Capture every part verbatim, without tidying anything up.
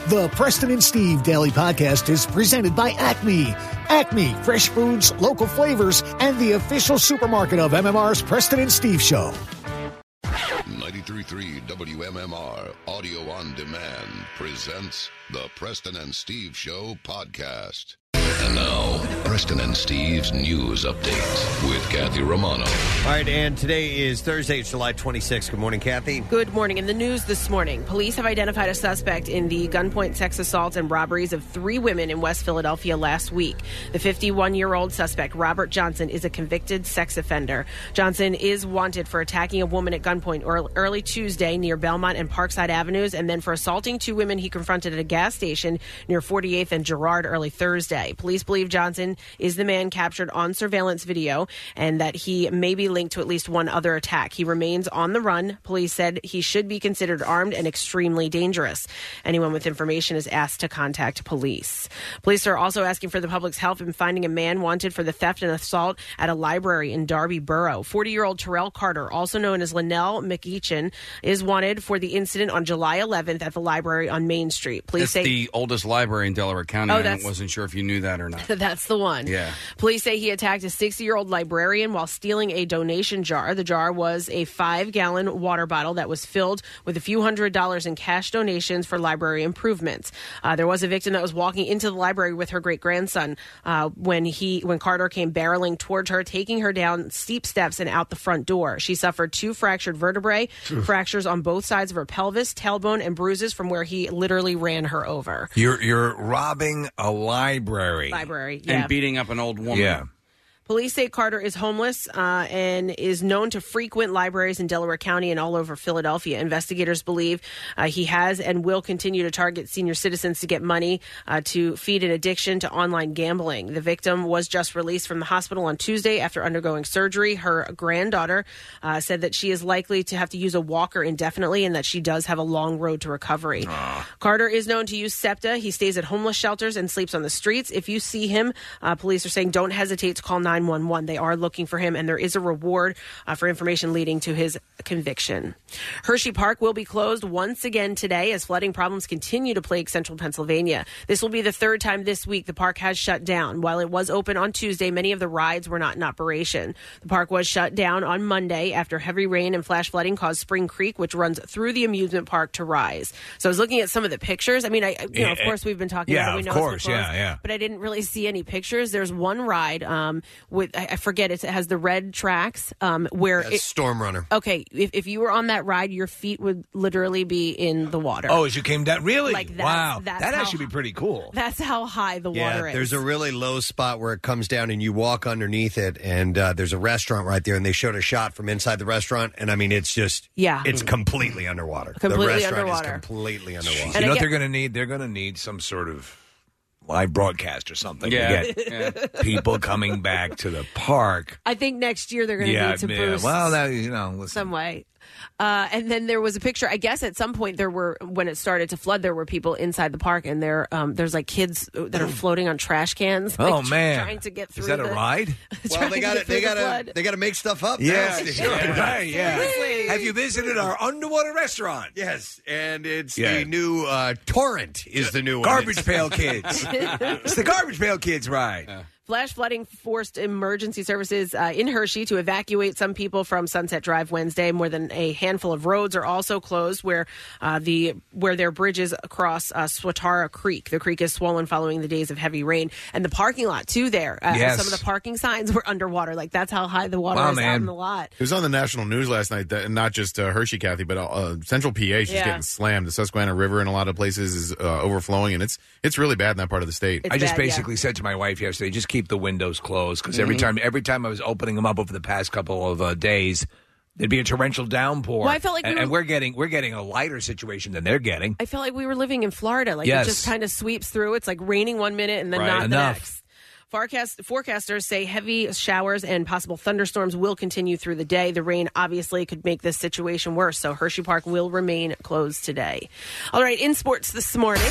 The Preston and Steve Daily Podcast is presented by Acme. Acme, fresh foods, local flavors, and the official supermarket of M M R's Preston and Steve Show. ninety-three point three W M M R Audio on Demand presents the Preston and Steve Show podcast. And now, Preston and Steve's News Update with Kathy Romano. All right, and today is Thursday, July twenty-sixth. Good morning, Kathy. Good morning. In the news this morning, police have identified a suspect in the gunpoint sex assaults and robberies of three women in West Philadelphia last week. The fifty-one-year-old suspect, Robert Johnson, is a convicted sex offender. Johnson is wanted for attacking a woman at gunpoint early Tuesday near Belmont and Parkside Avenues, and then for assaulting two women he confronted at a gas station near forty-eighth and Girard early Thursday. Police believe Johnson is the man captured on surveillance video and that he may be linked to at least one other attack. He remains on the run. Police said he should be considered armed and extremely dangerous. Anyone with information is asked to contact police. Police are also asking for the public's help in finding a man wanted for the theft and assault at a library in Darby Borough. forty-year-old Terrell Carter, also known as Linnell McEachin, is wanted for the incident on July eleventh at the library on Main Street. Police That's say the oldest library in Delaware County. Oh, I that's- wasn't sure if you knew that or not. That's the one. Yeah. Police say he attacked a sixty-year-old librarian while stealing a donation jar. The jar was a five-gallon water bottle that was filled with a few hundred dollars in cash donations for library improvements. Uh, there was a victim that was walking into the library with her great-grandson uh, when he when Carter came barreling towards her, taking her down steep steps and out the front door. She suffered two fractured vertebrae, fractures on both sides of her pelvis, tailbone, and bruises from where he literally ran her over. You're you're robbing a library. Library, yeah. And beating up an old woman. Yeah. Police say Carter is homeless uh, and is known to frequent libraries in Delaware County and all over Philadelphia. Investigators believe uh, he has and will continue to target senior citizens to get money uh, to feed an addiction to online gambling. The victim was just released from the hospital on Tuesday after undergoing surgery. Her granddaughter uh, said that she is likely to have to use a walker indefinitely and that she does have a long road to recovery. Aww. Carter is known to use SEPTA. He stays at homeless shelters and sleeps on the streets. If you see him, uh, police are saying don't hesitate to call nine one one. They are looking for him, and there is a reward uh, for information leading to his conviction. Hershey Park will be closed once again today as flooding problems continue to plague central Pennsylvania. This will be the third time this week the park has shut down. While it was open on Tuesday, many of the rides were not in operation. The park was shut down on Monday after heavy rain and flash flooding caused Spring Creek, which runs through the amusement park, to rise. So I was looking at some of the pictures. I mean, I, you know, of course, we've been talking yeah, about it. We know of course, it's been closed, yeah, yeah. but I didn't really see any pictures. There's one ride um, with, I forget, it has the red tracks um, where That's it, Storm Runner. Okay, if, if you were on that ride, your feet would literally be in the water. Oh, as you came down? Really? Like that's, wow. That's That'd how, actually be pretty cool. That's how high the Yeah, water is. there's a really low spot where it comes down and you walk underneath it, and uh, there's a restaurant right there, and they showed a shot from inside the restaurant, and I mean, it's just, yeah. it's completely underwater. Completely the restaurant underwater. is completely underwater. And you know what again- they're going to need? They're going to need some sort of live broadcast or something. Yeah. To get yeah. people coming back to the park. I think next year they're going to Yeah, need to yeah. boost Well, that, you know, listen. some way. Uh, and then there was a picture. I guess at some point there were, when it started to flood, there were people inside the park, and there, um, there's like kids that are floating on trash cans. Oh like, man, trying to get through. Is that the, a ride? Well, they got to they got to to they got to make stuff up. Yeah, now. yeah, right. Yeah. Seriously. Have you visited our underwater restaurant? Yes, and it's Yeah. the new uh, Torrent is the new one. Garbage Pail Kids. It's the Garbage Pail Kids ride. Yeah. Flash flooding forced emergency services uh, in Hershey to evacuate some people from Sunset Drive Wednesday. More than a handful of roads are also closed where uh, the where there are bridges across uh, Swatara Creek. The creek is swollen following the days of heavy rain, and the parking lot too. There, uh, Yes. some of the parking signs were underwater. Like that's how high the water Wow, is out man. in the lot. It was on the national news last night, that, and not just uh, Hershey, Kathy, but uh, Central P A is just Yeah. getting slammed. The Susquehanna River in a lot of places is uh, overflowing, and it's it's really bad in that part of the state. It's I just bad, yeah. basically said to my wife yesterday, just keep the windows closed, because every Mm-hmm. time every time I was opening them up over the past couple of uh, days, there'd be a torrential downpour. Well, I felt like we and, were- and we're getting we're getting a lighter situation than they're getting. I felt like we were living in Florida. Like Yes. it just kind of sweeps through. It's like raining one minute and then Right. not Enough. the next. Forecast, forecasters say heavy showers and possible thunderstorms will continue through the day. The rain obviously could make this situation worse, so Hershey Park will remain closed today. All right, in sports this morning.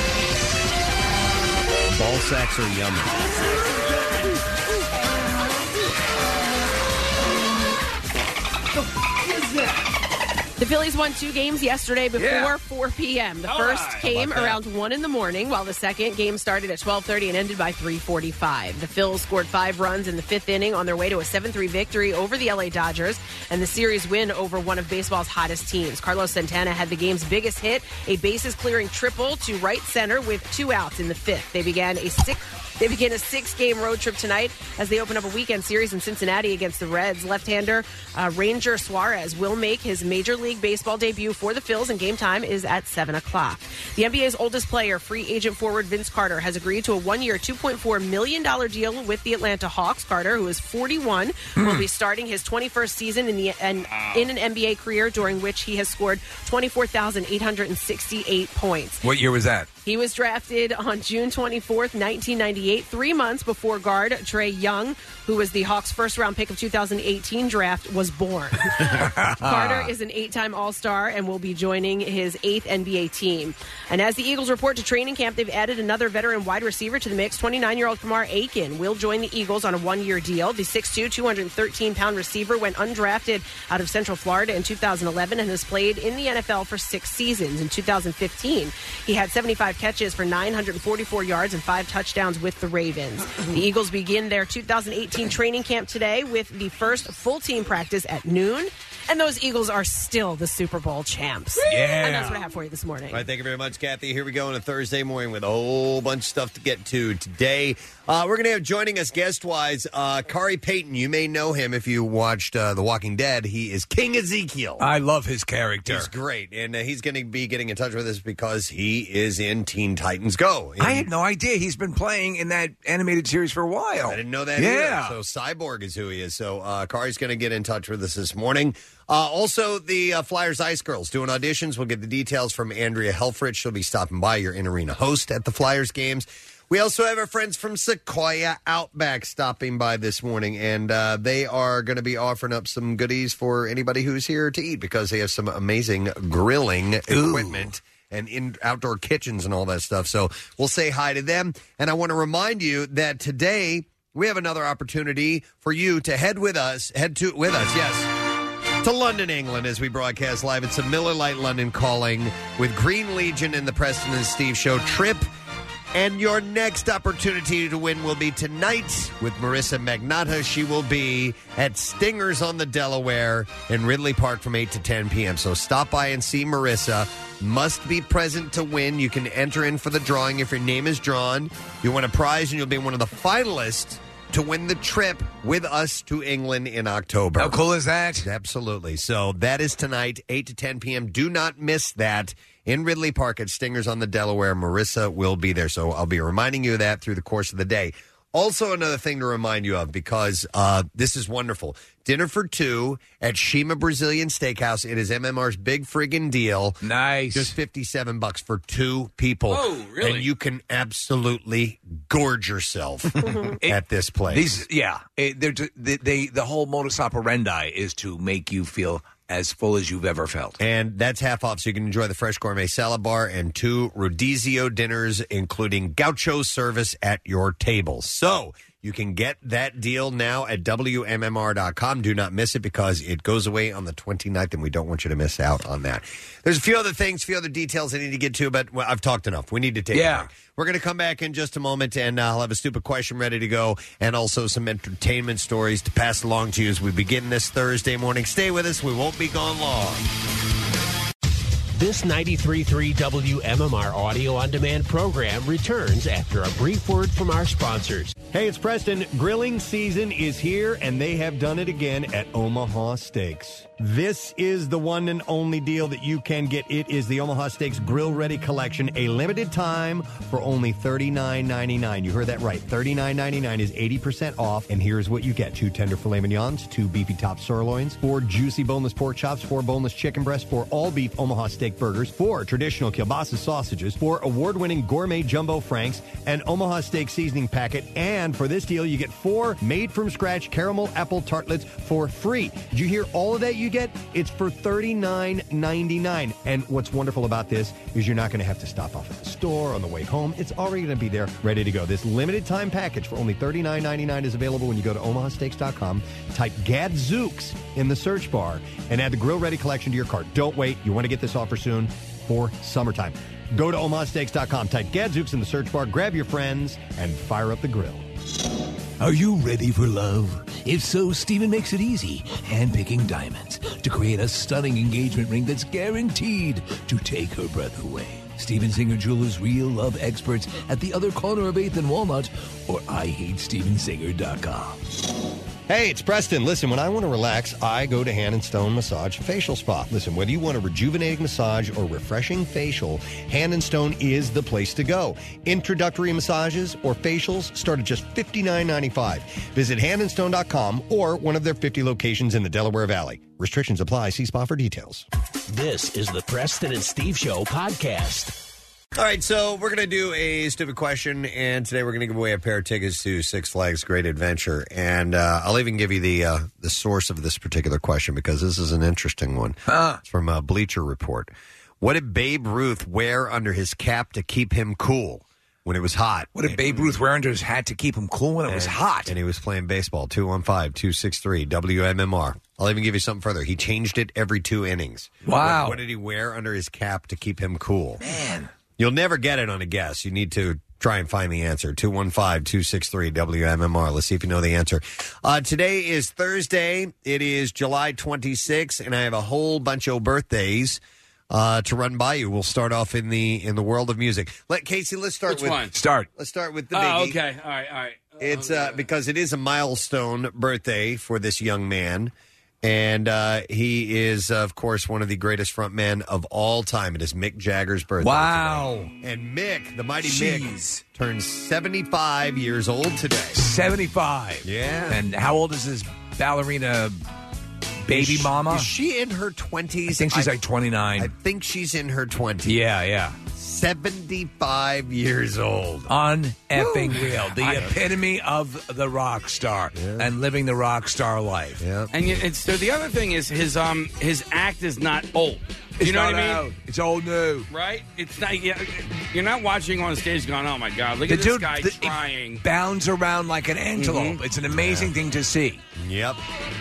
Ball sacks are yummy. Phillies won two games yesterday before Yeah. four p.m. The All first right. came How about that? around one in the morning, while the second game started at twelve thirty and ended by three forty-five. The Phils scored five runs in the fifth inning on their way to a seven three victory over the L A Dodgers and the series win over one of baseball's hottest teams. Carlos Santana had the game's biggest hit, a bases-clearing triple to right center with two outs in the fifth. They began a six They begin a six-game road trip tonight as they open up a weekend series in Cincinnati against the Reds. Left-hander uh, Ranger Suarez will make his Major League Baseball debut for the Phils, and game time is at seven o'clock. The N B A's oldest player, free agent forward Vince Carter, has agreed to a one-year, two point four million dollars deal with the Atlanta Hawks. Carter, who is forty-one, will be starting his twenty-first season in, the, an, in an N B A career, during which he has scored twenty-four thousand eight hundred sixty-eight points. What year was that? He was drafted on June twenty-fourth, nineteen ninety-eight, three months before guard Trey Young, who was the Hawks' first-round pick of two thousand eighteen draft, was born. Carter is an eight-time All-Star and will be joining his eighth N B A team. And as the Eagles report to training camp, they've added another veteran wide receiver to the mix. twenty-nine-year-old Kamar Aiken will join the Eagles on a one-year deal. The six two, two hundred thirteen pound receiver went undrafted out of Central Florida in two thousand eleven and has played in the N F L for six seasons. In two thousand fifteen, he had seventy-five catches for nine hundred forty-four yards and five touchdowns with the Ravens. The Eagles begin their two thousand eighteen training camp today with the first full team practice at noon. And those Eagles are still the Super Bowl champs. Yeah. And that's what I have for you this morning. All right, thank you very much, Kathy. Here we go on a Thursday morning with a whole bunch of stuff to get to today. Uh, we're going to have joining us guest-wise, uh, Kari Payton. You may know him if you watched uh, The Walking Dead. He is King Ezekiel. I love his character. He's great, and uh, he's going to be getting in touch with us because he is in Teen Titans Go. I had no idea he's been playing in that animated series for a while. I didn't know that Yeah. either. So Cyborg is who he is. So uh, Kari's going to get in touch with us this morning. Uh, also, the uh, Flyers Ice Girls doing auditions. We'll get the details from Andrea Helfrich. She'll be stopping by, your in-arena host at the Flyers games. We also have our friends from Sequoia Outback stopping by this morning, and uh, they are going to be offering up some goodies for anybody who's here to eat because they have some amazing grilling equipment and in outdoor kitchens and all that stuff. So we'll say hi to them. And I want to remind you that today we have another opportunity for you to head with us, head to with us, yes, to London, England, as we broadcast live. It's a Miller Lite London calling with Green Legion and the Preston and Steve Show trip. And your next opportunity to win will be tonight with Marissa Magnata. She will be at Stingers on the Delaware in Ridley Park from eight to ten p.m. So stop by and see Marissa. Must be present to win. You can enter in for the drawing if your name is drawn. You win a prize and you'll be one of the finalists to win the trip with us to England in October. How cool is that? Absolutely. So that is tonight, eight to ten p.m. Do not miss that. In Ridley Park at Stingers on the Delaware. Marissa will be there, so I'll be reminding you of that through the course of the day. Also, another thing to remind you of, because uh, this is wonderful. Dinner for two at Shima Brazilian Steakhouse. It is M M R's big friggin' deal. Nice. Just fifty-seven bucks for two people. Oh, really? And you can absolutely gorge yourself at this place. These, yeah, it, they're, ju- they, they, the whole modus operandi is to make you feel as full as you've ever felt. And that's half off, so you can enjoy the fresh gourmet salad bar and two Rodizio dinners, including gaucho service at your table. So you can get that deal now at W M M R dot com. Do not miss it because it goes away on the twenty-ninth, and we don't want you to miss out on that. There's a few other things, a few other details I need to get to, but well, I've talked enough. We need to take Yeah. a break. We're going to come back in just a moment, and uh, I'll have a stupid question ready to go and also some entertainment stories to pass along to you as we begin this Thursday morning. Stay with us. We won't be gone long. This ninety-three point three W M M R audio on demand program returns after a brief word from our sponsors. Hey, it's Preston. Grilling season is here, and they have done it again at Omaha Steaks. This is the one and only deal that you can get. It is the Omaha Steaks Grill Ready Collection, a limited time for only thirty-nine ninety-nine. You heard that right. thirty-nine ninety-nine is eighty percent off, and here's what you get. Two tender filet mignons, two beefy top sirloins, four juicy boneless pork chops, four boneless chicken breasts, four all-beef Omaha Steak burgers, four traditional kielbasa sausages, four award-winning gourmet jumbo franks, an Omaha Steak seasoning packet, and And for this deal, you get four made-from-scratch caramel apple tartlets for free. Did you hear all of that you get? It's for thirty-nine ninety-nine. And what's wonderful about this is you're not going to have to stop off at the store on the way home. It's already going to be there, ready to go. This limited-time package for only thirty-nine ninety-nine is available when you go to omaha steaks dot com. Type Gadzooks in the search bar and add the Grill Ready collection to your cart. Don't wait. You want to get this offer soon for summertime. Go to omaha steaks dot com. Type Gadzooks in the search bar. Grab your friends and fire up the grill. Are you ready for love? If so, Steven makes it easy, handpicking diamonds to create a stunning engagement ring that's guaranteed to take her breath away. Steven Singer Jewelers' real love experts at the other corner of eighth and Walnut or I hate steven singer dot com. Hey, it's Preston. Listen, when I want to relax, I go to Hand and Stone Massage and Facial Spa. Listen, whether you want a rejuvenating massage or refreshing facial, Hand and Stone is the place to go. Introductory massages or facials start at just fifty-nine ninety-five. Visit hand and stone dot com or one of their fifty locations in the Delaware Valley. Restrictions apply. See spa for details. This is the Preston and Steve Show podcast. All right, so we're going to do a stupid question, and today we're going to give away a pair of tickets to Six Flags Great Adventure. And uh, I'll even give you the uh, the source of this particular question because this is an interesting one. Huh. It's from uh, Bleacher Report. What did Babe Ruth wear under his cap to keep him cool when it was hot? What did Babe Ruth wear under his hat to keep him cool when it was And- hot? And he was playing baseball. two one five, two six three, W M M R. I'll even give you something further. He changed it every two innings. Wow. What, what did he wear under his cap to keep him cool? Man. You'll never get it on a guess. You need to try and find the answer. two one five, two six three, W M M R. Let's see if you know the answer. Uh, today is Thursday. It is July twenty-sixth, and I have a whole bunch of birthdays uh, to run by you. We'll start off in the in the world of music. Let Casey, let's start Which with one? Start. Let's start with the Oh, biggie. okay. All right, all right. It's uh, because it is a milestone birthday for this young man. And uh, he is, uh, of course, one of the greatest frontmen of all time. It is Mick Jagger's birthday. Wow. today. And Mick, the mighty Jeez. Mick, turns seventy-five years old today. seventy-five. Yeah. And how old is this ballerina baby Is- mama? Is she in her twenties? I think she's like twenty-nine. I think she's in her twenties. yeah, yeah. seventy-five years old. Un-effing real. The I- epitome of the rock star and living the rock star life. Yeah. And you, it's, so the other thing is his um his act is not old. It's you know not what I mean? out. It's old new. Right? It's not. Yeah, you're not watching on stage going, "Oh my God, look The at this dude guy the- trying." it bounds around like an antelope. Mhm. It's an amazing thing to see. Yep.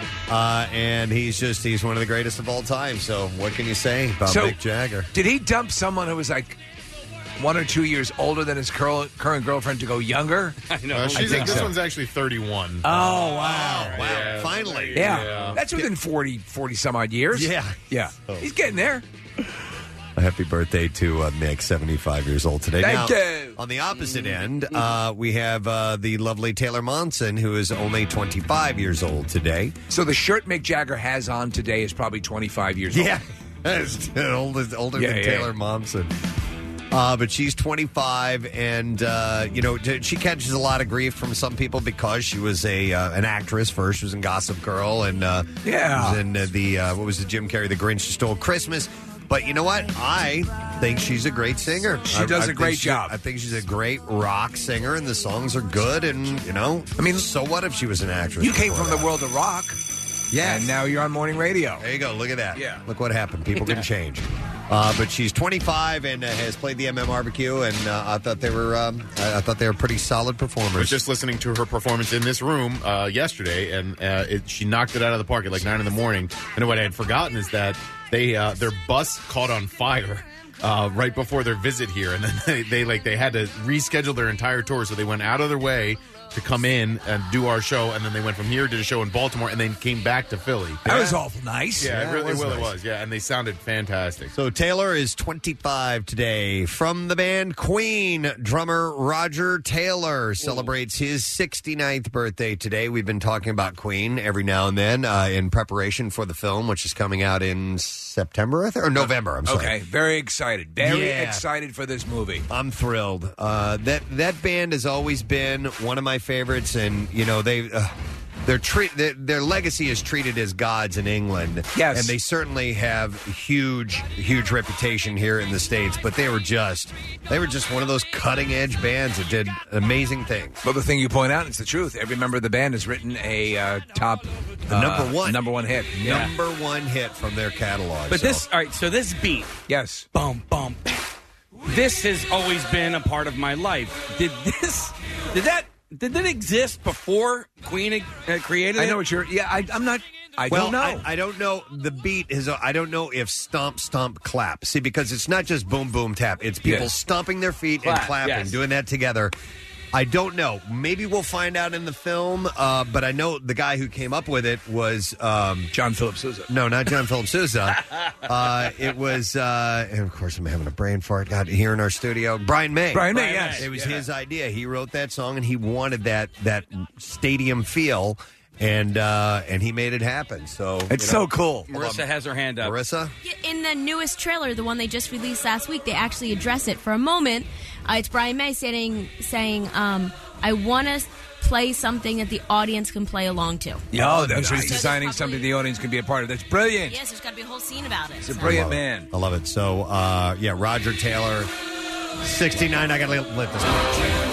Uh, and he's just, he's one of the greatest of all time. So what can you say about So- Mick Jagger? Did he dump someone who was like one or two years older than his current current girlfriend to go younger? I know. Uh, she's, think this so. one's actually thurty-one. Oh, wow. Wow, Yeah. finally. Yeah. Yeah. That's within forty, forty some odd years. Yeah. Yeah. He's getting there. A happy birthday to uh, Mick, seventy-five years old today. Thank now, you. On the opposite end, uh, we have uh, the lovely Taylor Momsen, who is only twenty-five years old today. So the shirt Mick Jagger has on today is probably twenty-five years old. Yeah, older, older Yeah, than yeah. Taylor Momsen. Uh, but she's twenty-five, and uh, you know t- she catches a lot of grief from some people because she was a uh, an actress first. She was in Gossip Girl, and uh, Yeah. was in uh, the uh, what was the Jim Carrey, The Grinch Who Stole Christmas. But you know what? I think she's a great singer. She I- does I a think great she- job. I think she's a great rock singer, and the songs are good. And you know, I mean, so what if she was an actress? You came before from the that? world of rock. Yeah, And now you're on morning radio. There you go. Look at that. Yeah. Look what happened. People can change. Uh, but she's twenty-five and uh, has played the M M R B Q, and uh, I thought they were um, I, I thought they were pretty solid I was performers. just listening to her performance in this room uh, yesterday, and uh, it, she knocked it out of the park at like nine in the morning. And what I had forgotten is that they uh, their bus caught on fire uh, right before their visit here, and then they, they like they had to reschedule their entire tour, so they went out of their way to come in and do our show, and then they went from here, did a show in Baltimore, and then came back to Philly. That was awful nice. Yeah, Yeah, it it really was well, nice. it was. Yeah, and they sounded fantastic. So Taylor is twenty-five today. From the band Queen, drummer Roger Taylor celebrates his sixty-ninth birthday today. We've been talking about Queen every now and then uh, in preparation for the film, which is coming out in September, I think, or November. I'm sorry. Okay, very excited. Very Yeah. excited for this movie. I'm thrilled. Uh, that that band has always been one of my favorites, and you know they uh, They're treat their, their legacy is treated as gods in England. Yes. And they certainly have huge, huge reputation here in the States, but they were just they were just one of those cutting edge bands that did amazing things. Well, the thing you point out, it's the truth. Every member of the band has written a uh, top The uh, number one. number one hit. Yeah. Number one hit from their catalog. But so. this, all right, so this beat, Yes. bum, bum, bam. This has always been a part of my life. Did this, did that, did that exist before Queen uh, created it? I know what you're. Yeah, I, I'm not. I well, don't know. I, I don't know. The beat is. I don't know if stomp, stomp, clap. See, because it's not just boom, boom, tap. It's people Yes. stomping their feet Clap, and clapping, yes. doing that together. I don't know. Maybe we'll find out in the film. Uh, but I know the guy who came up with it was um, John Philip Sousa. No, not John Philip Sousa. Uh, it was, uh, and of course, I'm having a brain fart. God, here in our studio, Brian May. Brian May, yes. It was Yeah. his idea. He wrote that song, and he wanted that that stadium feel, and uh, and he made it happen. So It's you know. so cool. Marissa has her hand up. Marissa. In the newest trailer, the one they just released last week, they actually address it for a moment. Uh, it's Brian May saying, saying um, I want to play something that the audience can play along to. Oh, that's nice. he's designing something the audience can be a part of. That's brilliant. Yes, there's got to be a whole scene about it. He's a so. brilliant I love man. it. I love it. So uh, yeah, Roger Taylor, sixty-nine. I got to let this one.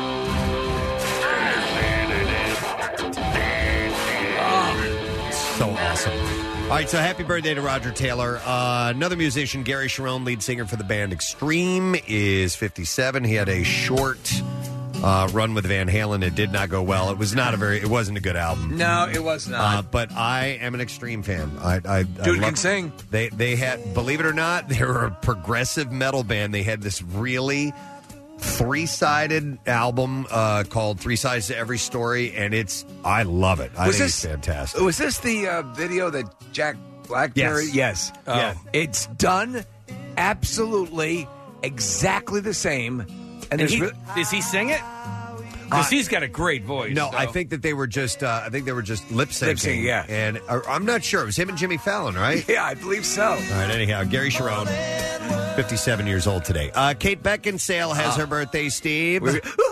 So awesome. All right, so happy birthday to Roger Taylor. Uh, another musician, Gary Cherone, lead singer for the band Extreme, is fifty-seven. He had a short uh, run with Van Halen. It did not go well. It was not a very. It wasn't a good album. No, it was not. Uh, but I am an Extreme fan. I, I, I Dude love- can sing. They they had, believe it or not, they were a progressive metal band. They had this really three-sided album uh, called Three Sides to Every Story, and it's I love it. I Was think this- it's fantastic. Was this the uh, video that Jack Blackberry? Yes. Yes. Oh. Yeah. It's done absolutely exactly the same. And, And there's he, re- does he sing it? Because Uh, he's got a great voice. No, so. I think that they were just. Uh, I think they were just lip syncing. Lip-syncing, yeah. And uh, I'm not sure. It was him and Jimmy Fallon, right? yeah, I believe so. All right. Anyhow, Gary Cherone, fifty-seven years old today. Uh, Kate Beckinsale has her birthday. Steve.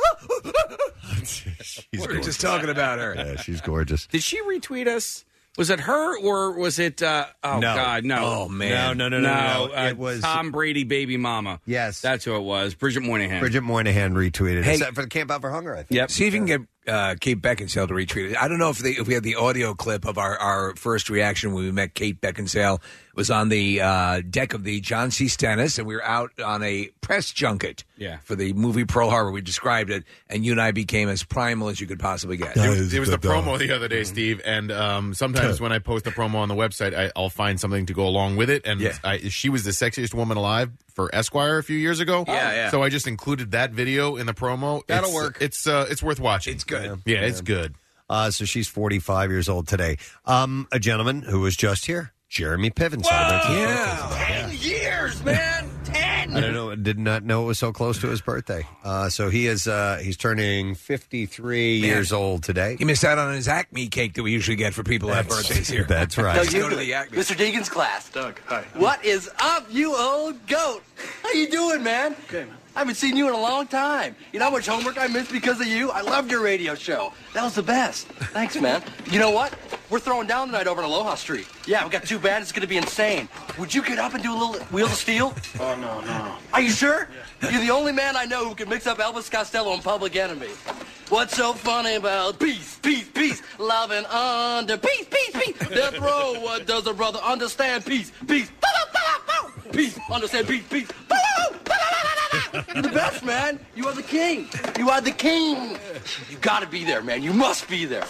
She's We were gorgeous. just talking about her. Yeah, she's gorgeous. Did she retweet us? Was it her or was it? Uh, oh No. God, no! Oh, man. No, no, no, no, no. uh, It was- Tom Brady, baby mama. Yes. that's who it was. Bridget Moynihan. Bridget Moynihan retweeted Hey. it for the Camp Out for Hunger. I think. Yep. See if you can get uh, Kate Beckinsale to retweet it. I don't know if they, if we had the audio clip of our, our first reaction when we met Kate Beckinsale. It was on the uh, deck of the John C. Stennis, and we were out on a press junket Yeah. for the movie Pearl Harbor. We described it, and you and I became as primal as you could possibly get. It was, it was the promo the other day, Steve, and um, sometimes when I post a promo on the website, I, I'll find something to go along with it. And Yeah. I, she was the sexiest woman alive for Esquire a few years ago. Yeah, yeah. So I just included that video in the promo. That'll It's- work. It's uh, it's worth watching. It's good. Yeah, it's good. Uh, so she's forty-five years old today. Um, a gentleman who was just here, Jeremy Piven. celebrates his birthday today. Yeah. years, man. Ten. I don't know. Did not know it was so close to his birthday. Uh, so he is. Uh, he's turning fifty-three Man. years old today. He missed out on his Acme cake that we usually get for people who have That's- birthdays here. That's right. Let's go to the Acme. Mister Deegan's class. Doug, hi. What is up, you old goat? How you doing, man? Okay, man. I haven't seen you in a long time. You know how much homework I missed because of you? I loved your radio show. That was the best. Thanks, man. You know what? We're throwing down tonight over on Aloha Street. Yeah, we got two bands. It's going to be insane. Would you get up and do a little Wheels of Steel? Oh, no, no. Are you sure? You're the only man I know who can mix up Elvis Costello and Public Enemy. What's so funny about peace, peace, peace, love and under peace, peace, peace? Death row, what does a brother understand? Peace, peace, peace, understand peace, peace. You're the best, man. You are the king. You are the king. You got to be there, man. You must be there.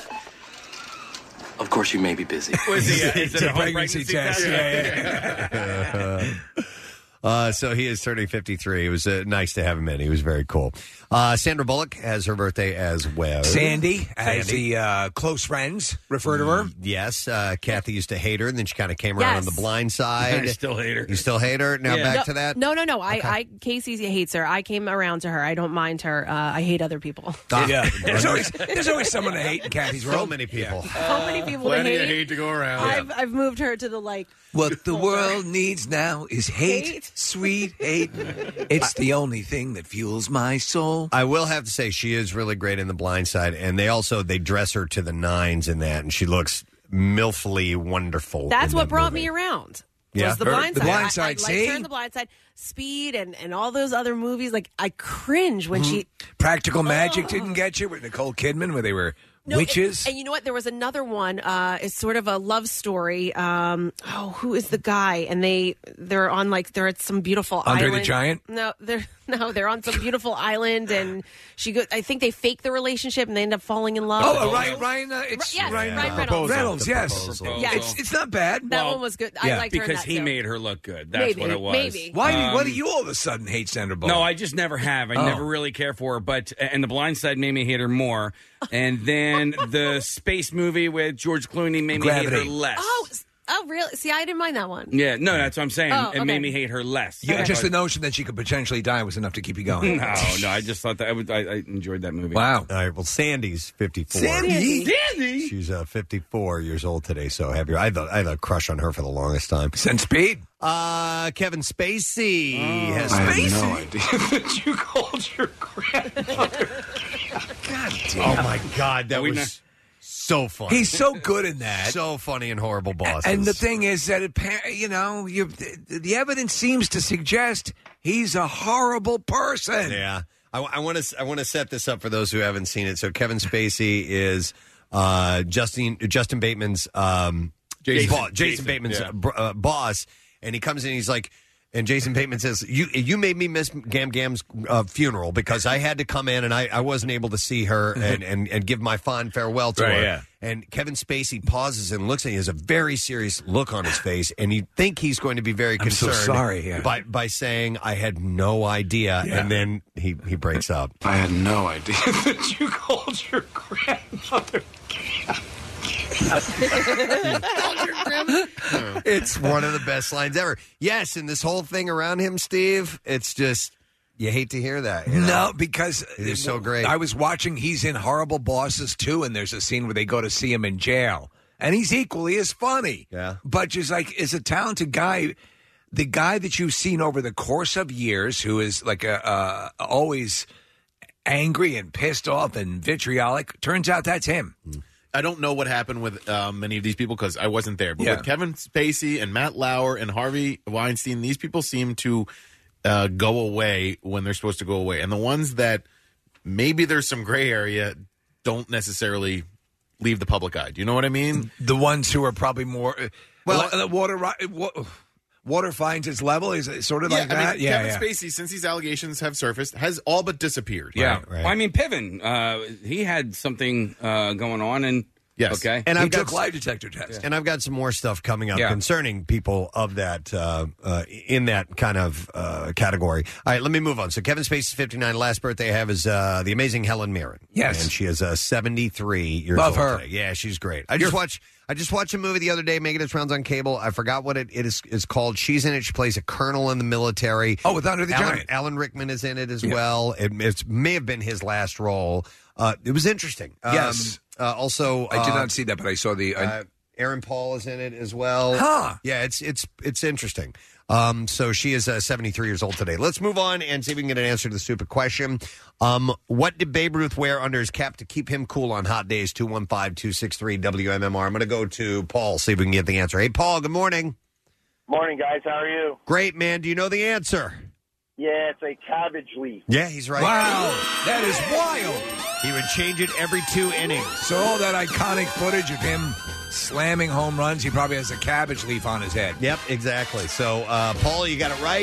Of course, you may be busy. Was he, uh, is It's it a a home pregnancy pregnancy test. test? Yeah, yeah. Uh, so he is turning fifty-three. It was uh, nice to have him in. He was very cool. Uh, Sandra Bullock has her birthday as well. Sandy, as Sandy. the uh, close friends refer to her. Yes, uh, Kathy used to hate her, and then she kind of came around Yes. on the blind side. I still hate her. You still hate her? Now Yeah. back no, to that? No, no, no. I, I, Casey hates her. I came around to her. I don't mind her. Uh, I hate other people. Ah, Yeah, there's always there's always someone to hate in Kathy's so world. many people. So many people to Plenty hate. of hate to go around. I've, I've moved her to the like. What the world needs now is hate. Hate? Sweet hate. It's the only thing that fuels my soul. I will have to say she is really great in The Blind Side, and they also they dress her to the nines in that, and she looks milfily wonderful. That's in what that brought movie. me around. Yeah. Was The Her- Blind The Side. Blind I- Side, I, liked see? her in The Blind Side. Speed and, and all those other movies. Like, I cringe when she... Practical Magic didn't get you with Nicole Kidman, where they were No, witches. And, and you know what? There was another one. Uh, it's sort of a love story. Um, oh, who is the guy? And they they're on like they're at some beautiful Andre the island. Giant? No, they're no, they're on some beautiful island, and she go. I think they fake the relationship, and they end up falling in love. Oh, uh, Ryan, Ryan, uh, it's yes, Ryan, Ryan uh, Reynolds. Reynolds, yes. Proposal. Yeah. It's, it's not bad. That one was good. I liked her in because that, he too. made her look good. That's Maybe, what it was. maybe. Why? Um, why do you all of a sudden hate Sandra Bullock? No, I just never have. I Oh. never really care for her. But and The Blind Side made me hate her more. And then the space movie with George Clooney made me hate Gravity. her less. Oh, s- oh, really? See, I didn't mind that one. Yeah, no, that's what I'm saying. Oh, It okay. made me hate her less. Yeah, just But- the notion that she could potentially die was enough to keep you going. no, no, I just thought that I, would, I, I enjoyed that movie. Wow. All right, well, Sandy's fifty-four. Sandy? Sandy? She's uh, fifty-four years old today, so happy. I had, a, I had a crush on her for the longest time. Since Speed? Uh, Kevin Spacey Oh. has I Spacey. had no idea that you called your grandmother. God damn. Oh, my God. That Are we was not- so funny. He's so good in that. So funny in Horrible Bosses. And the thing is that, it, pa- you know, you, the, the evidence seems to suggest he's a horrible person. Yeah. I want to I want to set this up for those who haven't seen it. So Kevin Spacey is uh, Justin Justin Bateman's um, Jason. boss, Jason, Jason, Bateman's yeah. uh, br- uh, boss, and he comes in. He's like, and Jason Bateman says, "You you made me miss Gam Gam's uh, funeral because I had to come in and I, I wasn't able to see her and, and, and give my fond farewell to Right, her." yeah. And Kevin Spacey pauses and looks at him. He has a very serious look on his face, and you think he's going to be very I'm so concerned sorry, yeah. by by saying, "I had no idea," Yeah. and then he he breaks up. I had no idea that you called your grandmother. It's one of the best lines ever. Yes, and this whole thing around him, Steve, it's just you hate to hear that. you know? No, because He's so great. I was watching. He's in Horrible Bosses too, and there's a scene where they go to see him in jail, and he's equally as funny. Yeah. but just like is a talented guy. The guy that you've seen over the course of years, who is like a uh, always angry and pissed off and vitriolic, turns out that's him. I don't know what happened with uh, many of these people because I wasn't there. But Yeah. with Kevin Spacey and Matt Lauer and Harvey Weinstein, these people seem to uh, go away when they're supposed to go away. And the ones that maybe there's some gray area don't necessarily leave the public eye. Do you know what I mean? The ones who are probably more Well- well, water ri- wa- water finds its level. Is it sort of like I that? mean, yeah, Kevin yeah. Spacey, since these allegations have surfaced, has all but disappeared. Yeah. Well, I mean, Piven, uh, he had something uh, going on, and Yes. okay, And he I've got took lie detector tests. And I've got some more stuff coming up Yeah. concerning people of that uh, uh, in that kind of uh, category. All right, let me move on. So Kevin Spacey's fifty-nine. Last birthday I have is uh, the amazing Helen Mirren. Yes. and she is uh, seventy-three years Love old her. today. Yeah, she's great. I just watched. I just watched a movie the other day, making its rounds on cable. I forgot what it, it is is called. She's in it. She plays a colonel in the military. Oh, with Andre the Alan, Giant. Alan Rickman is in it as Yeah. well. It, it may have been his last role. Uh, it was interesting. Um, Yes. Uh, also, I did uh, not see that, but I saw the. I, uh, Aaron Paul is in it as well. Huh. Yeah, it's it's it's interesting. Um, so she is uh, seventy-three years old today. Let's move on and see if we can get an answer to the stupid question. Um, what did Babe Ruth wear under his cap to keep him cool on hot days? two one five, two six three, W M M R. I'm going to go to Paul, see if we can get the answer. Hey, Paul, good morning. Morning, guys. How are you? Great, man. Do you know the answer? Yeah, it's a cabbage leaf. Yeah, he's right. wow, that is wild. He would change it every two innings. So all that iconic footage of him slamming home runs, he probably has a cabbage leaf on his head. Yep, exactly. So, uh, Paul, you got it right.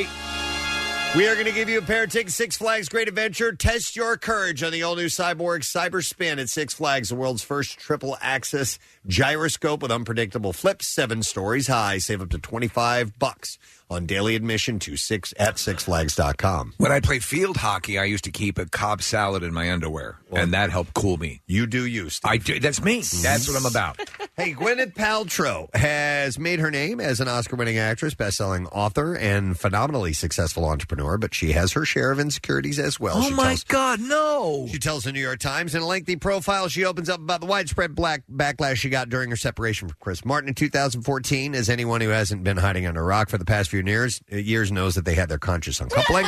We are going to give you a pair of tickets, Six Flags Great Adventure. Test your courage on the all-new Cyborg Cyber Spin at Six Flags, the world's first triple-axis gyroscope with unpredictable flips, seven stories high. Save up to twenty-five bucks on daily admission to six at six flags dot com. When I played field hockey, I used to keep a Cobb salad in my underwear, and that helped cool me. You do you, Steve. I do. That's me. That's what I'm about. Hey, Gwyneth Paltrow has made her name as an Oscar-winning actress, best-selling author, and phenomenally successful entrepreneur, but she has her share of insecurities as well. Oh, She my tells- God, no. She tells the New York Times in a lengthy profile she opens up about the widespread black backlash she got during her separation from Chris Martin in two thousand fourteen. As anyone who hasn't been hiding under a rock for the past few years, years knows that they had their conscious uncoupling.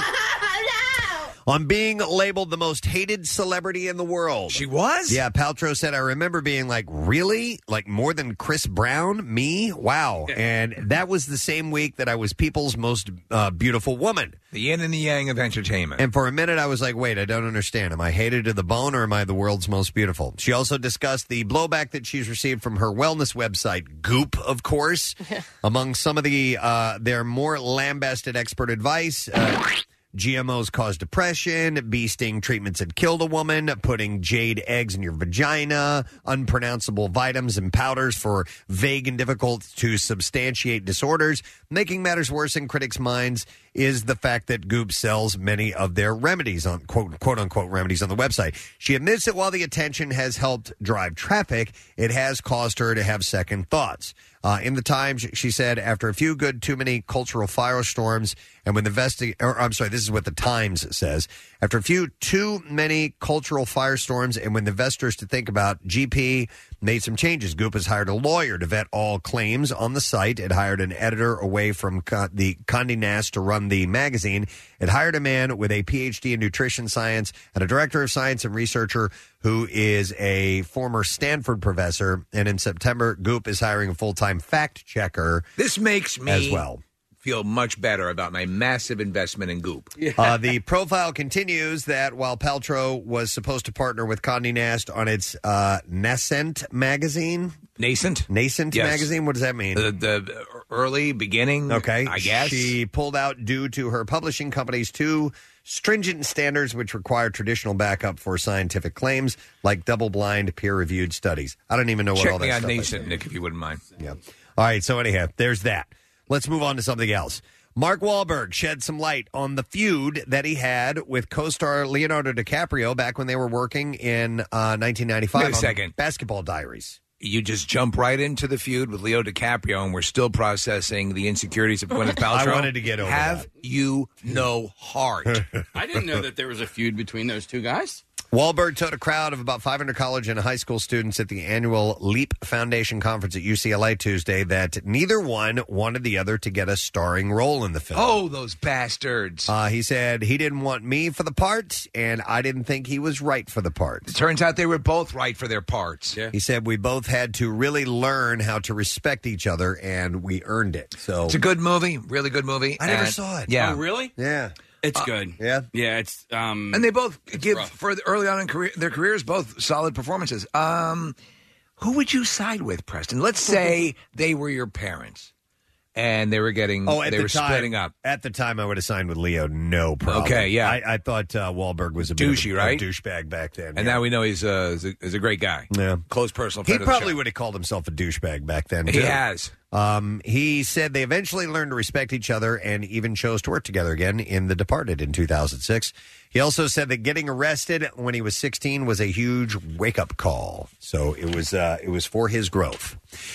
On being labeled the most hated celebrity in the world. She was? Yeah, Paltrow said, I remember being like, really? Like more than Chris Brown? Me? Wow. And that was the same week that I was People's Most uh, Beautiful Woman. The yin and the yang of entertainment. And for a minute, I was like, wait, I don't understand. Am I hated to the bone or am I the world's most beautiful? She also discussed the blowback that she's received from her wellness website, Goop, of course. Among some of the uh, their more lambasted expert advice, uh, G M Os cause depression, bee sting treatments had killed a woman, putting jade eggs in your vagina, unpronounceable vitamins and powders for vague and difficult to substantiate disorders. Making matters worse in critics' minds is the fact that Goop sells many of their remedies on quote, quote unquote remedies on the website. She admits that while the attention has helped drive traffic, it has caused her to have second thoughts. Uh, in the Times, she said, after a few good too many cultural firestorms, and when the investi- or I'm sorry, this is what the Times says. After a few too many cultural firestorms, and when the investors to think about, G P made some changes. Goop has hired a lawyer to vet all claims on the site. It hired an editor away from Co- the Condé Nast to run the magazine. It hired a man with a P H D in nutrition science and a director of science and researcher who is a former Stanford professor. And in September, Goop is hiring a full-time fact checker. This makes me as well feel much better about my massive investment in Goop. Uh, the profile continues that while Paltrow was supposed to partner with Condé Nast on its uh, Nascent magazine. Nascent? Nascent Yes. magazine? What does that mean? The, the early beginning, Okay. I guess. She pulled out due to her publishing company's two stringent standards which require traditional backup for scientific claims like double-blind peer-reviewed studies. I don't even know what Check all that me on stuff is. Nascent, Nick, if you wouldn't mind. Yeah. All right, so anyhow, there's that. Let's move on to something else. Mark Wahlberg shed some light on the feud that he had with co-star Leonardo DiCaprio back when they were working in uh, nineteen ninety-five Wait a on second. Basketball Diaries. You just jump right into the feud with Leo DiCaprio, and we're still processing the insecurities of Gwyneth Paltrow. I wanted to get over Have that. you no heart? I didn't know that there was a feud between those two guys. Wahlberg told a crowd of about five hundred college and high school students at the annual LEAP Foundation conference at U C L A Tuesday that neither one wanted the other to get a starring role in the film. Oh, those bastards. Uh, he said he didn't want me for the part, and I didn't think he was right for the part. It turns out they were both right for their parts. He said we both had to really learn how to respect each other, and we earned it. So It's a good movie, really good movie. I never and- saw it. Yeah. Oh, really? Yeah. It's Uh, good. Yeah. Yeah, it's um And they both give rough. for early on in career, their careers, both solid performances. Um, who would you side with, Preston? Let's say they were your parents, and they were getting, Oh, at they the were time, splitting up. At the time, I would have signed with Leo, no problem. Okay, yeah. I, I thought uh, Wahlberg was a bit of Douchey, a, right? a douchebag back then. And yeah. now we know he's a, he's a, he's a great guy. Yeah. Close personal He friend of the probably show. would have called himself a douchebag back then, He too. has. Um, he said they eventually learned to respect each other and even chose to work together again in The Departed in two thousand six. He also said that getting arrested when he was sixteen was a huge wake-up call. So it was uh, it was for his growth.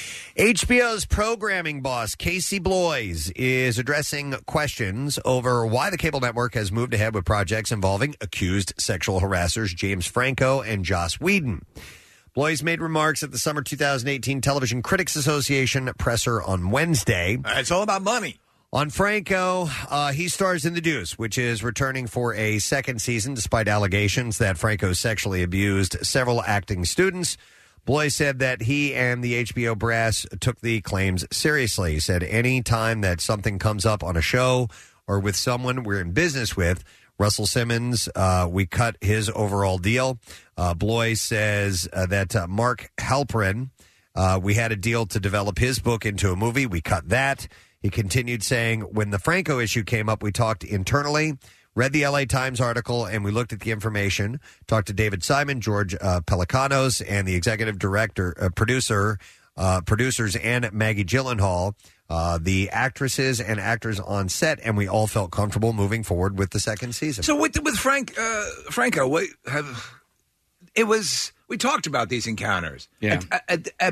H B O's programming boss, Casey Bloys, is addressing questions over why the cable network has moved ahead with projects involving accused sexual harassers James Franco and Joss Whedon. Bloys made remarks at the summer two thousand eighteen Television Critics Association presser on Wednesday. It's all about money. On Franco, uh, he stars in The Deuce, which is returning for a second season despite allegations that Franco sexually abused several acting students. Bloys said that he and the H B O brass took the claims seriously. He said any time that something comes up on a show or with someone we're in business with, Russell Simmons, uh, we cut his overall deal. Uh, Bloys says uh, that uh, Mark Halperin, uh, we had a deal to develop his book into a movie. We cut that. He continued saying, when the Franco issue came up, we talked internally, read the L A Times article, and we looked at the information, talked to David Simon, George uh, Pelicanos, and the executive director, uh, producer, uh, producers, and Maggie Gyllenhaal, uh, the actresses and actors on set, and we all felt comfortable moving forward with the second season. So with with Frank uh, Franco, what have it was? We talked about these encounters. Yeah. At, at, at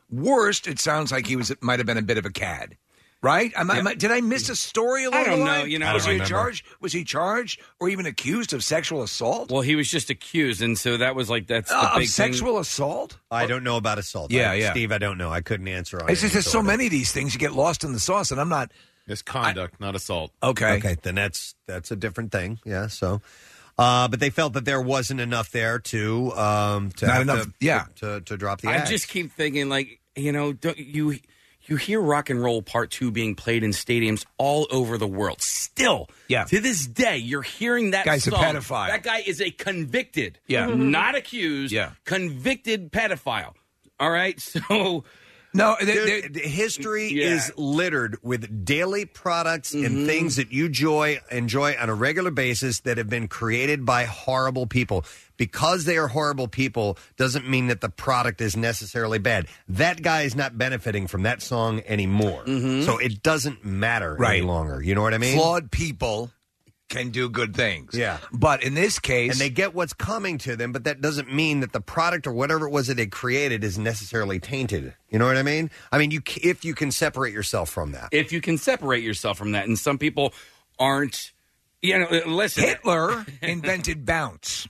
Worst, it sounds like he was might have been a bit of a cad. Right? Am I, am I, did I miss a story along I don't the know, line? you know, was I he don't charged? Was he charged or even accused of sexual assault? Well, he was just accused, and so that was like that's the Uh, big of sexual thing. assault? I don't know about assault. Yeah, I, yeah. Steve, I don't know. I couldn't answer on It's just any there's so sort of- many of these things you get lost in the sauce, and I'm not. Misconduct, not assault. Okay. Okay, then that's that's a different thing. Yeah, so. Uh, but they felt that there wasn't enough there to um to Not have enough, to, yeah. to, to drop the I act. just keep thinking, like, you know, don't you you hear Rock and Roll Part Two being played in stadiums all over the world. Still, yeah. to this day, you're hearing that Guy's a song. pedophile. That guy is a convicted, Yeah. not accused, Yeah. convicted pedophile. All right, so. No, Dude, the history Yeah. is littered with daily products Mhm. and things that you enjoy enjoy on a regular basis that have been created by horrible people. Because they are horrible people doesn't mean that the product is necessarily bad. That guy is not benefiting from that song anymore. So it doesn't matter any Right. longer. You know what I mean? Flawed people can do good things. Yeah. But in this case. And they get what's coming to them, but that doesn't mean that the product or whatever it was that they created is necessarily tainted. You know what I mean? I mean, you c- if you can separate yourself from that. If you can separate yourself from that, and some people aren't, you know, listen. Hitler invented bounce.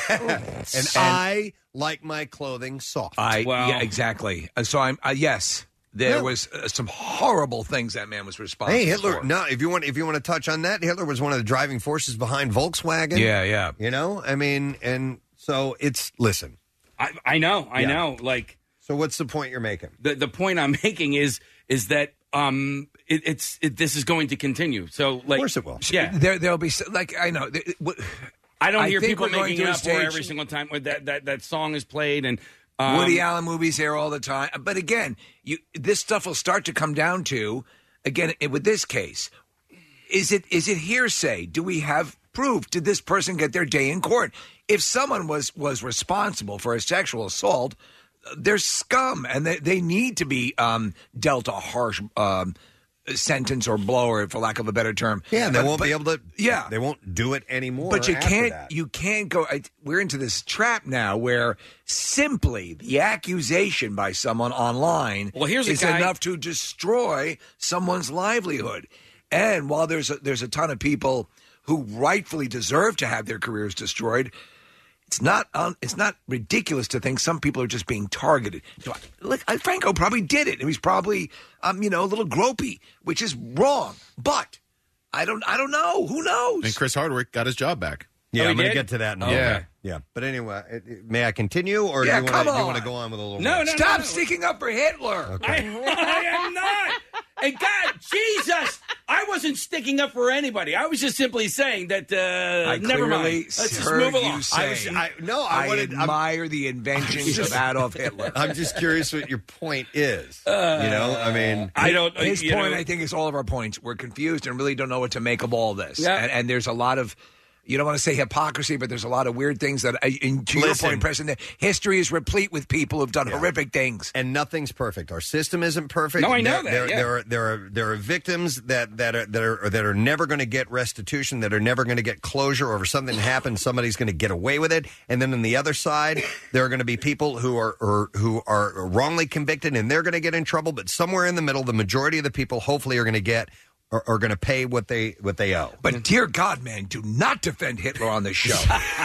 and, I like my clothing soft. I Well- yeah, exactly. Uh, so I'm uh, yes, there Yeah. was uh, some horrible things that man was responsible Hey, Hitler! for. No, if you want, if you want to touch on that, Hitler was one of the driving forces behind Volkswagen. Yeah, yeah. You know, I mean, and so it's listen. I, I know, I Yeah. know. Like, so what's the point you're making? The the point I'm making is is that um it, it's it, this is going to continue. So, like, of course it will. Yeah, There, there'll be so- like I know. th- what- I don't I hear think people we're going making through a up for stage- every single time when that that that song is played and. Um, Woody Allen movies there all the time. But again, you this stuff will start to come down to again i- with this case. Is it is it hearsay? Do we have proof? Did this person get their day in court? If someone was was responsible for a sexual assault, they're scum, and they they need to be um, dealt a harsh um, sentence or blow, or for lack of a better term. Yeah, they But- won't but- be able to. Yeah, they won't do it anymore. but you after can't. that. You can't go. I, we're into this trap now, where simply the accusation by someone online Well, here's a is guy- enough to destroy someone's livelihood. And while there's a, there's a ton of people who rightfully deserve to have their careers destroyed, it's not un, it's not ridiculous to think some people are just being targeted. So, look, I- Franco probably did it. And he's probably um you know a little gropey, which is wrong. But I don't I don't know. Who knows? And Chris Hardwick got his job back. Yeah, Oh, he I'm going to did? get to that in a Oh, moment. okay. Yeah, but anyway, it, it- may I continue, or Yeah, do you come want to on. you want to go on with a little? No, more? no, Stop no. sticking up for Hitler. I, I am not. And God, Jesus, I wasn't sticking up for anybody. I was just simply saying that. Uh, I never mind. clearly Let's just heard move along. you say, I was, I, no, I, I, wanted. I'm, admire the inventions of Adolf Hitler. I'm just curious what your point is. Uh, you know, I mean, I don't. His you point, know, I think, is all of our points. We're confused and really don't know what to make of all this. Yeah. And, and there's a lot of, you don't want to say hypocrisy, but there's a lot of weird things that, uh, in, to your Listen. point, President, history is replete with people who've done horrific things. and nothing's perfect. Our system isn't perfect. No, I know there, that, There, yeah. there, are, there are there are victims that that are that are that are never going to get restitution, that are never going to get closure over something that happened. Somebody's going to get away with it, and then on the other side, there are going to be people who are or, who are wrongly convicted, and they're going to get in trouble. But somewhere in the middle, the majority of the people, hopefully, are going to get. Are, are going to pay what they what they owe. But dear God, man, do not defend Hitler on this show.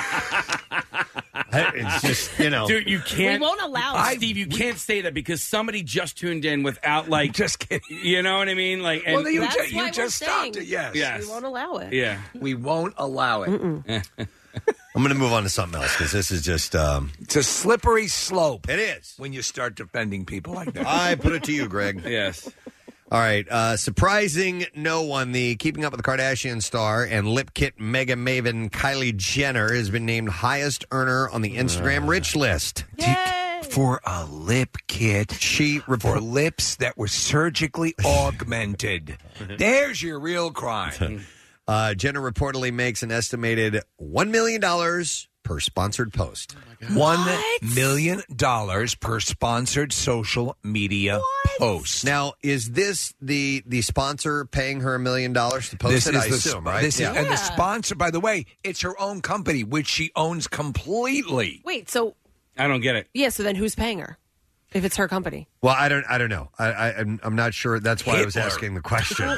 It's just you know, Dude, you can't. We won't allow I, it. Steve, you can't say that because somebody just tuned in without like. Just kidding. You know what I mean? Like, and, Well, you, That's ju- why you we're just stopped saying it. Yes. Yes. We won't allow it. yeah. We won't allow it. I'm going to move on to something else because this is just um, It's a slippery slope it is. when you start defending people like that. I put it to you, Greg. Yes. All right. Uh, surprising no one, the Keeping Up with the Kardashian star and lip kit mega maven Kylie Jenner has been named highest earner on the Instagram rich list. For a lip kit, She for report- lips that were surgically augmented. There's your real crime. uh, Jenner reportedly makes an estimated one million dollars per sponsored post. One million dollars per sponsored social media post. Now, is this the the sponsor paying her a million dollars to post This it? is I the assume, sp- right? This Yeah. is, and the sponsor, by the way, it's her own company, which she owns completely. Wait, so I don't get it. yeah, so then who's paying her? If it's her company. Well, I don't. I don't know. I, I, I'm, I'm not sure. That's why I was Hitler. asking the question.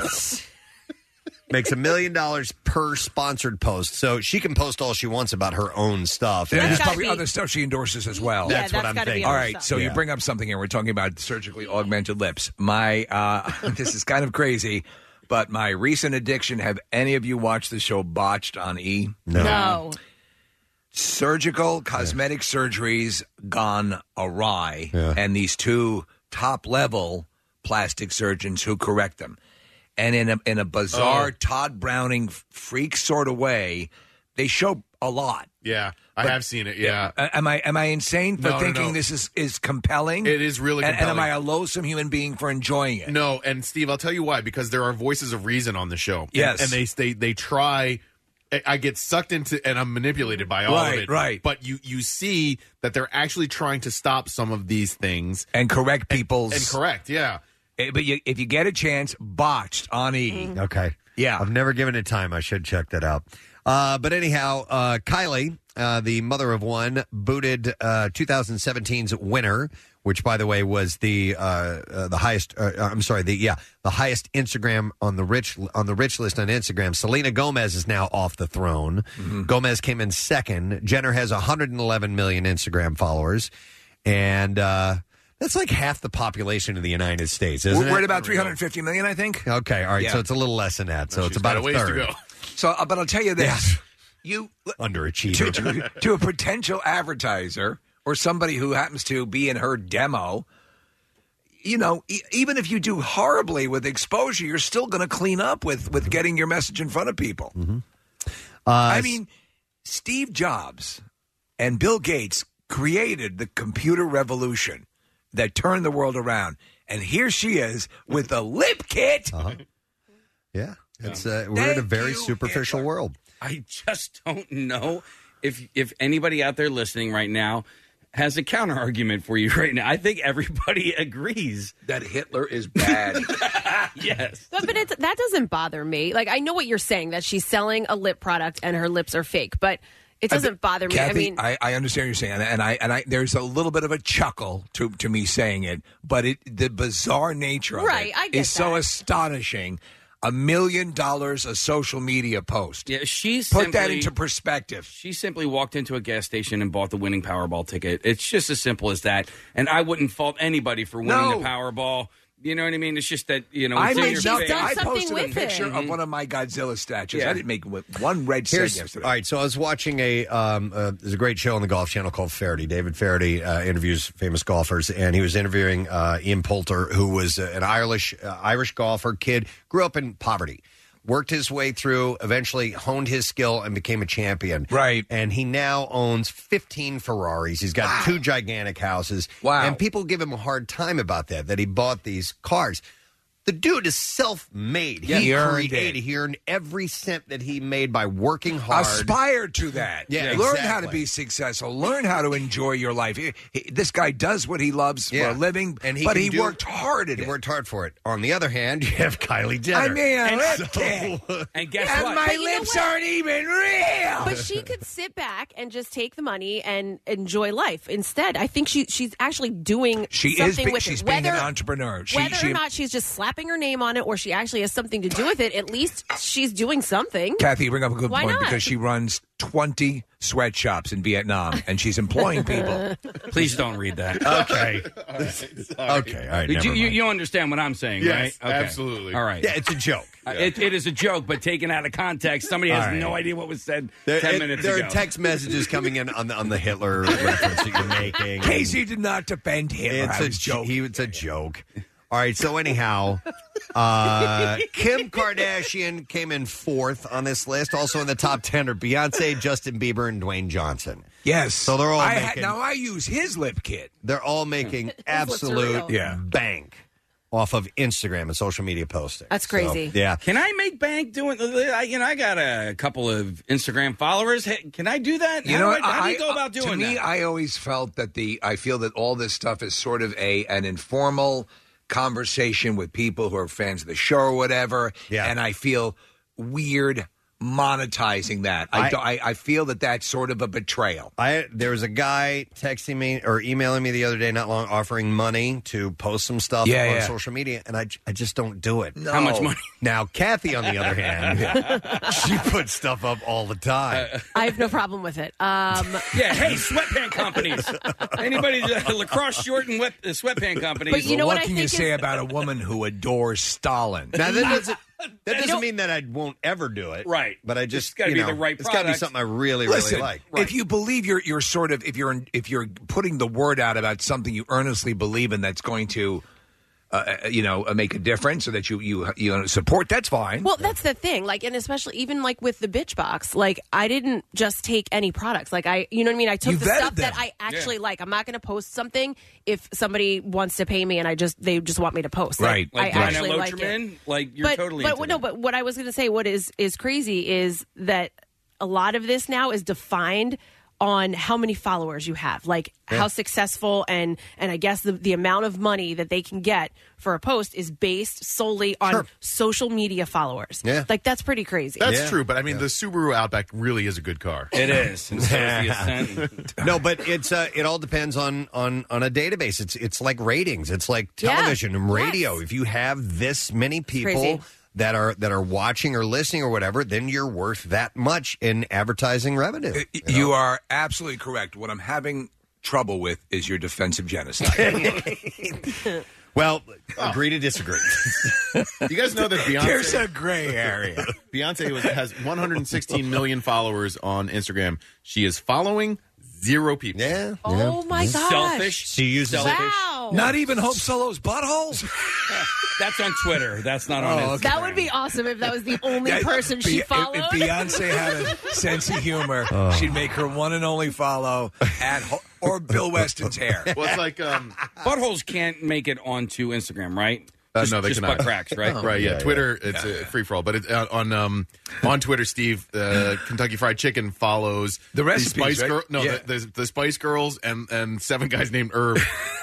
Makes a million dollars per sponsored post, so she can post all she wants about her own stuff. Yeah, there's gotta probably be- other stuff she endorses as well. Yeah, That's what that's I'm gotta be thinking. All other right, stuff. so you Yeah. bring up something here. We're talking about surgically augmented lips. My, uh, this is kind of crazy, but my recent addiction. Have any of you watched the show Botched on E? No. No. Surgical cosmetic surgeries gone awry, Yeah. and these two top level plastic surgeons who correct them. And in a in a bizarre Oh. Todd Browning freak sort of way, they show a lot. Yeah, I But- have seen it. Yeah. Uh, am I am I insane for No, no, thinking no. this is, is compelling? It is really And- And, am compelling. I a loathsome human being for enjoying it? No, and Steve, I'll tell you why. Because there are voices of reason on the show. And- Yes. and, they they they try. I- I get sucked into, and I'm manipulated by all Right, of it. right. But you you see that they're actually trying to stop some of these things And correct people's. and correct. Yeah. Eh, But you, if you get a chance, Botched on E. Okay. Yeah. I've never given it time. I should check that out. Uh, but anyhow, uh, Kylie, uh, the mother of one, booted uh, twenty seventeen's winner, which, by the way, was the uh, uh, the highest. Uh, I'm sorry, the yeah, the highest Instagram on the rich on the rich list on Instagram. Selena Gomez is now off the throne. Gomez came in second. Jenner has one hundred eleven million Instagram followers, and uh, that's like half the population of the United States, isn't We're, it? we're at about three hundred fifty million, I think. Okay, all right. Yeah. So it's a little less than that. So She's it's about got a a ways third. to go. So, uh, but I'll tell you this: you to, Underachiever. to, to a potential advertiser or somebody who happens to be in her demo, you know, e- even if you do horribly with exposure, you're still going to clean up with with getting your message in front of people. Uh, I mean, Steve Jobs and Bill Gates created the computer revolution that turned the world around, and here she is with a lip kit. Uh-huh. Yeah, it's uh, we're in a Thank very you, superficial Hitler. world. I just don't know if if anybody out there listening right now has a counter argument for you right now. I think everybody agrees that Hitler is bad. Yes. But, but it's, that doesn't bother me. Like, I know what you're saying, that she's selling a lip product and her lips are fake, but it doesn't bother me. Kathy, I mean, I, I understand what you're saying, and I and I there's a little bit of a chuckle to to me saying it, but it the bizarre nature of Right, it I get is so that. astonishing. A million dollars a social media post. Yeah, she's Put that simply- into perspective. She simply walked into a gas station and bought the winning Powerball ticket. It's just as simple as that. And I wouldn't fault anybody for winning No. the Powerball. You know what I mean? It's just that, you know, I it's in made your nothing. face. I posted a with picture it. of one of my Godzilla statues. Yeah. I didn't make one red cent Here's, yesterday. all right, so I was watching a um, uh, there's a great show on the Golf Channel called Faraday. David Faraday uh, interviews famous golfers, and he was interviewing uh, Ian Poulter, who was uh, an Irish uh, Irish golfer, kid, grew up in poverty, worked his way through, eventually honed his skill and became a champion. Right. And he now owns fifteen Ferraris. He's got two gigantic houses. Wow. And people give him a hard time about that, that he bought these cars. The dude is self-made. Yeah, he he earned created. it. He earned every cent that he made by working hard. Aspire to that. Yeah, Learn exactly. how to be successful. Learn how to enjoy your life. He- he- this guy does what he loves Yeah. for a living, And he but can he do- worked hard at He it. worked hard for it. On the other hand, you have Kylie Jenner. I mean, a And lip so- kit. And guess And what? my But you know lips what? aren't even real. but she could sit back and just take the money and enjoy life. Instead, I think she she's actually doing She is. something Be, with she's it. being Whether, an entrepreneur. She, whether she, or not she's just slapping her name on it or she actually has something to do with it, at least she's doing something. Kathy, you bring up a good Why point not? because she runs twenty sweatshops in Vietnam and she's employing people. Please don't read that. Okay. okay. All right. You, Never you, mind. you understand what I'm saying, Yes, right? Okay. absolutely. All right. Yeah, it's a joke. Uh, It, it is a joke, but taken out of context, somebody has All right. no idea what was said There, ten it- minutes there ago. are text messages coming in on the on the Hitler reference that you're making. Casey did not defend him. It's I a was joke. joking. He, it's a joke. All right. So anyhow, uh, Kim Kardashian came in fourth on this list. Also in the top ten are Beyonce, Justin Bieber, and Dwayne Johnson. Yes. So they're all I making. had, now I use his lip kit. They're all making absolute Yeah. bank off of Instagram and social media posting. That's crazy. So, yeah. Can I make bank doing? I, you know, I got a couple of Instagram followers. Hey, can I do that? You how know, do I, how do you I- go about doing to me, that? I always felt that the I feel that all this stuff is sort of a an informal conversation with people who are fans of the show or whatever. Yeah. And I feel weird monetizing that. I, I- do- I, I feel that that's sort of a betrayal. I there was a guy texting me or emailing me the other day, not long, offering money to post some stuff Yeah, on yeah. social media, and I, j- I just don't do it. How much money? Now, Kathy, on the other hand, she puts stuff up all the time. I have no problem with it. Um, Yeah, hey, sweatpant companies. Anybody, uh, lacrosse short and wet, uh, sweatpant companies. But you know what, what I can you think say is- about a woman who adores Stalin? Now, that doesn't, that doesn't know- mean that I won't ever do it. Right. But I just, It's gotta you be know, the right it's got to be product. something I really, Listen, really like. if you believe you're you're sort of if you're if you're putting the word out about something you earnestly believe in that's going to, uh, you know, uh, make a difference, or that you you you support, that's fine. Well, that's the thing. Like, and especially even like with the bitch box, like I didn't just take any products. Like I, you know what I mean? I took You the vetted stuff that them. I actually like. I'm not going to post something if somebody wants to pay me and I just, they just want me to post. Right. Like I Lionel actually like it. Locherman, like you're but, totally but into no, that. but what I was going to say, what is, is crazy is that a lot of this now is defined on how many followers you have, like how successful and and I guess the, the amount of money that they can get for a post is based solely on Sure. social media followers. Yeah. Like that's pretty crazy. That's Yeah. true, but I mean, the Subaru Outback really is a good car. It is. And so is the Ascent. No, but it's uh, it all depends on on on a database. It's it's like ratings. It's like Yeah. television and radio. Yes. If you have this many people crazy. that are that are watching or listening or whatever, then you're worth that much in advertising revenue. Y- you are absolutely correct. What I'm having trouble with is your defensive genocide. Well, agree to disagree. You guys know that Beyonce There's a gray area. Beyonce was, has one hundred sixteen million followers on Instagram. She is following zero people. Yeah. Oh my gosh. Selfish. She uses it. Wow. Not even Hope Solo's buttholes. That's on Twitter. That's not on Oh, Instagram. okay. That would be awesome if that was the only That- person she Be- if- followed. If Beyonce had a sense of humor, she'd make her one and only follow at Ho- or Bill Weston's hair. Well, it's like um, Buttholes can't make it onto Instagram, right? Uh, just, no, they just cannot. butt cracks, right? right, yeah. yeah, Twitter, it's a free for all. But it, uh, on um, on Twitter, Steve, uh, Kentucky Fried Chicken follows The recipes, Spice right? Girl. No, Yeah. the, the, the Spice Girls and and seven guys named Herb.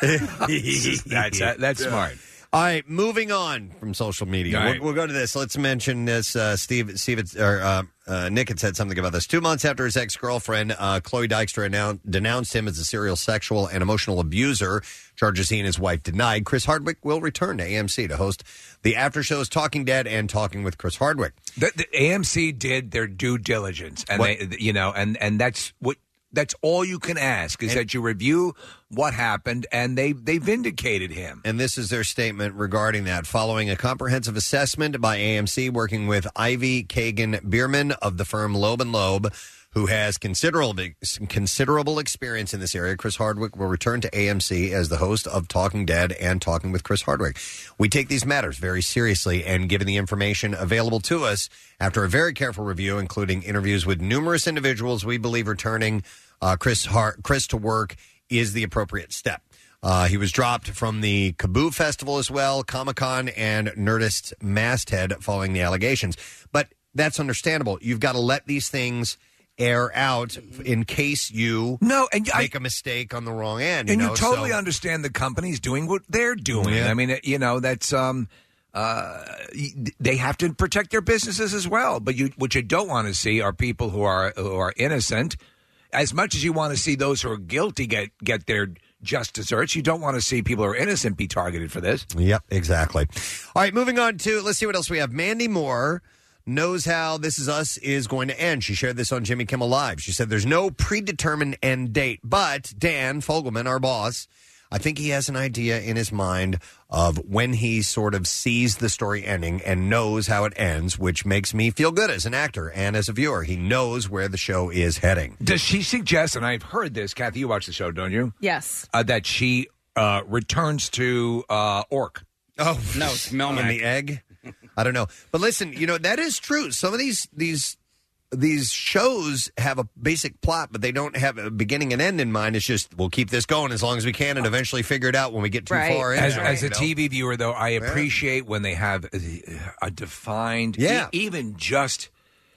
That's that's smart. All right, moving on from social media. All right. We'll, we'll go to this. Let's mention this. Uh, Steve, Steve, it's- or uh, uh, Nick had said something about this. Two months after his ex-girlfriend, uh, Chloe Dykstra, announced, denounced him as a serial sexual and emotional abuser, charges he and his wife denied, Chris Hardwick will return to A M C to host the after shows Talking Dead and Talking with Chris Hardwick. The, the A M C did their due diligence, and What- they, you know, and and that's what that's all you can ask is that you review what happened, and they they vindicated him. And this is their statement regarding that. Following a comprehensive assessment by A M C, working with Ivy Kagan Bierman of the firm Loeb and Loeb, who has considerable considerable experience in this area, Chris Hardwick will return to A M C as the host of Talking Dead and Talking with Chris Hardwick. We take these matters very seriously, and given the information available to us, after a very careful review, including interviews with numerous individuals, we believe returning uh, Chris Hart, Chris to work is the appropriate step. Uh, he was dropped from the Kaboo Festival as well, Comic-Con, and Nerdist Masthead following the allegations. But that's understandable. You've got to let these things air out in case you no, and make a mistake on the wrong end. You and know? you totally So- understand the company's doing what they're doing. Yeah. I mean, you know, that's um, uh, they have to protect their businesses as well. But you, what you don't want to see are people who are who are innocent. As much as you want to see those who are guilty get get their just desserts, you don't want to see people who are innocent be targeted for this. Yep, exactly. All right, moving on to, let's see what else we have. Mandy Moore knows how This Is Us is going to end. She shared this on Jimmy Kimmel Live. She said there's no predetermined end date, but Dan Fogelman, our boss, I think he has an idea in his mind of when he sort of sees the story ending and knows how it ends, which makes me feel good as an actor and as a viewer. He knows where the show is heading. Does she suggest, and I've heard this, Kathy, you watch the show, don't you? Yes. Uh, that she uh, returns to uh, Orc. Oh, no, it's Melmac. In the egg? I don't know. But listen, you know, that is true. Some of these these these shows have a basic plot, but they don't have a beginning and end in mind. It's just, we'll keep this going as long as we can and eventually figure it out when we get too Right. far in. As, there, as you a know? T V viewer, though, I appreciate when they have a, a defined, Yeah. e- even just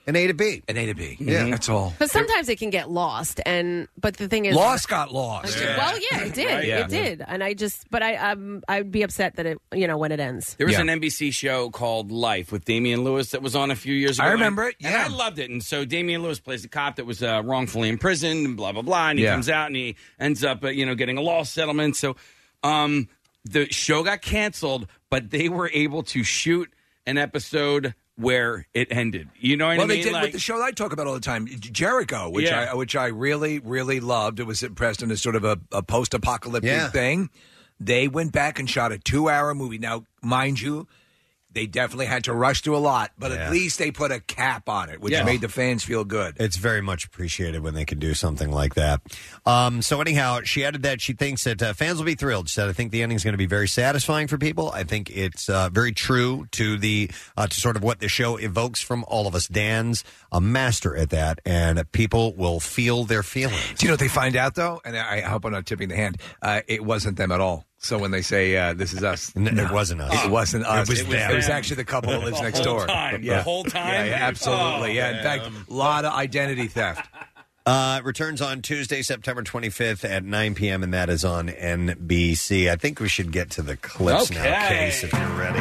An A to B. An A to B. Yeah. That's all. But sometimes it can get lost, and but the thing is, Lost got lost. Yeah. Well, yeah, it did. Right, yeah. It did, and I just, but I, um, I'd be upset that it, you know, when it ends. There was Yeah. an N B C show called Life with Damian Lewis that was on a few years ago. I remember it, And yeah. I loved it. And so Damian Lewis plays a cop that was uh, wrongfully imprisoned and blah, blah, blah. And he Yeah. comes out and he ends up, uh, you know, getting a law settlement. So um, the show got canceled, but they were able to shoot an episode where it ended. You know what Well, I mean? they did Like- with the show that I talk about all the time, Jericho, which Yeah. I which I really really loved. It was at Preston as sort of a, a post apocalyptic Yeah. thing. They went back and shot a two hour movie. Now, mind you, they definitely had to rush through a lot, but Yeah. at least they put a cap on it, which Yeah. made the fans feel good. It's very much appreciated when they can do something like that. Um, so anyhow, she added that she thinks that uh, fans will be thrilled. She said, "I think the ending is going to be very satisfying for people. I think it's uh, very true to the uh, to sort of what the show evokes from all of us. Dan's a master at that, and people will feel their feelings." Do you know what they find out though? And I, I hope I'm not tipping the hand. Uh, it wasn't them at all. So when they say uh, this is us, N- it wasn't us. It wasn't us. It was it, them. it was actually the couple that lives The next whole door. time. Yeah. The whole time? Yeah, yeah, absolutely. Oh, yeah. In fact, man. a lot of identity theft. Uh, it returns on Tuesday, September twenty-fifth at nine p.m., and that is on N B C. I think we should get to the clips now, Okay. Case, if you're ready.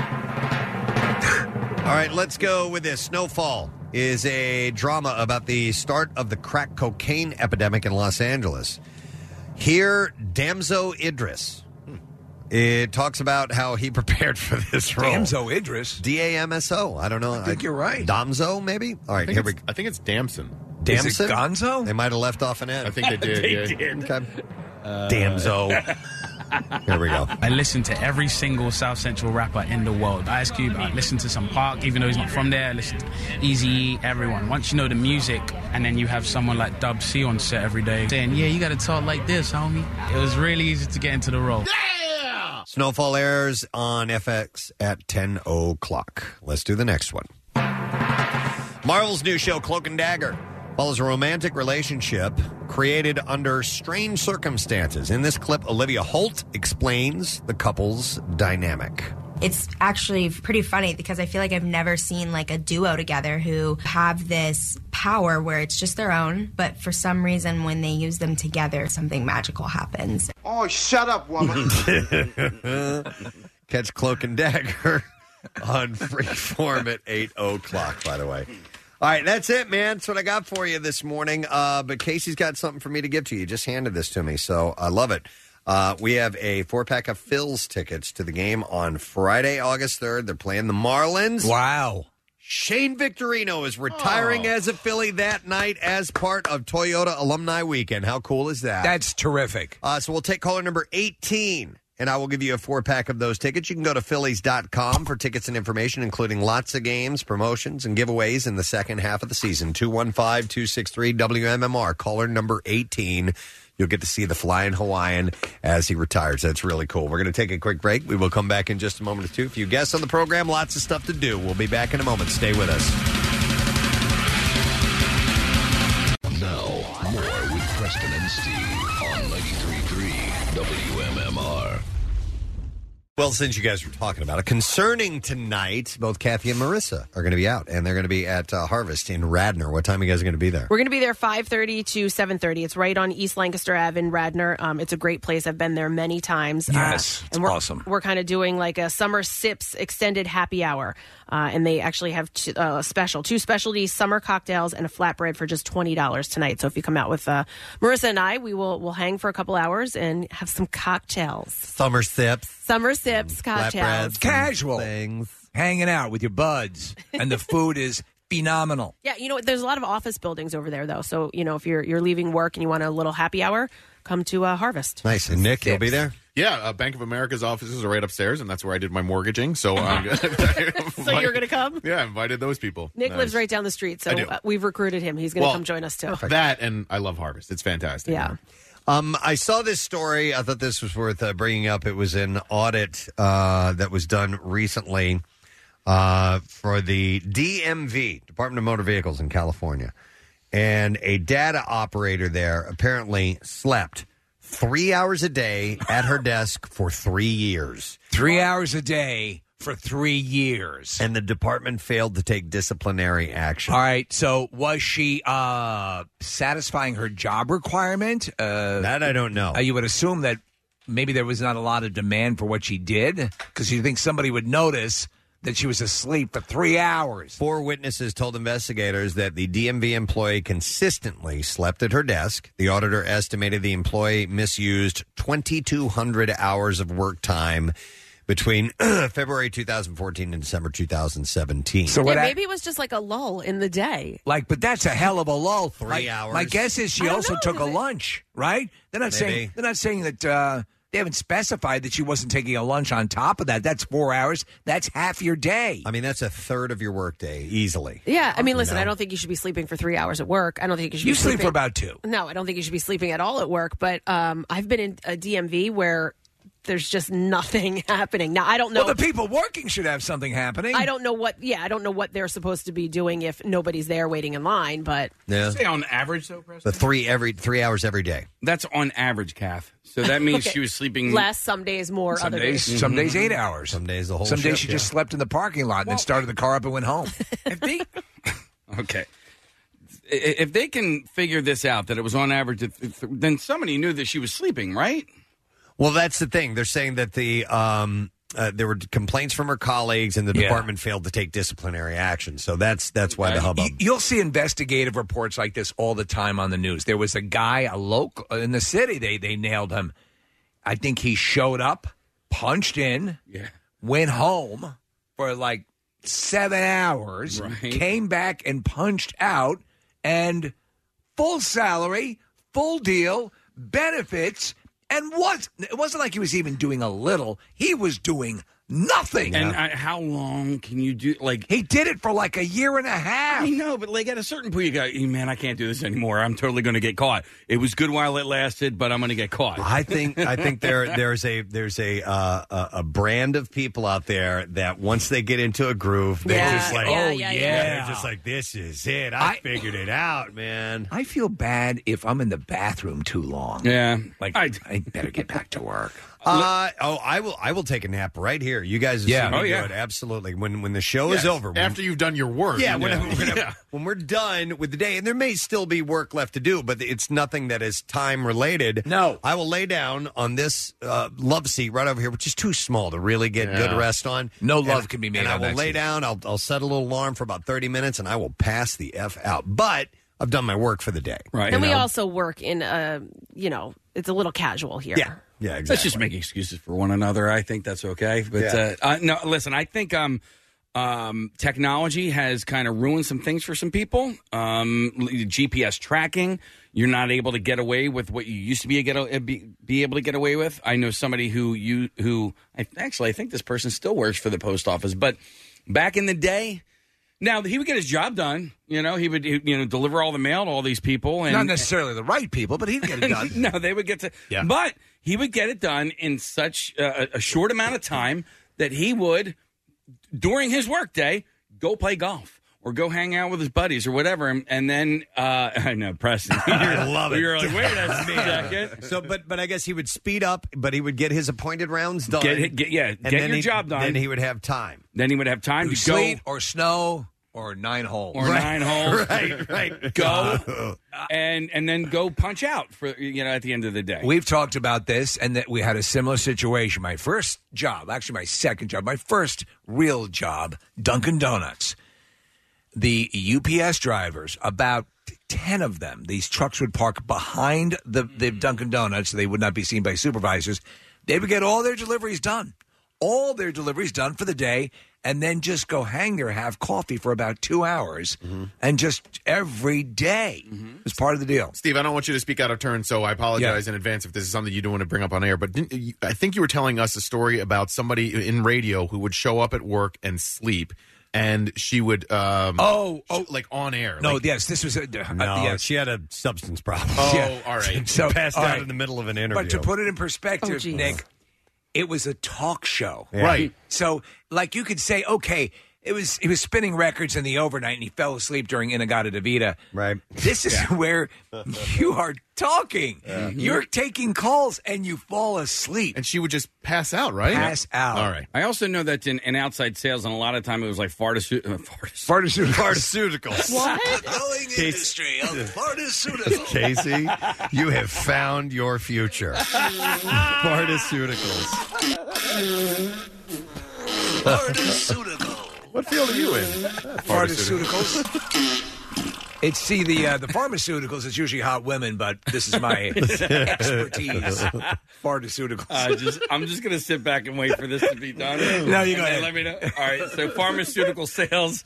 All right, let's go with this. Snowfall is a drama about the start of the crack cocaine epidemic in Los Angeles. Here, Damso Idris. It talks about how he prepared for this role. Damso Idris? D A M S O. I don't know. I think you're right. Damso, maybe? All right, I think, here we it's, I think it's Damson. Damson? Is it Gonzo? They might have left off an N. I think they did. They yeah. did. Okay. Damso. Here we go. I listen to every single South Central rapper in the world. Ice Cube, I listen to some Park, even though he's not from there. I listen to Eazy-E, everyone. Once you know the music, and then you have someone like Dub C on set every day saying, yeah, you got to talk like this, homie. It was really easy to get into the role. Snowfall airs on F X at ten o'clock. Let's do the next one. Marvel's new show, Cloak and Dagger, follows a romantic relationship created under strange circumstances. In this clip, Olivia Holt explains the couple's dynamic. It's actually pretty funny because I feel like I've never seen like a duo together who have this power where it's just their own, but for some reason when they use them together, something magical happens. Oh, shut up, woman. Catch Cloak and Dagger on Freeform at eight o'clock, by the way. All right, that's it, man. That's what I got for you this morning. Uh, but Casey's got something for me to give to you. He just handed this to me, so I love it. Uh, we have a four-pack of Phil's tickets to the game on Friday, August third. They're playing the Marlins. Wow. Shane Victorino is retiring as a Philly that night as part of Toyota Alumni Weekend. How cool is that? That's terrific. Uh, so we'll take caller number eighteen, and I will give you a four-pack of those tickets. You can go to Phillies dot com for tickets and information, including lots of games, promotions, and giveaways in the second half of the season. two one five, two six three, W M M R. Caller number eighteen. You'll get to see the Flying Hawaiian as he retires. That's really cool. We're going to take a quick break. We will come back in just a moment or two. A few guests on the program, lots of stuff to do. We'll be back in a moment. Stay with us. Now, more with Preston and Steve on ninety-three point three W M M R. Well, since you guys were talking about it, concerning tonight, both Kathy and Marissa are going to be out, and they're going to be at uh, Harvest in Radnor. What time are you guys going to be there? We're going to be there five thirty to seven thirty. It's right on East Lancaster Avenue in Radnor. Um, it's a great place. I've been there many times. Yes, uh, it's and we're, awesome. We're kind of doing like a summer sips extended happy hour. Uh, and they actually have t- uh, a special, two specialty summer cocktails and a flatbread for just twenty dollars tonight. So if you come out with uh, Marissa and I, we will we'll hang for a couple hours and have some cocktails. Summer sips. Summer sips, cocktails. Casual. Things. Hanging out with your buds. And the food is phenomenal. Yeah, you know what? There's a lot of office buildings over there, though. So, you know, if you're you're leaving work and you want a little happy hour, come to uh, Harvest. Nice. And Nick, you'll be there? Yeah, uh, Bank of America's offices are right upstairs, and that's where I did my mortgaging. So I'm So you're going to come? Yeah, I invited those people. Nick Nice. lives right down the street, so I do. uh, we've recruited him. He's going to Well, come join us, too. That, and I love Harvest. It's fantastic. Yeah. Um, I saw this story. I thought this was worth uh, bringing up. It was an audit uh, that was done recently uh, for the D M V, Department of Motor Vehicles in California. And a data operator there apparently slept three hours a day at her desk for three years. Three hours a day for three years. And the department failed to take disciplinary action. All right, so was she uh, satisfying her job requirement? Uh, that I don't know. Uh, you would assume that maybe there was not a lot of demand for what she did, because you think somebody would notice that she was asleep for three hours. Four witnesses told investigators that the D M V employee consistently slept at her desk. The auditor estimated the employee misused twenty-two hundred hours of work time between February two thousand fourteen and December two thousand seventeen. So yeah, maybe it was just like a lull in the day. Like, but that's a hell of a lull. Three like, hours. My guess is she I don't also know, took a it- lunch, right? They're not Maybe. saying they're not saying that uh, they haven't specified that she wasn't taking a lunch on top of that. That's four hours. That's half your day. I mean, that's a third of your workday, easily. Yeah, I mean, You listen, know? I don't think you should be sleeping for three hours at work. I don't think you should You be sleep sleeping for about two. No, I don't think you should be sleeping at all at work. But um, I've been in a D M V where there's just nothing happening. Now, I don't know. Well, the people working should have something happening. I don't know what. Yeah, I don't know what they're supposed to be doing if nobody's there waiting in line. But Yeah. Say on average, though, Preston? The three every three hours every day. That's on average, Kath. So that means Okay. she was sleeping less, some days more, Some other days, days. some days eight hours. Some days the whole Some days shift, she yeah. just slept in the parking lot and then started the car up and went home. If they, okay, I- if they can figure this out that it was on average, if- if- then somebody knew that she was sleeping, right? Well, that's the thing. They're saying that the um, uh, there were complaints from her colleagues, and the Yeah. department failed to take disciplinary action. So that's that's why the hubbub. Y- You'll see investigative reports like this all the time on the news. There was a guy, a local in the city. They they nailed him. I think he showed up, punched in, Yeah. went home for like seven hours, Right. came back and punched out, and full salary, full deal, benefits, and was it wasn't like he was even doing a little. He was doing nothing. And I, how long can you do? Like he did it for like a year and a half. I know, but like at a certain point, you go, "Hey, man, I can't do this anymore. I'm totally going to get caught. It was good while it lasted, but I'm going to get caught." I think I think there there's a there's a, uh, a a brand of people out there that once they get into a groove, they're Yeah. just like, Yeah, oh yeah, yeah, yeah. they're just like, this is it. I, I- figured it out, man. I feel bad if I'm in the bathroom too long. Yeah, Like I, I better get back to work. Uh, oh, I will. I will take a nap right here. You guys, have Yeah. seen me Oh, do yeah. it. Absolutely. When when the show is Yes, over, when- after you've done your work. Yeah, when, Yeah. when, when- Yeah. when we're done with the day, and there may still be work left to do, but it's nothing that is time related. No. I will lay down on this uh, love seat right over here, which is too small to really get Yeah. good rest on. No And- love can be made And I on will that lay seat. down. I'll, I'll set a little alarm for about thirty minutes, and I will pass the f out. But I've done my work for the day. Right. and we know? also work in a, you know, it's a little casual here. Yeah. Yeah. Exactly. Let's just make excuses for one another. I think that's okay. But Yeah. uh, uh, no, listen. I think um, um, technology has kind of ruined some things for some people. Um, G P S tracking. You're not able to get away with what you used to be, get, uh, be, be able to get away with. I know somebody who you who I, actually I think this person still works for the post office, but back in the day. Now he would get his job done. You know, he would he, you know deliver all the mail to all these people, and Not necessarily the right people, but he'd get it done. no, they would get to. Yeah. But he would get it done in such uh, a short amount of time that he would, during his workday, go play golf or go hang out with his buddies or whatever, and, and then uh, I know Preston, I love it. You're like, wait a second. So, but but I guess he would speed up, but he would get his appointed rounds done. Get, get, yeah, and get then your he- job done. Then he would have time. Then he would have time Through to go. sleet or snow or nine holes. Or nine holes, Right, right. Go and and then go punch out for you know at the end of the day. We've talked about this, and that we had a similar situation. My first job, actually my second job, my first real job, Dunkin' Donuts. The U P S drivers, about ten of them, these trucks would park behind the, the Dunkin' Donuts so they would not be seen by supervisors. They would get all their deliveries done. All their deliveries done for the day, and then just go hang there, have coffee for about two hours, and just every day was part of the deal. Steve, I don't want you to speak out of turn, so I apologize in advance if this is something you don't want to bring up on air. But didn't, you, I think you were telling us a story about somebody in radio who would show up at work and sleep, and she would um, oh, oh, like on air. No, like, yes, this was a uh, No, yes. she had a substance problem. Oh, Yeah. all right. She passed all out right. in the middle of an interview. But to put it in perspective, Oh, geez. Nick, it was a talk show. Yeah. Right. So, like, you could say, okay, It was he was spinning records in the overnight, and he fell asleep during Inagata-Davida. Right. This is Yeah. where you are talking. Mhm. You're taking calls, and you fall asleep. And she would just pass out, right? Pass out. All right. I also know that in, in outside sales, and a lot of time it was like fartisu- uh, fartis- Pharmaceuticals. Pharmaceuticals. What? Growing industry of pharmaceuticals. Casey, you have found your future. Pharmaceuticals. Pharmaceutical. What field are you in? Pharmaceuticals. It's see the uh, the pharmaceuticals. It's usually hot women, but this is my expertise. Pharmaceuticals. Uh, just, I'm just going to sit back and wait for this to be done. No, you And go then ahead. Let me know. All right. So pharmaceutical sales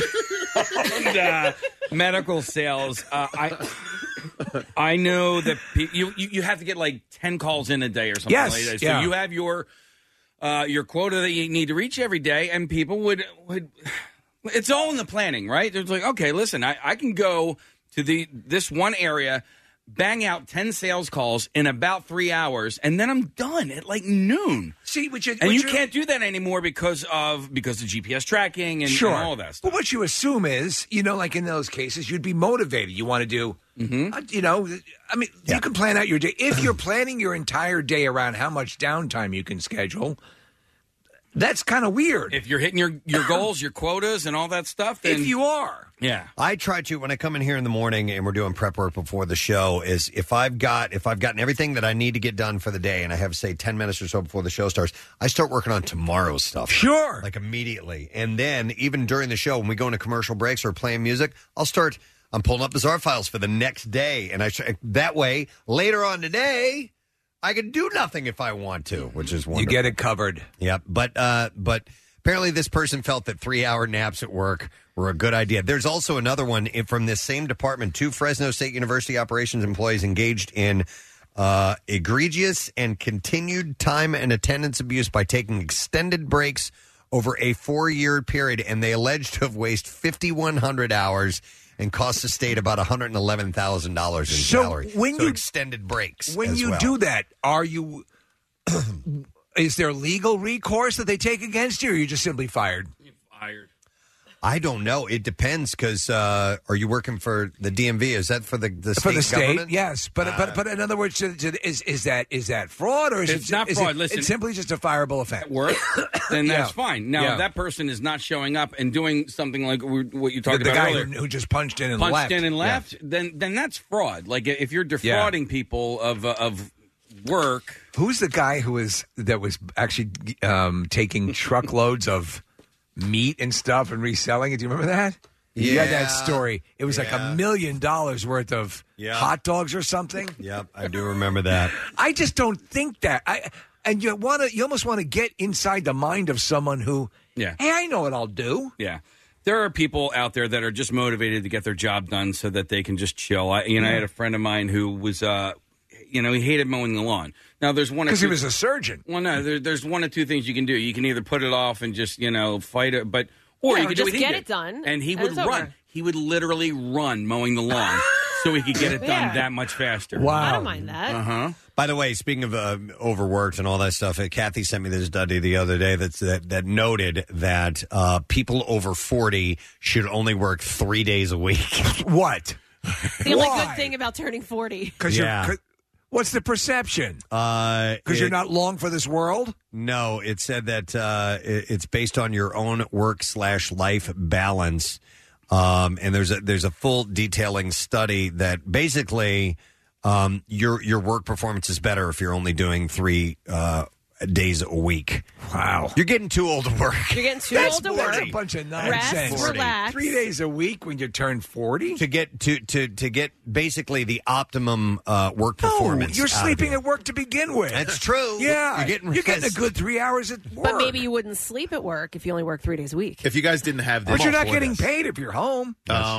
and uh, medical sales. Uh, I I know that pe- you, you you have to get like ten calls in a day or something Yes, like that. So yeah. you have your uh, your quota that you need to reach every day, and people would would. It's all in the planning, right? It's like, okay, listen, I, I can go to the this one area, bang out ten sales calls in about three hours, and then I'm done at like noon. See, which you, And which you can't do that anymore because of because of G P S tracking and, sure. and all that stuff. But what you assume is, you know, like in those cases, you'd be motivated. You want to do, Mm-hmm. uh, you know, I mean, you can plan out your day. If you're planning your entire day around how much downtime you can schedule, that's kind of weird. If you're hitting your, your goals, your quotas, and all that stuff, then If you are. yeah. I try to when I come in here in the morning and we're doing prep work before the show. Is if I've got if I've gotten everything that I need to get done for the day, and I have say ten minutes or so before the show starts, I start working on tomorrow's stuff. Sure, like immediately, and then even during the show when we go into commercial breaks or playing music, I'll start. I'm pulling up Bizarre Files for the next day, and I try, that way later on today. I can do nothing if I want to, which is wonderful. You get it covered. Yep. But uh, but apparently this person felt that three-hour naps at work were a good idea. There's also another one from this same department. Two Fresno State University operations employees engaged in uh, egregious and continued time and attendance abuse by taking extended breaks over a four-year period, and they alleged to have wasted fifty-one hundred hours and cost the state about one hundred eleven thousand dollars in So salary. when so you- extended breaks When as you well. do that, are you? Is there legal recourse that they take against you, or are you just simply fired? Fired. I don't know. It depends because uh, are you working for the D M V? Is that for the, the state For the state, government? yes, but Uh, but but in other words, is is is that is that fraud or is It's it not is fraud. It, Listen, it's simply just a fireable offense. Work, then that's Yeah. fine. Now, Yeah. if that person is not showing up and doing something like we- what you The, talked the about guy earlier, who, who just punched in and punched left. in and Yeah. left, then then that's fraud. Like if you're defrauding people of uh, of work. Who's the guy who was that was actually um, taking truckloads of meat and stuff and reselling it? Do you remember that? You got that Yeah. story. It was like Yeah. a million dollars worth of Yeah. hot dogs or something. Yep, I do remember that. I just don't think that. I and you want to. You almost want to get inside the mind of someone who. Yeah. Hey, I know what I'll do. Yeah. There are people out there that are just motivated to get their job done so that they can just chill. I, you know, I had a friend of mine who was, uh, you know, he hated mowing the lawn. Now, there's one or Because he two- was a surgeon. Well, no, there, there's one or two things you can do. You can either put it off and just, you know, fight it, but or Yeah, you or can do just what he get did. it done, and he and would it's run. over. He would literally run mowing the lawn so he could get it done Yeah. that much faster. I don't mind that. Uh huh. By the way, speaking of uh, overworked and all that stuff, uh, Kathy sent me this study the other day that's, that that noted that uh, people over forty should only work three days a week. What? The only Why? good thing about turning forty. Because Yeah. you're. What's the perception? Because Because you're not long for this world. No, it said that uh, it, it's based on your own work slash life balance, um, and there's a there's a full detailing study that basically um, your your work performance is better if you're only doing three uh, days a week. Wow, you're getting too old to work. You're getting too That's old to that's work. a bunch of Rest, nonsense. relax. Three days a week when you turn forty. To get to to to get basically the optimum uh, work No, performance. you're out of sleeping you. at work to begin with. That's true. Yeah, You're getting you're getting a rest. good three hours at work. But maybe you wouldn't sleep at work if you only work three days a week. If you guys didn't have this, But you're not before getting this, paid if you're home. Um,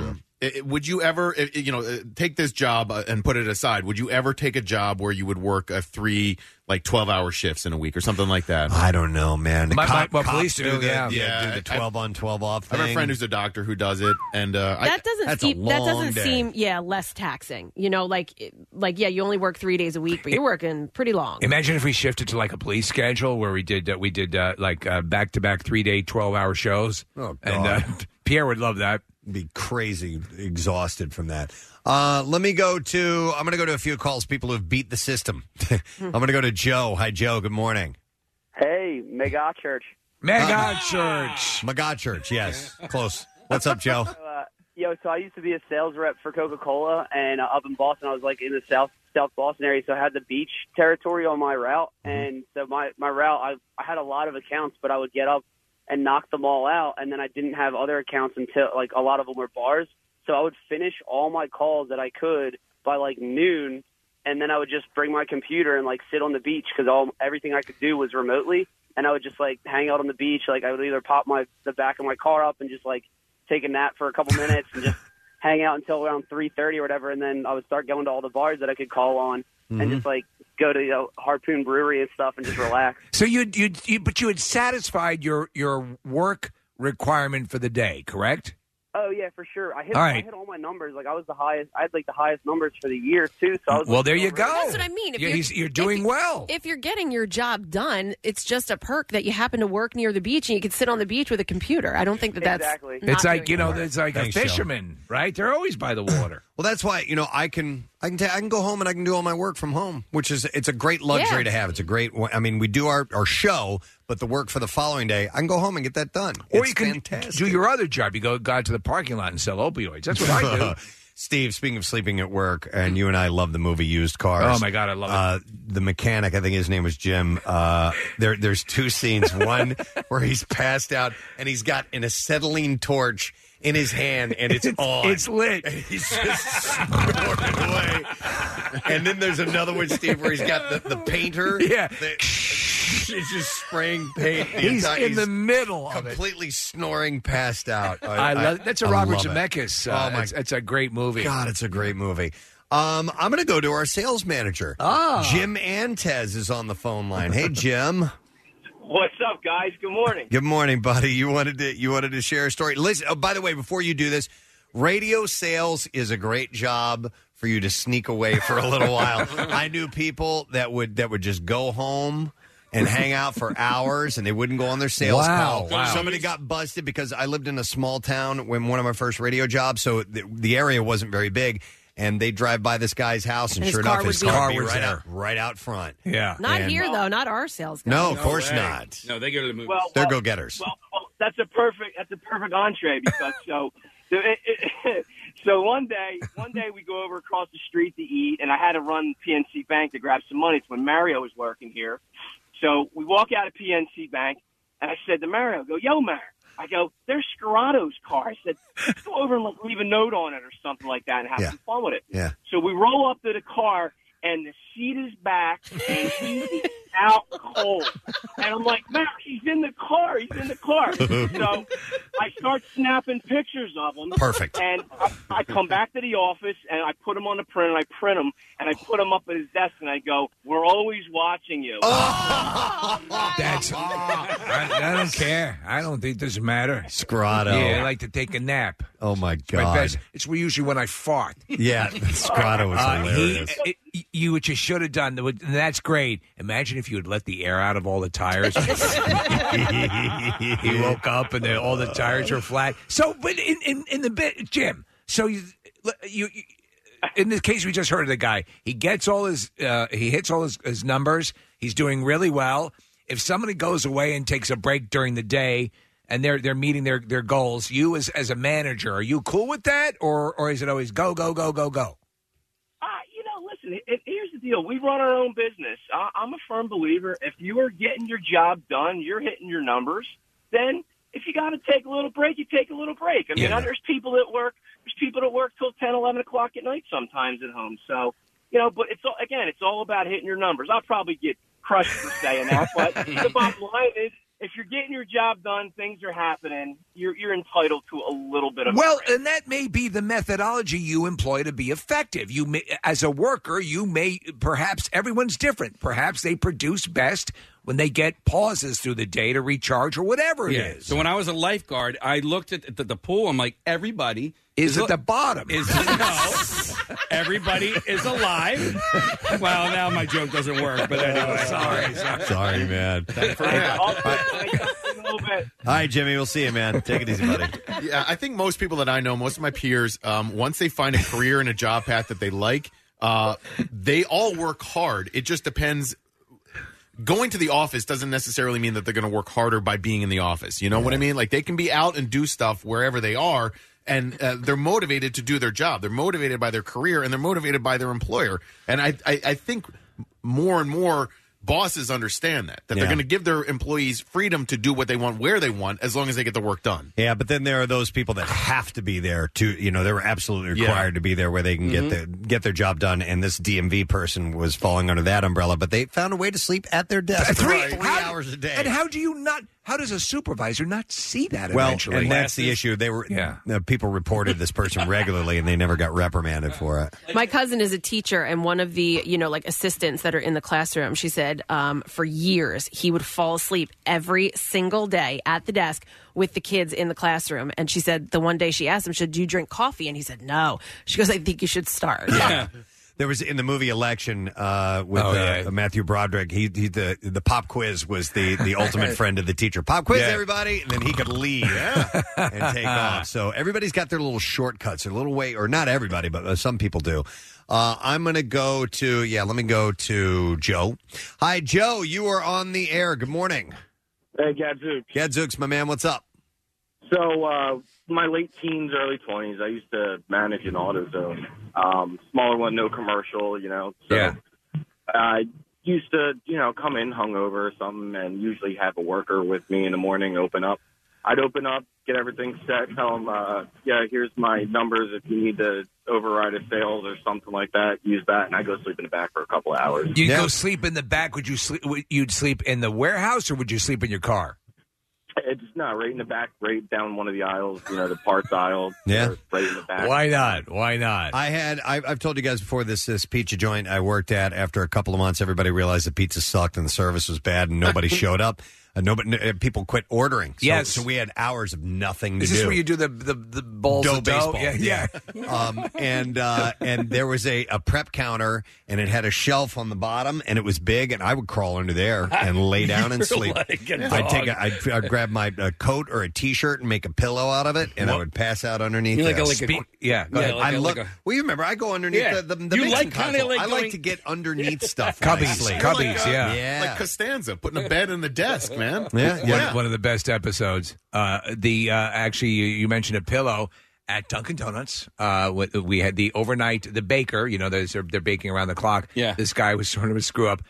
I- would you ever, I- you know, uh, take this job uh, and put it aside? Would you ever take a job where you would work a three, like twelve-hour shifts in a week or something like that? I don't know, man. The My- my- cop- well, cops police do, the, yeah. yeah, do the I- twelve on, twelve off I thing. have a friend who's a doctor who does it, and uh, I, That doesn't that's a seem that long doesn't day. seem yeah less taxing. You know, like like yeah, you only work three days a week, but you're working pretty long. Imagine if we shifted to like a police schedule where we did uh, we did uh, like uh, back-to-back three-day, twelve-hour shows. Oh, And uh, God. Pierre would love that. Be crazy exhausted from that. Uh, let me go to, I'm going to go to a few calls, people who've beat the system. I'm going to go to Joe. Hi, Joe. Good morning. Hey, Mega Church. Mega Church. Mega Church, yes. Close. What's up, Joe? Uh, yo, so I used to be a sales rep for Coca-Cola, and uh, up in Boston, I was like in the South South Boston area, so I had the beach territory on my route, and so my, my route, I, I had a lot of accounts, but I would get up and knock them all out, and then I didn't have other accounts until, like, a lot of them were bars, so I would finish all my calls that I could by, like, noon, and then I would just bring my computer and, like, sit on the beach, because all everything I could do was remotely, and I would just, like, hang out on the beach, like, I would either pop my the back of my car up and just, like, take a nap for a couple minutes and just hang out until around three thirty or whatever, and then I would start going to all the bars that I could call on, Mm-hmm. and just, like, go to, you know, Harpoon Brewery and stuff and just relax. So you you you but you had satisfied your your work requirement for the day, correct? Oh yeah, for sure. I hit All I right. hit all my numbers. Like I was the highest. I had like the highest numbers for the year too. So I was Well, like, there you oh, go. That's what I mean. If Yeah, you're, he's- you're doing if, well. If you're getting your job done, it's just a perk that you happen to work near the beach and you can sit on the beach with a computer. I don't think that that's Exactly. not It's like doing you know, work. it's like Thanks, a Joe. fisherman, right? They're always by the water. Well, that's why, you know, I can I can ta- I can go home and I can do all my work from home, which is it's a great luxury Yeah. to have. It's a great I mean, we do our, our show, but the work for the following day, I can go home and get that done. Or It's you can fantastic. do your other job. You go go out to the parking lot and sell opioids. That's what I do. Steve, speaking of sleeping at work, and you and I love the movie Used Cars. Oh, my God, I love it. Uh, the mechanic, I think his name was Jim. Uh, there, there's two scenes. One where he's passed out and he's got an acetylene torch in his hand and it's, on. It's lit. And he's just snorting away. And then there's another one, Steve, where he's got the, the painter. Yeah. that- He's just spraying paint. the He's entire- in the middle of it. completely snoring, passed out. I love that's a I Robert love it. Zemeckis. Uh, Oh, my it's, it's a great movie. God, it's a great movie. Um, I'm going to go to our sales manager. Ah. Jim Antez is on the phone line. Hey, Jim. What's up, guys? Good morning. Good morning, buddy. You wanted to you wanted to share a story. Listen. Oh, by the way, before you do this, radio sales is a great job for you to sneak away for a little while. I knew people that would that would just go home and hang out for hours, and they wouldn't go on their sales Wow, call. wow. Somebody got busted because I lived in a small town when one of my first radio jobs, so the, the area wasn't very big. And they drive by this guy's house, and, And his sure car enough, would his be- car would be Car was right there. out, right out front. Yeah. Not And- here though, not our sales guys. No, of No course way. not. No, they go to the movies. Well, They're well, go-getters. Well, well, that's a perfect that's a perfect entree because so so, it, it, so one day one day we go over across the street to eat, and I had to run P N C Bank to grab some money. It's when Mario was working here. So we walk out of P N C Bank, and I said to Mario, I go, yo, Mario. I go, there's Scarado's car. I said, let's go over and like, leave a note on it or something like that and have Yeah. some fun with it. Yeah. So we roll up to the car, and the seat is back, and he is out cold. And I'm like, Matt, he's in the car. He's in the car. So I start snapping pictures of him. Perfect. And I, I come back to the office, and I put them on the print, and I print them, and I put them up at his desk, and I go, we're always watching you. That's. I, I don't care. I don't think it doesn't matter. Scrotto. Yeah, I like to take a nap. Oh, my My God. best. It's usually when I fart. Yeah, Scrotto was Uh, he, hilarious. it- you what you should have done. And that's great. Imagine if you had let the air out of all the tires. He woke up and the, all the tires were flat. So, but in, in, in the bit, Jim. So you, you, you, in the case we just heard of the guy, he gets all his, uh, he hits all his, his numbers. He's doing really well. If somebody goes away and takes a break during the day, and they're they're meeting their, their goals, you as as a manager, are you cool with that, or or is it always go go go go go? Uh, you know, listen, it, here's the deal. We run our own business. I, I'm a firm believer. If you are getting your job done, you're hitting your numbers, then if you got to take a little break, you take a little break. I mean, Yeah. there's people that work, there's people that work till ten, eleven o'clock at night sometimes at home. So, you know, but it's all, again, it's all about hitting your numbers. I'll probably get crushed for saying that, but the bottom line is, if you're getting your job done, things are happening, you're you're entitled to a little bit of Well, a break. and that may be the methodology you employ to be effective. You may, as a worker, you may perhaps everyone's different. Perhaps they produce best when they get pauses through the day to recharge or whatever it Yeah. is. So when I was a lifeguard, I looked at the, the pool. I'm like, everybody Is at the bottom. Is no, everybody is alive. Well, now my joke doesn't work. But anyway, sorry, sorry, Sorry, man. All right, Jimmy, we'll see you, man. Take it easy, buddy. Yeah, I think most people that I know, most of my peers, um, once they find a career and a job path that they like, uh, they all work hard. It just depends. Going to the office doesn't necessarily mean that they're going to work harder by being in the office. You know what I mean? Like, they can be out and do stuff wherever they are, and uh, they're motivated to do their job. They're motivated by their career, and they're motivated by their employer. And I, I, I think more and more bosses understand that, that Yeah. they're going to give their employees freedom to do what they want, where they want, as long as they get the work done. Yeah, but then there are those people that have to be there to, you know, they were absolutely required Yeah. to be there where they can Mhm. get the, get their job done. And this D M V person was falling under that umbrella, but they found a way to sleep at their desk for Three- three how- hours a day. And how do you not? How does a supervisor not see that well, eventually? and that's the issue. They were, Yeah. uh, people reported this person regularly, and they never got reprimanded for it. My cousin is a teacher, and one of the, you know, like assistants that are in the classroom, she said um, for years he would fall asleep every single day at the desk with the kids in the classroom. And she said the one day she asked him, should you drink coffee? And he said, no. She goes, I think you should start. Yeah. There was in the movie Election uh, with Oh, uh, yeah. Matthew Broderick. He, he the the pop quiz was the, the ultimate friend of the teacher. Pop quiz, Yeah. everybody, and then he could leave and take off. So everybody's got their little shortcuts, their little way, or not everybody, but uh, some people do. Uh, I'm going to go to yeah. Let me go to Joe. Hi, Joe. You are on the air. Good morning. Hey, Gadzooks. Gadzooks, my man. What's up? So, uh, my late teens, early twenties, I used to manage an AutoZone. Um, smaller one, no commercial, you know. So Yeah. I used to, you know, come in hungover or something and usually have a worker with me in the morning open up. I'd open up, get everything set, tell them, uh, yeah, here's my numbers. If you need to override a sales or something like that, use that. And I go sleep in the back for a couple of hours. You'd go sleep in the back. Would you sleep? would- You'd sleep in the warehouse, or would you sleep in your car? It's not right in the back, right down one of the aisles, you know, the parts aisle. Yeah. or right in the back. Why not? Why not? I had I, I've told you guys before this this pizza joint I worked at. After a couple of months, everybody realized the pizza sucked and the service was bad, and nobody showed up. Uh, nobody, uh, people quit ordering. So, Yes. so we had hours of nothing to Is this do. where you do the the, the balls dough of dough? baseball. Yeah, yeah. um, and uh, and there was a, a prep counter, and it had a shelf on the bottom, and it was big, and I would crawl under there and lay down and You're sleep. like a I'd take dog. a, I'd, I'd grab my uh, coat or a T-shirt and make a pillow out of it, and I would pass out underneath. You're like there. a- like a- Spe- yeah, go Yeah, ahead. like I a- look. like a- well, you remember I go underneath Yeah. the the, the You mixing like- kinda console. like I going- like to get underneath stuff. when I Cubbies, sleep. cubbies, Like, uh, yeah. Yeah. Like Costanza, putting a bed in the desk, man. Yeah, yeah. One, one of the best episodes. Uh, the uh, actually, you, you mentioned a pillow at Dunkin' Donuts. Uh, we- we had the overnight, the baker. You know, there's, they're, they're baking around the clock. Yeah. This guy was sort of a screw up.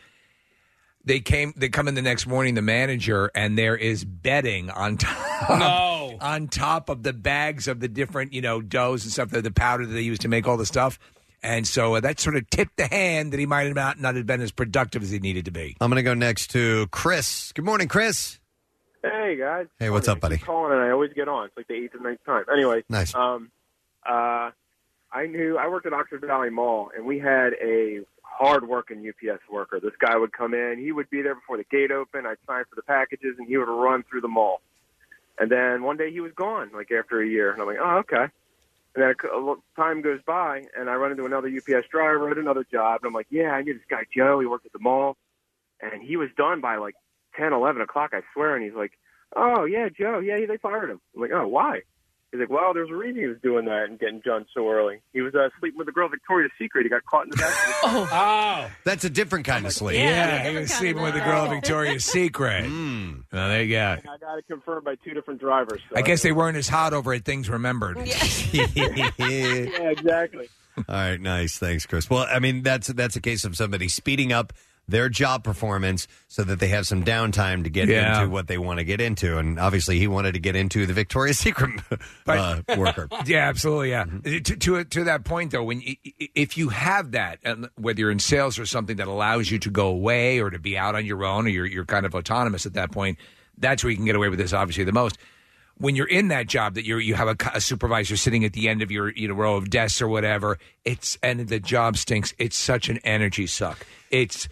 They came. They come in the next morning, the manager, and there is bedding on top. No. on top of the bags of the different, you know, doughs and stuff, the, the powder that they use to make all the stuff. And so uh, that sort of tipped the hand that he might have not, not have been as productive as he needed to be. I'm going to go next to Chris. Good morning, Chris. Hey guys. Hey, what's up, buddy? I keep calling and I always get on. It's like the eighth or ninth time. Anyway, Nice. Um, uh, I knew I worked at Oxford Valley Mall, and we had a hard-working U P S worker. This guy would come in. He would be there before the gate opened. I'd sign for the packages, and he would run through the mall. And then one day he was gone, like after a year, and I'm like, oh, okay. And then a, a little time goes by, and I run into another U P S driver at another job, and I'm like, yeah, I knew this guy Joe. He worked at the mall, and he was done by like ten, eleven o'clock, I swear. And he's like, oh, yeah, Joe, yeah, they fired him. I'm like, oh, why? He's like, well, there's a reason he was doing that and getting done so early. He was uh, sleeping with the girl Victoria's Secret. He got caught in the back. Oh, oh. That's a different kind of sleep. Yeah, he was sleeping with the girl of Victoria's Secret. Mm. Well, there you go. And I got it confirmed by two different drivers. So I guess they weren't as hot over at Things Remembered. Yeah, exactly. All right, nice. Thanks, Chris. Well, I mean, that's that's a case of somebody speeding up their job performance so that they have some downtime to get Yeah. into what they want to get into. And obviously, he wanted to get into the Victoria's Secret uh, worker. Yeah, absolutely. Yeah. Mm-hmm. To, to to that point, though, when you, if you have that, and whether you're in sales or something that allows you to go away or to be out on your own, or you're you're kind of autonomous at that point, That's where you can get away with this, obviously, the most. When you're in that job, that you you have a, a supervisor sitting at the end of your you know row of desks or whatever, it's and the job stinks. It's such an energy suck. It's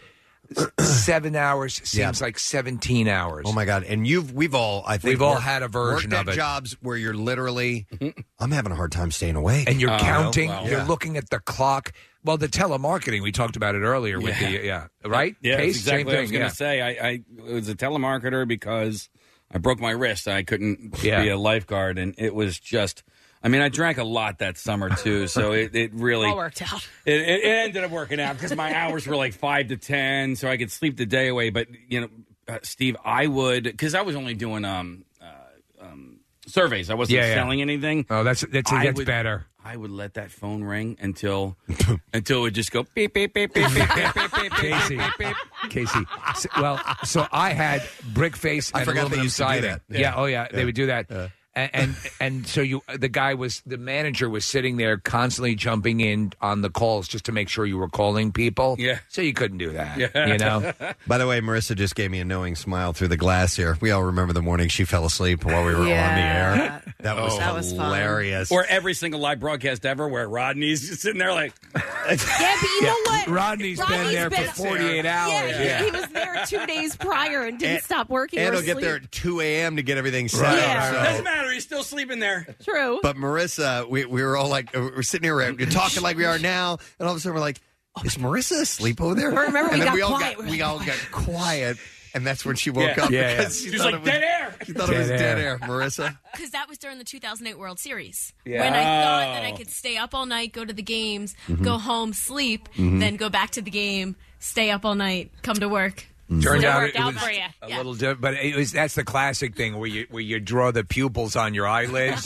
seven hours seems Yeah. like seventeen hours. Oh my God! And you've we've all I think We've all worked- had a version worked of at it. jobs where you're literally, I'm having a hard time staying awake, And you're counting. You know? You're Yeah. looking at the clock. Well, the telemarketing we talked about it earlier with Yeah. the yeah right. Yeah, that's Case, exactly same what I was thing. going Yeah. to say. I, I was a telemarketer because I broke my wrist. I couldn't Yeah. be a lifeguard, and it was just. I mean, I drank a lot that summer too, so it, it really All worked out. It, it ended up working out because my hours were like five to ten, so I could sleep the day away. But you know, uh, Steve, I would because I was only doing um, uh, um, surveys. I wasn't Yeah, yeah. selling anything. Oh, that's that's I that's would- better. I would let that phone ring until until it would just go beep beep beep beep beep beep beep beep Casey, beep beep. Casey. s- Well, so I had brick face I and forgot they aluminum used to do siding. that. Yeah. Yeah. Oh yeah, they Yeah. would do that. Yeah. And, and and so you the guy was the manager was sitting there constantly jumping in on the calls just to make sure you were calling people. Yeah. So you couldn't do that. Yeah. You know. By the way, Marissa just gave me a knowing smile through the glass here. We all remember the morning she fell asleep while we were Yeah. on the air. That was That was fun. hilarious. Or every single live broadcast ever where Rodney's just sitting there like, Yeah, but you know what? Rodney's been Rodney's there been- for forty-eight Yeah, hours. he- he was there two days prior and didn't And- stop working. and or he'll get sleep. there at two a.m. to get everything set Right, up. Yeah. so- doesn't matter, he's still sleeping there. True. But Marissa, we, we were all like, we're sitting here, we're talking like we are now, and all of a sudden we're like, is Marissa asleep over there? Remember, and we then got we all quiet. got We're we like, all got quiet, and that's when she woke Yeah. up Yeah, because yeah. she She's thought like, it was dead air. She thought it was Dead dead air. air, Marissa. Because that was during the two thousand eight World Series. Yeah. When I thought that I Oh. could stay up all night, go to the games, Mm-hmm. go home, sleep, then go back to the game, stay up all night, come to work. Turned It out worked it out was for you. a Yeah. little different, but it was that's the classic thing where you where you draw the pupils on your eyelids.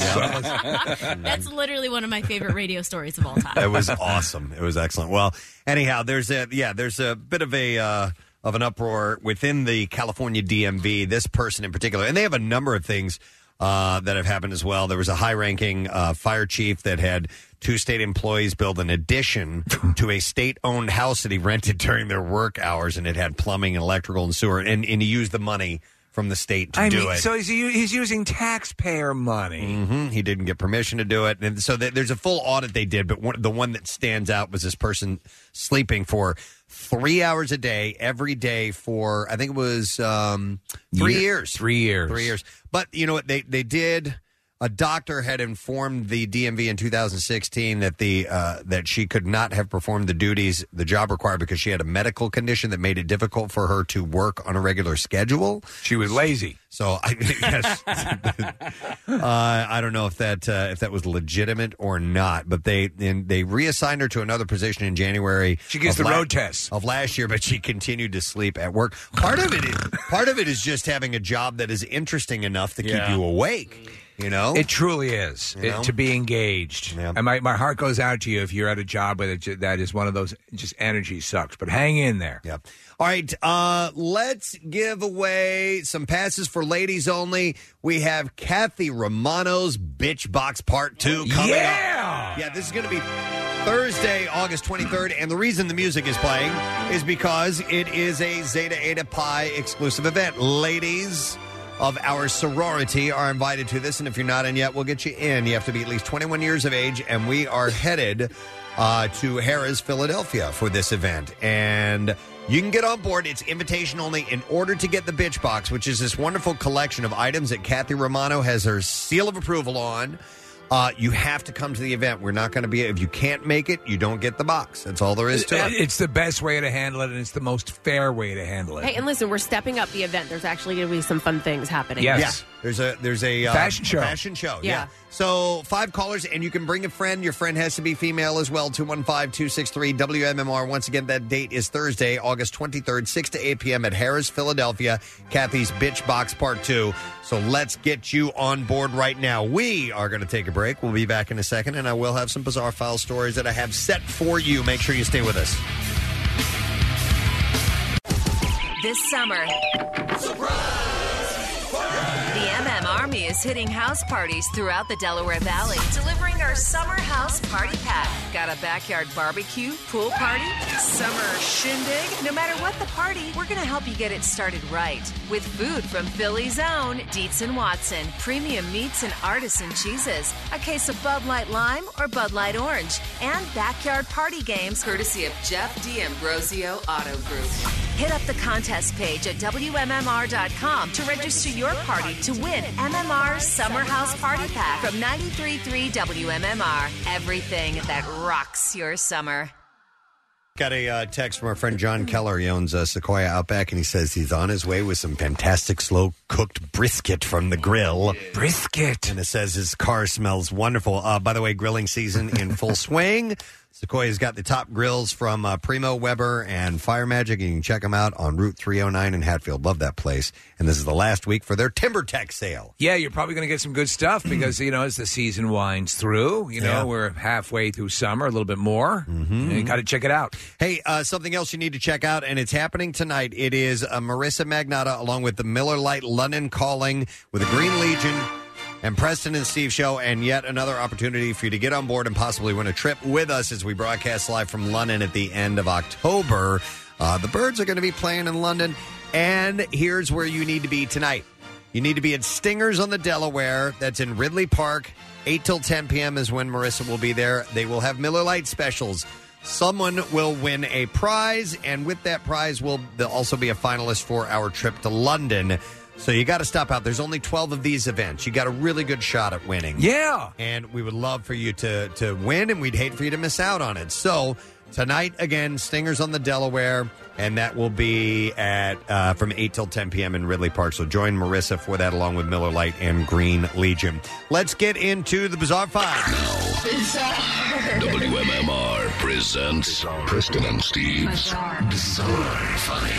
That's literally one of my favorite radio stories of all time. It was awesome. It was excellent. Well, anyhow, there's a yeah, there's a bit of a uh, of an uproar within the California D M V. This person in particular, and they have a number of things uh, that have happened as well. There was a high-ranking uh, fire chief that had two state employees build an addition to a state-owned house that he rented during their work hours, and it had plumbing and electrical and sewer, and, and he used the money from the state to I do mean, it. so he's he's using taxpayer money. hmm He didn't get permission to do it, and so th- there's a full audit they did. But one, the one that stands out was this person sleeping for three hours a day every day for I think it was um, three Year- years. Three years. Three years. But you know what? They they did. A doctor had informed the D M V in two thousand sixteen that the uh, that she could not have performed the duties the job required because she had a medical condition that made it difficult for her to work on a regular schedule. She was lazy. So I yes, uh, I don't know if that uh, if that was legitimate or not, but they and they reassigned her to another position in January. She gets of the road tests of last year, but she continued to sleep at work. Part of it is part of it is just having a job that is interesting enough to keep Yeah. you awake. You know, It truly is You it- know? to be engaged. And my, my heart goes out to you if you're at a job with it that is one of those just energy sucks. But hang in there. Yep. All right, uh, let's give away some passes for ladies only. We have Kathy Romano's Bitch Box Part two coming Yeah! up. Yeah, this is going to be Thursday, August twenty-third, and the reason the music is playing is because it is a Zeta Eta Pi exclusive event. Ladies of our sorority are invited to this, and if you're not in yet, we'll get you in. You have to be at least twenty-one years of age, and we are headed uh, to Harrah's, Philadelphia for this event. And you can get on board. It's invitation only. In order to get the Bitch Box, which is this wonderful collection of items that Kathy Romano has her seal of approval on, uh, you have to come to the event. We're not going to be, if you can't make it, you don't get the box. That's all there is to it. It's the best way to handle it, and it's the most fair way to handle it. Hey, and listen, we're stepping up the event. There's actually going to be some fun things happening. Yes. Yeah, there's a there's a uh, Fashion show. Fashion show. Yeah. Yeah. So five callers, and you can bring a friend. Your friend has to be female as well. two one five, two six three, W M M R. Once again, that date is Thursday, August twenty-third, six to eight p.m. at Harrah's, Philadelphia. Kathy's Bitch Box Part two. So let's get you on board right now. We are going to take a break. We'll be back in a second, and I will have some Bizarre File stories that I have set for you. Make sure you stay with us. This summer, the M M R Army is hitting house parties throughout the Delaware Valley, delivering our summer house party pack. Got a backyard barbecue, pool party, summer shindig? No matter what the party, we're going to help you get it started right. With food from Philly's own Dietz and Watson, premium meats and artisan cheeses, a case of Bud Light Lime or Bud Light Orange, and backyard party games courtesy of Jeff D'Ambrosio Auto Group. Hit up the contest page at W M M R dot com to register your party to win M M R's Summer House Party Pack from ninety-three point three W M M R. Everything that rocks your summer. Got a uh, text from our friend John Keller. He owns uh, Sequoia Outback, and he says he's on his way with some fantastic slow-cooked brisket from the grill. Brisket. And it says his car smells wonderful. Uh, by the way, grilling season in full swing. Sequoia's got the top grills from uh, Primo, Weber, and Fire Magic, and you can check them out on Route three oh nine in Hatfield. Love that place. And this is the last week for their TimberTech sale. Yeah, you're probably going to get some good stuff because, you know, as the season winds through, you know, Yeah. we're halfway through summer, a little bit more. Mm-hmm. You got to check it out. Hey, uh, something else you need to check out, and it's happening tonight. It is uh, Marissa Magnotta along with the Miller Lite London Calling with the Green Legion and Preston and Steve Show, and yet another opportunity for you to get on board and possibly win a trip with us as we broadcast live from London at the end of October. Uh, the Birds are going to be playing in London, and here's where you need to be tonight. You need to be at Stingers on the Delaware. That's in Ridley Park. eight till ten p.m. is when Marissa will be there. They will have Miller Lite specials. Someone will win a prize, and with that prize will also be a finalist for our trip to London. So you got to stop out. There's only twelve of these events. You got a really good shot at winning. Yeah. And we would love for you to, to win, and we'd hate for you to miss out on it. So tonight, again, Stingers on the Delaware, and that will be at uh, from eight till ten p.m. in Ridley Park. So join Marissa for that along with Miller Lite and Green Legion. Let's get into the Bizarre Five. W M M R presents Preston and Steve's Bizarre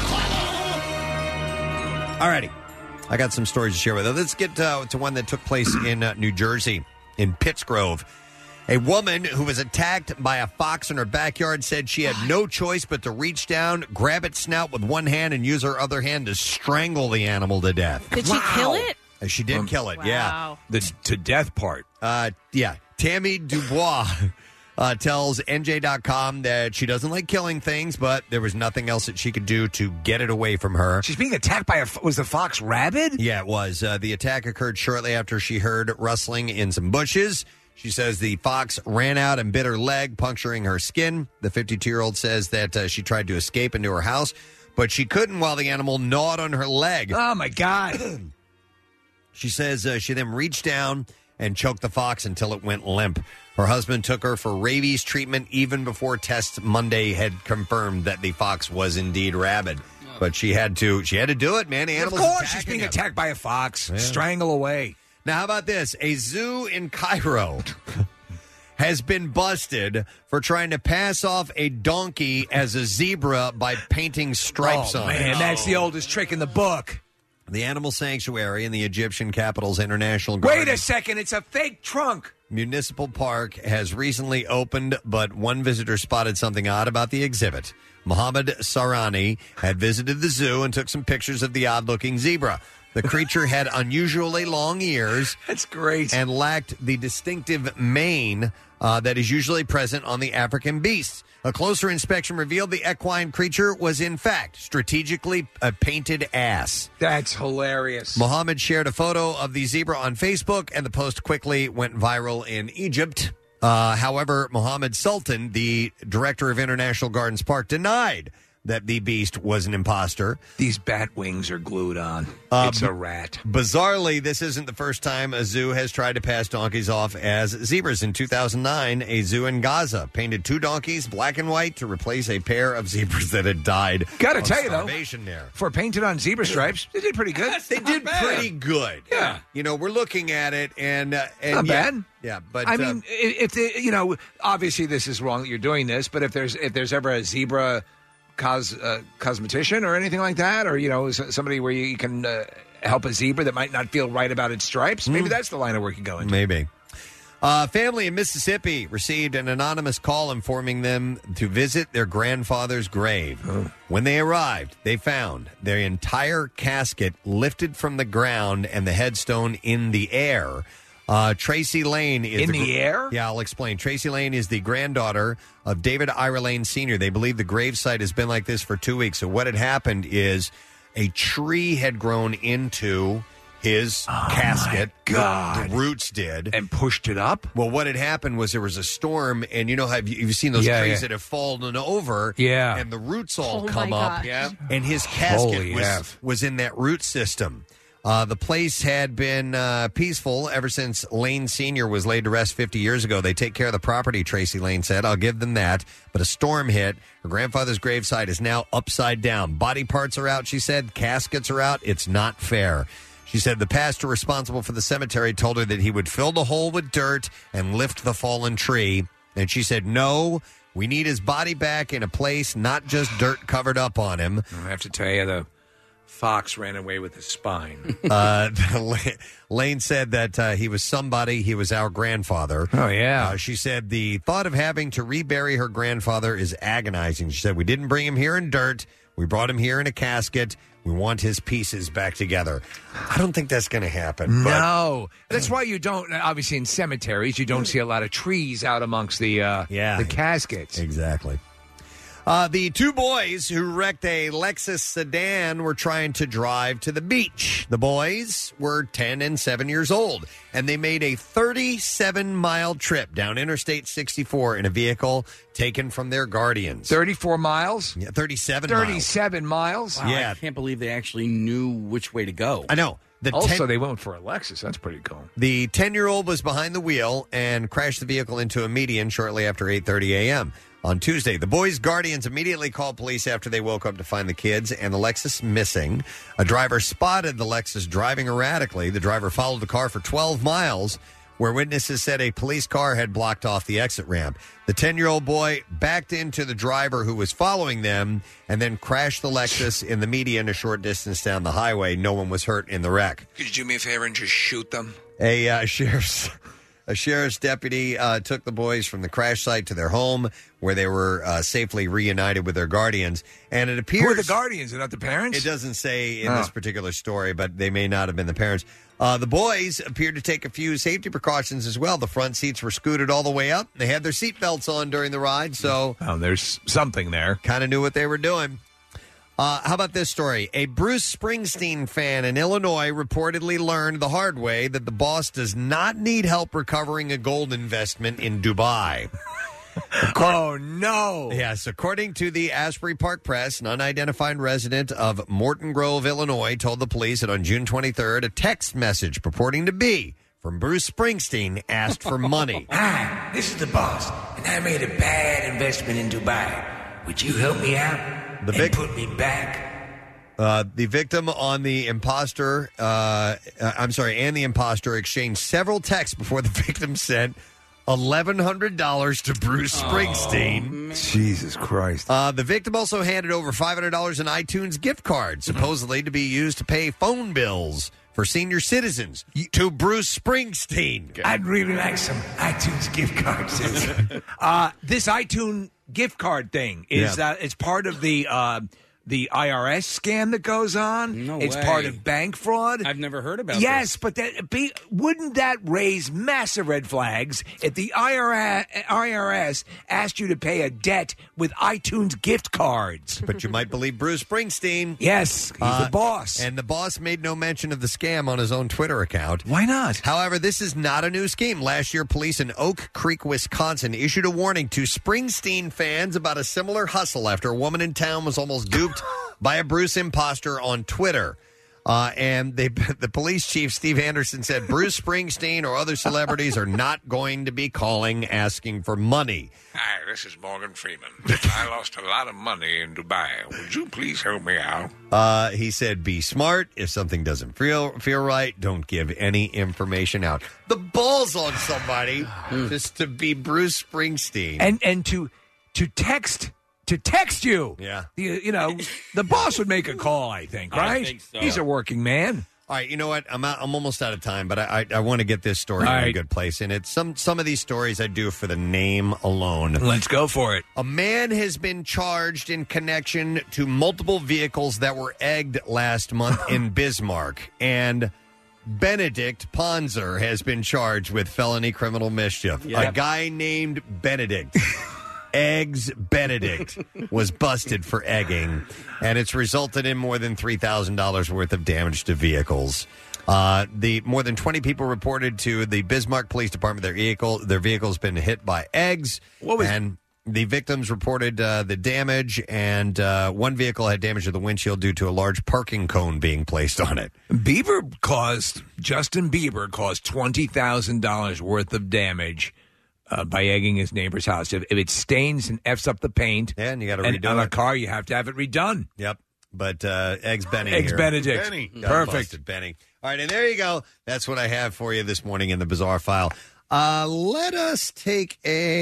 Five. All righty. I got some stories to share with you. Let's get uh, to one that took place in uh, New Jersey, in Pittsgrove. A woman who was attacked by a fox in her backyard said she had no choice but to reach down, grab its snout with one hand, and use her other hand to strangle the animal to death. Did she kill it? Uh, She did kill it, yeah. Wow. The to death part. Uh, yeah. Tammy Dubois uh, tells N J dot com that she doesn't like killing things, but there was nothing else that she could do to get it away from her. She's being attacked by a... Was the fox rabid? Yeah, it was. Uh, the attack occurred shortly after she heard rustling in some bushes. She says the fox ran out and bit her leg, puncturing her skin. The fifty-two-year-old says that uh, she tried to escape into her house, but she couldn't while the animal gnawed on her leg. Oh, my God. She says uh, she then reached down and choked the fox until it went limp. Her husband took her for rabies treatment even before tests Monday had confirmed that the fox was indeed rabid. But she had to she had to do it, man. The Of animal's course, she's attacking being him. attacked by a fox. Yeah. Strangle away. Now, how about this? A zoo in Cairo has been busted for trying to pass off a donkey as a zebra by painting stripes oh, on man, it. that's the oldest trick in the book. The animal sanctuary in the Egyptian capital's International Garden Wait a second, it's a fake trunk. Municipal Park has recently opened, but one visitor spotted something odd about the exhibit. Mohammed Sarani had visited the zoo and took some pictures of the odd-looking zebra. The creature had unusually long ears. That's great. And lacked the distinctive mane uh, that is usually present on the African beasts. A closer inspection revealed the equine creature was, in fact, strategically a painted ass. That's hilarious. Mohammed shared a photo of the zebra on Facebook, and the post quickly went viral in Egypt. Uh, however, Mohammed Sultan, the director of International Gardens Park, denied that the beast was an imposter. These bat wings are glued on. Uh, it's a rat. Bizarrely, this isn't the first time a zoo has tried to pass donkeys off as zebras. In two thousand nine, a zoo in Gaza painted two donkeys black and white to replace a pair of zebras that had died. Got to of tell you, though, starvation there. for painted on zebra stripes, they did pretty good. They did pretty good. Yeah. You know, we're looking at it, and, uh, and Not yeah, bad. Yeah, but I uh, mean, if they, you know, obviously this is wrong that you're doing this, but if there's if there's ever a zebra cos uh, cosmetician or anything like that, or you know, s- somebody where you can uh, help a zebra that might not feel right about its stripes, maybe that's the line of work you go into. Maybe. Uh, family in Mississippi received an anonymous call informing them to visit their grandfather's grave. Oh. When they arrived, they found their entire casket lifted from the ground and the headstone in the air. Uh, Tracy Lane is In the air? Yeah, I'll explain. Tracy Lane is the granddaughter of David Ira Lane Senior They believe the gravesite has been like this for two weeks. So what had happened is a tree had grown into his Oh, casket. my God. The, the roots did. And pushed it up? Well, what had happened was there was a storm, and you know how you've seen those Yeah, trees yeah. that have fallen over, Yeah. and the roots all Oh, my come up, gosh. yeah, and his casket Holy was, F. was in that root system. Uh, the place had been uh, peaceful ever since Lane Senior was laid to rest fifty years ago. They take care of the property, Tracy Lane said. I'll give them that. But a storm hit. Her grandfather's gravesite is now upside down. Body parts are out, she said. Caskets are out. It's not fair. She said the pastor responsible for the cemetery told her that he would fill the hole with dirt and lift the fallen tree. And she said, no, we need his body back in a place, not just dirt covered up on him. I have to tell you, the fox ran away with his spine. uh, Lane said that uh, he was somebody. He was our grandfather. Oh, yeah. Uh, she said the thought of having to rebury her grandfather is agonizing. She said, we didn't bring him here in dirt. We brought him here in a casket. We want his pieces back together. I don't think that's going to happen. but- No, that's why you don't. Obviously, in cemeteries, you don't see a lot of trees out amongst the uh, Yeah. the caskets. Exactly. Uh, the two boys who wrecked a Lexus sedan were trying to drive to the beach. The boys were ten and seven years old, and they made a thirty-seven mile trip down Interstate sixty-four in a vehicle taken from their guardians. thirty-four miles? Yeah, thirty-seven miles. thirty-seven miles? Wow, Yeah. I can't believe they actually knew which way to go. I know. The also, ten- they went for a Lexus. That's pretty cool. The ten-year-old was behind the wheel and crashed the vehicle into a median shortly after eight thirty a.m. on Tuesday. The boys' guardians immediately called police after they woke up to find the kids and the Lexus missing. A driver spotted the Lexus driving erratically. The driver followed the car for twelve miles, where witnesses said a police car had blocked off the exit ramp. The ten-year-old boy backed into the driver who was following them and then crashed the Lexus in the median a short distance down the highway. No one was hurt in the wreck. Could you do me a favor and just shoot them? A uh, sheriff's a sheriff's deputy uh, took the boys from the crash site to their home, where they were uh, safely reunited with their guardians. And it appears Who are the guardians? Are not the parents? It doesn't say in Oh. this particular story, but they may not have been the parents. Uh, the boys appeared to take a few safety precautions as well. The front seats were scooted all the way up. They had their seatbelts on during the ride, so oh, there's something there. Kind of knew what they were doing. Uh, how about this story? A Bruce Springsteen fan in Illinois reportedly learned the hard way that the boss does not need help recovering a gold investment in Dubai. Oh, no. Yes, according to the Asbury Park Press, an unidentified resident of Morton Grove, Illinois, told the police that on June twenty-third, a text message purporting to be from Bruce Springsteen asked for money. Hi, this is the boss, and I made a bad investment in Dubai. Would you help me out The and vic- put me back? Uh, the victim on the imposter, uh, uh, I'm sorry, and the imposter exchanged several texts before the victim sent eleven hundred dollars to Bruce Springsteen. Jesus Christ. Uh, the victim also handed over five hundred dollars in iTunes gift cards, supposedly to be used to pay phone bills for senior citizens to Bruce Springsteen. I'd really like some iTunes gift cards. uh, this iTunes gift card thing is Yeah. that it's part of the uh, the I R S scam that goes on. No it's way. part of bank fraud. I've never heard about Yes, this. but that be, wouldn't that raise massive red flags if the I R S asked you to pay a debt with iTunes gift cards? But you might believe Bruce Springsteen. Yes, he's Uh, the boss. And the boss made no mention of the scam on his own Twitter account. Why not? However, this is not a new scheme. Last year, police in Oak Creek, Wisconsin, issued a warning to Springsteen fans about a similar hustle after a woman in town was almost duped by a Bruce imposter on Twitter. Uh, and they, the police chief, Steve Anderson, said Bruce Springsteen or other celebrities are not going to be calling asking for money. Hi, this is Morgan Freeman. I lost a lot of money in Dubai. Would you please help me out? Uh, he said, be smart. If something doesn't feel feel right, don't give any information out. The balls on somebody just to be Bruce Springsteen. and and to to text to text you. Yeah. You, you know, the boss would make a call, I think, I right? think so. He's a working man. All right, you know what? I'm out, I'm almost out of time, but I I, I want to get this story All in a right. good place. And it's some some of these stories I do for the name alone. Let's go for it. A man has been charged in connection to multiple vehicles that were egged last month in Bismarck, and Benedict Ponzer has been charged with felony criminal mischief. Yep. A guy named Benedict. Eggs Benedict was busted for egging, and it's resulted in more than three thousand dollars worth of damage to vehicles. Uh, the more than twenty people reported to the Bismarck Police Department their vehicle their vehicle's been hit by eggs. What was- and the victims reported uh, the damage, and uh, one vehicle had damage to the windshield due to a large parking cone being placed on it. Bieber caused, Justin Bieber caused twenty thousand dollars worth of damage uh, by egging his neighbor's house. If, if it stains and F's up the paint, yeah, and you got to and redo on it. a car, you have to have it redone. Yep. But uh, Eggs Benny Eggs here. Benedict. Benny. Got Perfect. busted, Benny. All right, and there you go. That's what I have for you this morning in the Bizarre File. Uh, let us take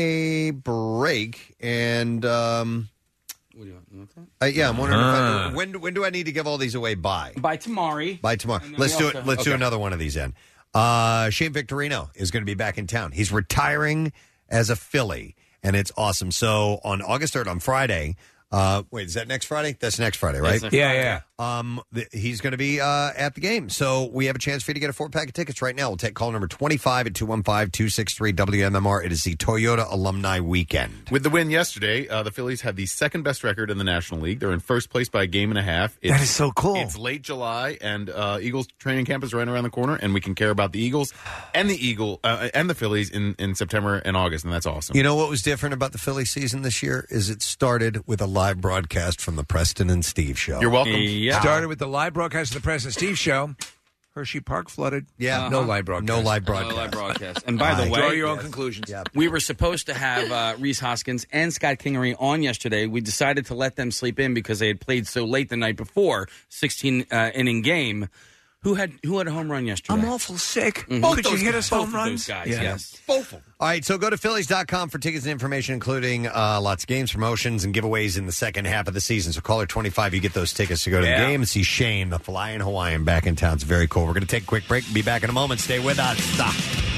a break, and um, What do you want? uh, yeah, I'm wondering if Ah. I, when when do I need to give all these away by? By tomorrow. By tomorrow. And then Let's we do also- it. Let's do okay. another one of these in. Uh, Shane Victorino is going to be back in town. He's retiring as a Philly, and it's awesome. So on August third, on Friday. Uh, wait, is that next Friday? That's next Friday, right? That's next Yeah, Friday. yeah. Um, th- he's going to be uh, at the game, so we have a chance for you to get a four pack of tickets right now. We'll take call number twenty-five at two one five, two six three W M M R. It is the Toyota Alumni Weekend. With the win yesterday, uh, the Phillies had the second best record in the National League. They're in first place by a game and a half. It's, That is so cool. It's late July, and uh, Eagles training camp is right around the corner, and we can care about the Eagles and the Eagle uh, and the Phillies in, in September and August, and that's awesome. You know what was different about the Philly season this year is it started with a live broadcast from the Preston and Steve Show. You're welcome. Started with the live broadcast of the Preston Steve Show. Hershey Park flooded. Yeah. No Uh-huh. live broadcast. No live No broadcast. live broadcast. And by the Uh, way, draw your own conclusions. We were supposed to have uh, Reese Hoskins and Scott Kingery on yesterday. We decided to let them sleep in because they had played so late the night before, sixteen uh, inning game. Who had who had a home run yesterday? I'm awful sick. Mhm. Both Could those you hit guys. us Both home of runs? those guys, Yeah. yes. Both of them. All right, so go to Phillies dot com for tickets and information, including uh, lots of games, promotions, and giveaways in the second half of the season. So caller twenty-five, you get those tickets to go to Yeah. the game and see Shane, the Flying Hawaiian, back in town. It's very cool. We're going to take a quick break. Be back in a moment. Stay with us. Stop.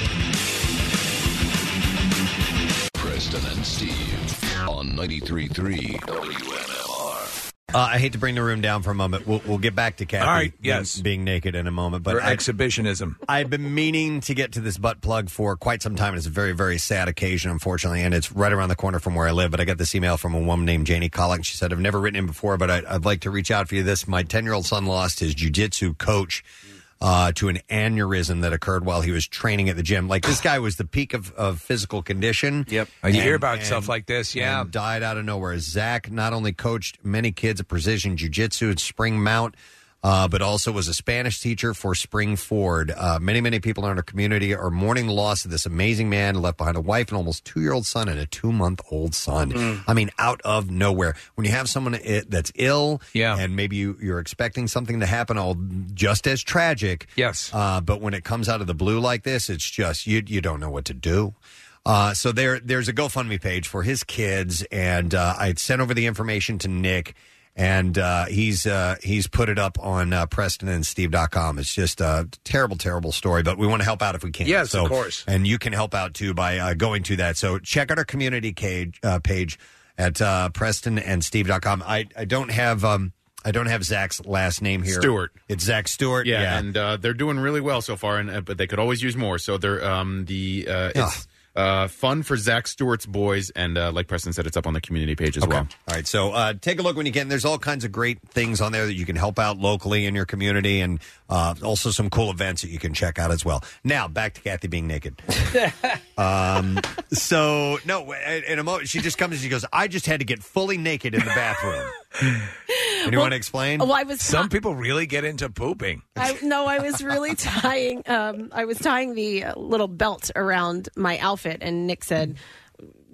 Preston and Steve on ninety-three point three W M M R. Uh, I hate to bring the room down for a moment. We'll, we'll get back to Kathy All right, being- yes. being, naked in a moment. But For I- exhibitionism. I've been meaning to get to this butt plug for quite some time. It's a very, very sad occasion, unfortunately, and it's right around the corner from where I live. But I got this email from a woman named Janie Collick. She said, I've never written in before, but I, I'd like to reach out for you this. My ten-year-old son lost his jiu-jitsu coach uh, to an aneurysm that occurred while he was training at the gym. Like, this guy was the peak of, of physical condition. Yep. Uh, you hear about stuff like this, yeah. And died out of nowhere. Zach not only coached many kids at precision jiu-jitsu at Spring Mount, uh, but also was a Spanish teacher for Spring Ford. Uh, many, many people in our community are mourning the loss of this amazing man who left behind a wife and almost two-year-old son and a two-month-old son. Mm. I mean, out of nowhere. When you have someone i- that's ill Yeah. and maybe you, you're expecting something to happen all just as tragic. Yes. Uh, but when it comes out of the blue like this, it's just, you, you don't know what to do. Uh, so there, there's a GoFundMe page for his kids, and uh, I sent over the information to Nick, and uh, he's uh, he's put it up on uh, Preston and Steve dot com. It's just a terrible, terrible story, but we want to help out if we can. Yes, so, of course. And you can help out too by uh, going to that. So check out our community cage, uh, page at uh, Preston and Steve dot com. I I don't have. Um, I don't have Zach's last name here. Stewart. It's Zach Stewart. Yeah, and uh, they're doing really well so far, and uh, but they could always use more. So they're um, the uh, it's uh, fun for Zach Stewart's boys, and uh, like Preston said, it's up on the community page as Okay. well. All right. So uh, take a look when you can. There's all kinds of great things on there that you can help out locally in your community, and uh, also some cool events that you can check out as well. Now, back to Kathy being naked. um, so, no, in in a moment, she just comes and she goes, I just had to get fully naked in the bathroom. Anyone explain? Well, I was Some people really get into pooping. I, no, I was really tying. Um, I was tying the uh, little belt around my outfit, and Nick said,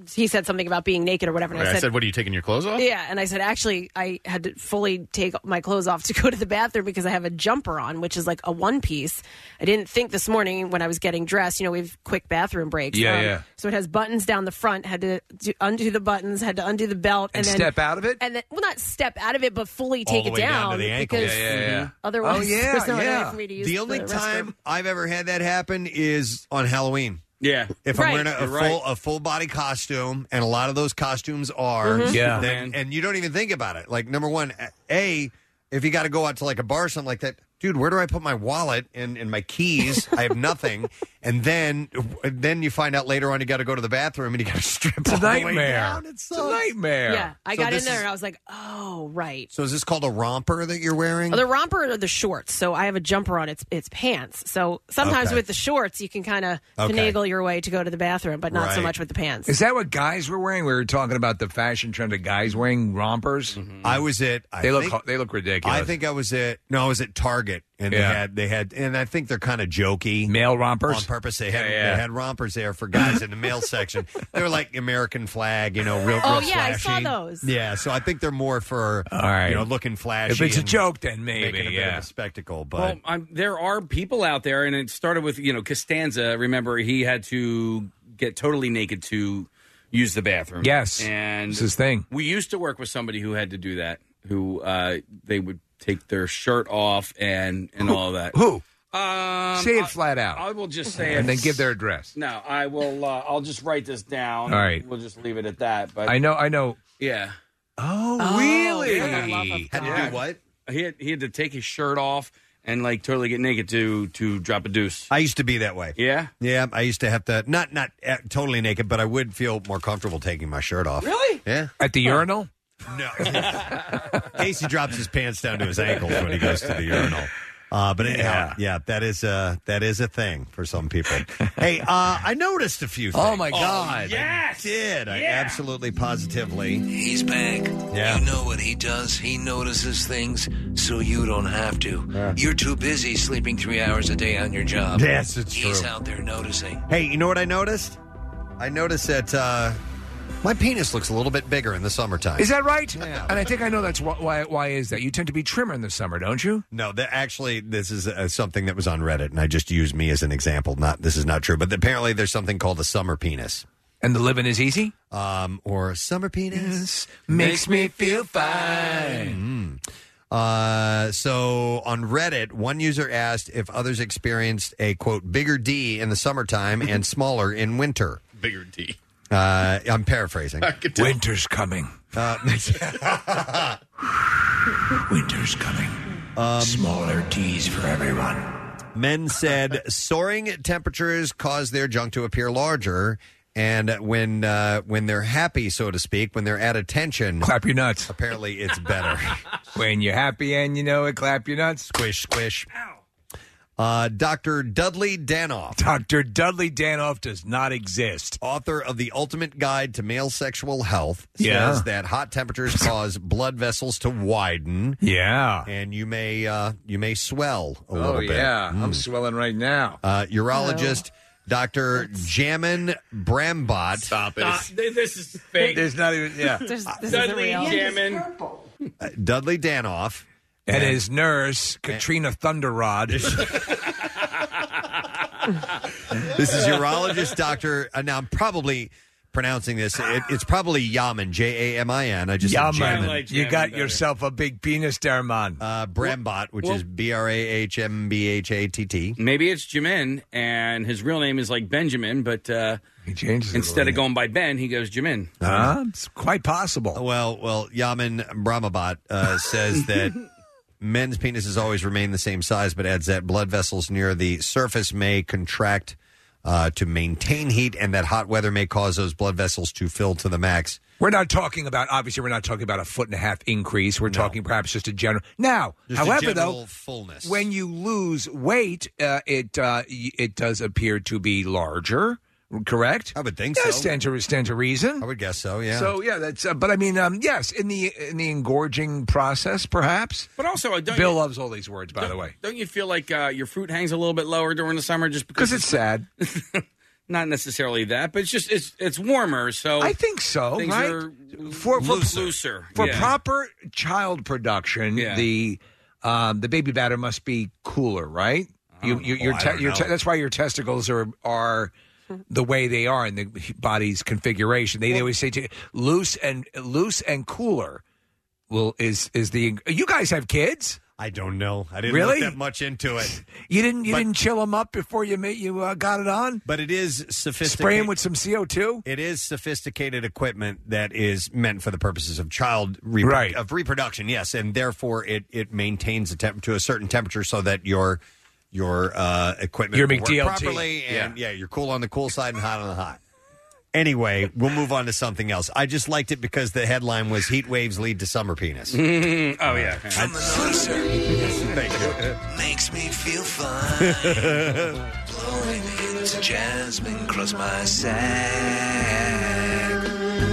he said something about being naked or whatever. And Right, I I said, said, what, are you taking your clothes off? yeah, and I said, actually, I had to fully take my clothes off to go to the bathroom because I have a jumper on, which is like a one piece. I didn't think this morning when I was getting dressed, you know, we have quick bathroom breaks. Yeah, yeah. So it has buttons down the front, had to do, undo the buttons, had to undo the belt. And then step out of it? And then, well, not step out of it, but fully All take the it way down down. to the ankles. Because Yeah, yeah, yeah. otherwise, Oh, yeah, there's no other yeah. way for me to use The only the time restroom. I've ever had that happen is on Halloween. Yeah. If Right. I'm wearing a, a You're full right. a full body costume, and a lot of those costumes are, Mhm. Yeah. then, and you don't even think about it. Like number one, a if you got to go out to like a bar or something like that, dude, where do I put my wallet and, and my keys? I have nothing. And then then you find out later on you got to go to the bathroom and you got to strip It's a all the way nightmare. down. It's a nightmare. Yeah, I So got in this there is- and I was like, oh, right. So is this called a romper that you're wearing? Oh, the romper or the shorts. So I have a jumper on. It's it's pants. So sometimes Okay. with the shorts, you can kind of Okay. finagle your way to go to the bathroom, but not so Right. much with the pants. Is that what guys were wearing? We were talking about the fashion trend of guys wearing rompers. I was at. I They look think- they look ridiculous. I think I was at no, I was at Target, and Yeah. they had they had, and I think they're kind of jokey male rompers on purpose. They had Yeah, yeah. they had rompers there for guys in the male section. They were like American flag, you know, real. Oh, real yeah, I flashy. saw those. Yeah, so I think th're more for All right. you know looking flashy. If it's a and joke, then maybe, making a bit yeah. of a spectacle. But Well, I'm, there are people out there, and it started with, you know, Costanza. Remember, he had to get totally naked to use the bathroom. Yes. And It's his thing. We used to work with somebody who had to do that, who uh, they would take their shirt off and, and all of that. Who? Um, Say it I- flat out. I will just say and it. then give their address. No, I will. Uh, I'll just write this down. All right. We'll just leave it at that. But I know. I know. Yeah. Oh, Oh, really? for the love of had to God. do what? He had, he had to take his shirt off and like totally get naked to to drop a deuce. I used to be that way. Yeah. Yeah, I used to have to not not uh, totally naked, but I would feel more comfortable taking my shirt off. Really? Yeah. At the urinal? No. Casey drops his pants down to his ankles when he goes to the urinal. Uh, but anyhow, yeah. that is uh, that is a thing for some people. Hey, uh, I noticed a few things. Oh, my God. I did. I absolutely positively. He's back. Yeah. You know what he does. He notices things so you don't have to. You're too busy sleeping three hours a day on your job. Yes, it's He's true. out there noticing. Hey, you know what I noticed? I noticed that uh, my penis looks a little bit bigger in the summertime. Is that right? Yeah. And I think I know that's wh- why. Why is that? You tend to be trimmer in the summer, don't you? No, that actually, this is uh, something that was on Reddit, and I just used me as an example. Not this is not true, but apparently there's something called a summer penis, And the living is easy. um, or summer penis. Makes me feel fine. Mm. Uh, so on Reddit, one user asked if others experienced a quote bigger D in the summertime and smaller in winter. Bigger D. Uh, I'm paraphrasing. Winter's coming. Uh, Winter's coming. Um, Smaller D's for everyone. Men said soaring temperatures cause their junk to appear larger, and when uh, when they're happy, so to speak, when they're at attention, Clap your nuts. apparently it's better. When you're happy and you know it, clap your nuts. Squish, squish. Uh, Doctor Dudley Danoff, Doctor Dudley Danoff does not exist. author of The Ultimate Guide to Male Sexual Health, says Yeah. that hot temperatures cause blood vessels to widen, Yeah. and you may uh, you may swell a Oh, little bit. yeah. Mm. I'm swelling right now. Uh, urologist Doctor Jamin Brambot. Stop it. Uh, th- this is fake. There's not even, yeah. This, this isn't Dudley real. Jamin. Uh, Dudley Danoff. And his nurse, Katrina Thunderrod. This is urologist Doctor Uh, now, I'm probably pronouncing this. It, it's probably Yamin, J A M I N. I just Yeah, said man. Jamin. like You Jamin got better. yourself a big penis there, man. Uh, Brambot, which Well- is B R A H M B H A T T. Maybe it's Jamin, and his real name is like Benjamin, but uh, He changes it instead a of going by Ben, he goes Jamin. Uh, it's quite possible. Well, well, Yamin Brahmabot uh, says that men's penises always remain the same size, but adds that blood vessels near the surface may contract uh, to maintain heat, and that hot weather may cause those blood vessels to fill to the max. We're not talking about, obviously, we're not talking about a foot and a half increase. We're talking perhaps just a general. Now, Just a however, general though, fullness. when you lose weight, uh, it uh, y- it does appear to be larger. Correct? I would think yeah, so. Stand to stand to reason. I would guess so. Yeah. So yeah, that's. Uh, but I mean, um, yes, in the in the engorging process, perhaps. But also, uh, don't Bill you, loves all these words, by the way, don't you feel like uh, your fruit hangs a little bit lower during the summer just because because it's sad. not necessarily that, but it's just it's it's warmer. So I think so. Things right? are for, for looser. looser. For Yeah. proper child production, Yeah. the um, the baby batter must be cooler, right? You, you, your Oh, I te- don't your te- know. that's why your testicles are are the way they are in the body's configuration. They, they always say to loose and loose and cooler. Will is is the you guys have kids? I don't know. I didn't really look that much into it. You didn't you But- didn't chill them up before you made you uh, got it on. But it is sophisticated. Spray them with some C O two. It is sophisticated equipment that is meant for the purposes of child repro- Right. of reproduction. Yes, and therefore it it maintains a temp- to a certain temperature so that your your uh, equipment Your will work McDLT. properly, and yeah. you're cool on the cool side and hot on the hot. Anyway, we'll move on to something else. I just liked it because the headline was "Heat waves lead to summer penis." oh yeah. From the noticer. Thank you. Makes me feel fine. Blowing into jasmine across my sack.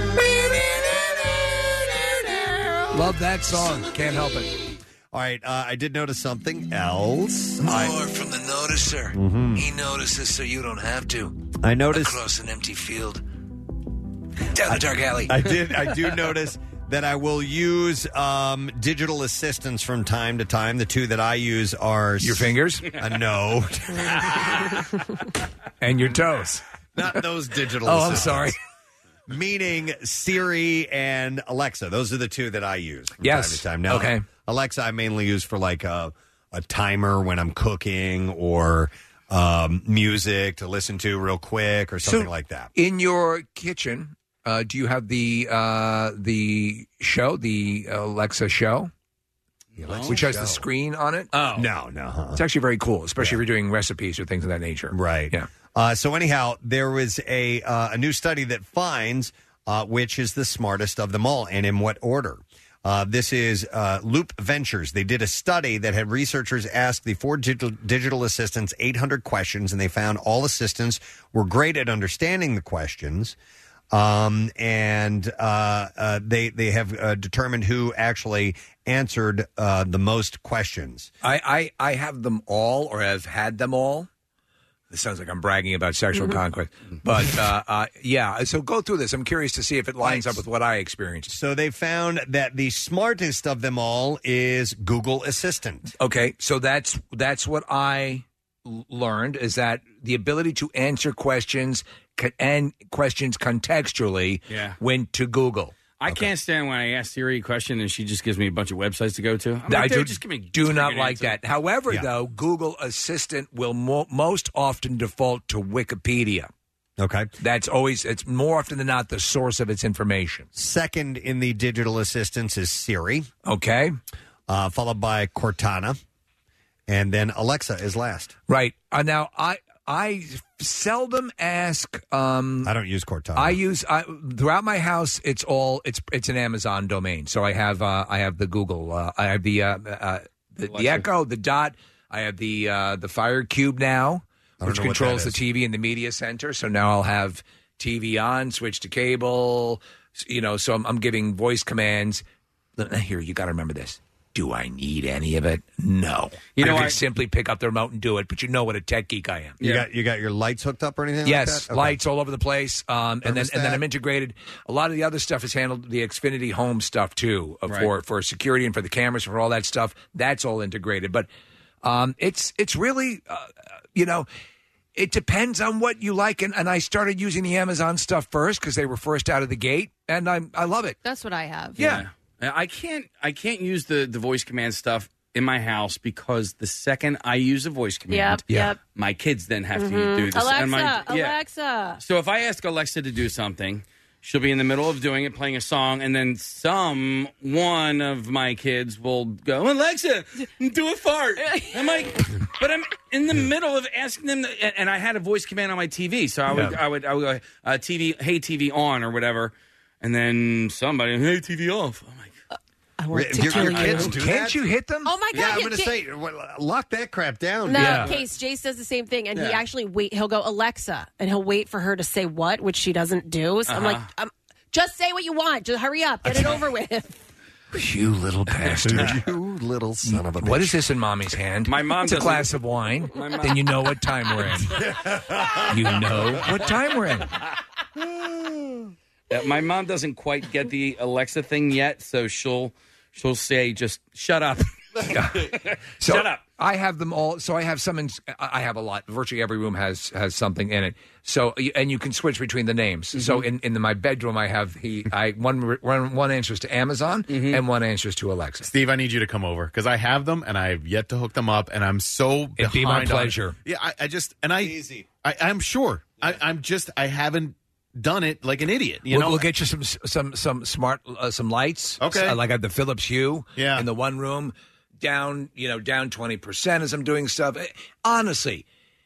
Love that song. Can't help it. All right, uh, I did notice something else. More I, from the noticer. Mhm. He notices so you don't have to. I noticed Across an empty field. Down the dark alley. I did. I do notice that I will use um, digital assistants from time to time. The two that I use are Your fingers? Uh, no, and your toes. not those digital. Oh, I'm assistants. sorry. Meaning Siri and Alexa. Those are the two that I use from Yes. time to time. Now, Okay. Alexa I mainly use for like a, a timer when I'm cooking or um, music to listen to real quick or something So, like that. In your kitchen, uh, do you have the uh, the show, the Alexa show, which has Show. the screen on it? Oh No, no. huh? It's actually very cool, especially if you're doing recipes or things of that nature. Right. Yeah. Uh, so anyhow, there was a uh, a new study that finds uh, which is the smartest of them all and in what order. Uh, this is uh, Loop Ventures. They did a study that had researchers ask the four digital, digital assistants eight hundred questions, and they found all assistants were great at understanding the questions. Um, and uh, uh, they they have uh, determined who actually answered uh, the most questions. I, I I have them all, or have had them all. This sounds like I'm bragging about sexual Mm-hmm. conquest, but uh, uh, yeah. So go through this. I'm curious to see if it lines up with what I experienced. So they found that the smartest of them all is Google Assistant. Okay, so that's that's what I l- learned is that the ability to answer questions co- and questions contextually Yeah. went to Google. I can't stand when I ask Siri a question and she just gives me a bunch of websites to go to. I'm like, I dude, do, just give me do not an like answer. that. However, Yeah. though, Google Assistant will mo- most often default to Wikipedia. Okay. That's always, it's more often than not the source of its information. Second in the digital assistants is Siri. Okay. Uh, followed by Cortana. And then Alexa is last. Right. Uh, now, I I seldom ask. Um, I don't use Cortana. I use I, throughout my house. It's all it's it's an Amazon domain. So I have uh, I have the Google. Uh, I have the uh, uh, the, the Echo, the Dot. I have the uh, the Fire Cube now, I don't which know what controls that the is. T V in the media center. So now I'll have T V on, switch to cable. You know, so I'm, I'm giving voice commands. Here, you got to remember this. Do I need any of it? No. You know, I can I- simply pick up the remote and do it. But you know what a tech geek I am. You got you got your lights hooked up or anything Yes, like that? Okay. lights all over the place, um, and then and then Thermostat. I'm integrated. A lot of the other stuff is handled the Xfinity Home stuff too, uh, Right. for for security and for the cameras, for all that stuff. That's all integrated, but um, it's it's really uh, you know. It depends on what you like, and, and I started using the Amazon stuff first because they were first out of the gate, and I I love it. That's what I have. Yeah. Yeah. I can't I can't use the, the voice command stuff in my house because the second I use a voice command, Yep, Yeah. yep. my kids then have Mhm. to do this. Alexa, And my- yeah. Alexa. So if I ask Alexa to do something, she'll be in the middle of doing it, playing a song, and then some one of my kids will go, Alexa, do a fart. I'm like, but I'm in the middle of asking them, to, and, and I had a voice command on my T V, so I would, Yeah. I would, I would go, uh, T V, hey T V on or whatever, and then somebody, hey T V off. I'm like, I want Your- to your kill kids you. do Can't that? you hit them? Oh my god! Yeah, I'm yeah, going to Ja- say, well, lock that crap down. No, Yeah. Case Jace does the same thing, and he Yeah. actually wait. He'll go Alexa, and he'll wait for her to say what, which she doesn't do. So I'm like, Uh-huh. um, just say what you want. Just hurry up, get it over with. You little bastard. You little son of a bitch. What is this in Mommy's hand? My mom It's a doesn't- glass of wine. My mom- Then you know what time we're in. You know what time we're in. Uh, my mom doesn't quite get the Alexa thing yet, so she'll she'll say, "Just shut up." So Shut up. I have them all. So I have some. In, I have a lot. Virtually every room has has something in it. So and you can switch between the names. Mm-hmm. So in, in my bedroom, I have he. I one one one answers to Amazon Mm-hmm. and one answers to Alexa. Steve, I need you to come over because I have them and I've yet to hook them up, and I'm so It'd be my behind on- pleasure. Yeah, I, I just and I easy. I, I'm sure. I, I'm just. I haven't done it like an idiot. You we'll, know, we'll get you some some some smart uh, some lights. Okay. Uh, like I have the Philips Hue. Yeah. In the one room, down you know down twenty percent as I'm doing stuff. Honestly,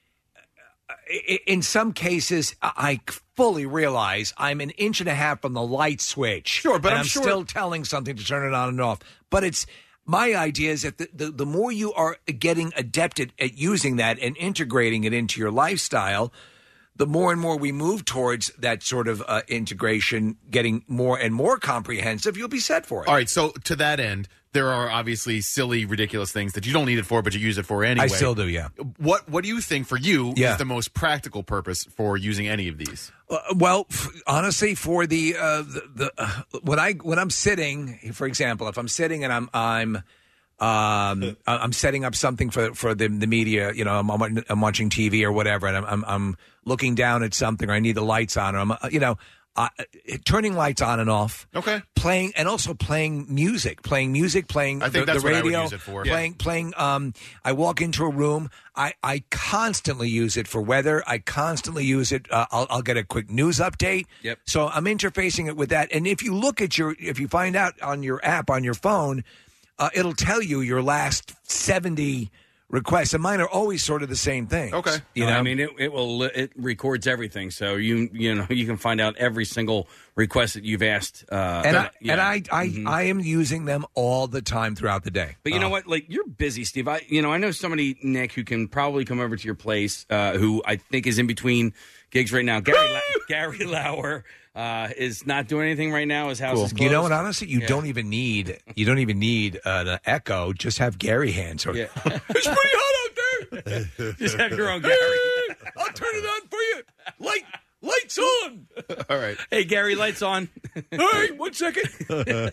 i- in some cases, I fully realize I'm an inch and a half from the light switch. Sure, but and I'm I'm sure- still telling something to turn it on and off. But it's my idea is that the, the, the more you are getting adept at, at using that and integrating it into your lifestyle, the more and more we move towards that sort of uh, integration, getting more and more comprehensive, you'll be set for it. All right, so to that end, there are obviously silly, ridiculous things that you don't need it for, but you use it for anyway. I still do, yeah. What What do you think for you Yeah. is the most practical purpose for using any of these? Uh, well, f- honestly, for the uh, the, the uh, when I when I'm sitting, for example, if I'm sitting and I'm I'm um, I'm setting up something for for the the media, you know, I'm, I'm, I'm watching T V or whatever, and I'm, I'm I'm looking down at something, or I need the lights on, or I'm uh, you know. Uh, turning lights on and off, okay. Playing and also playing music, playing music, playing I think the, that's the what I would radio, use it for. playing, Yeah. playing. Um, I walk into a room, I, I constantly use it for weather. I constantly use it. Uh, I'll, I'll get a quick news update. Yep. So I'm interfacing it with that. And if you look at your, if you find out on your app on your phone, uh, it'll tell you your last seventy requests, and mine are always sort of the same thing. Okay. You No, know, I mean, it, it will li- it records everything, so you you know you can find out every single request that you've asked. Uh, and I, but- yeah. and I, I, Mhm. I am using them all the time throughout the day. But you know Uh, what? Like, you're busy, Steve. I, you know, I know somebody, Nick, who can probably come over to your place, uh, who I think is in between gigs right now. Gary La- Gary Lauer uh, is not doing anything right now. His house is closed. You know what? Honestly, you Yeah. don't even need you don't even need uh, the Echo. Just have Gary hands. Or, Yeah. It's pretty hot out there. Just have your own Gary. I'll turn it on for you. Light, lights on. All right. Hey, Gary, lights on. Hey, one second. There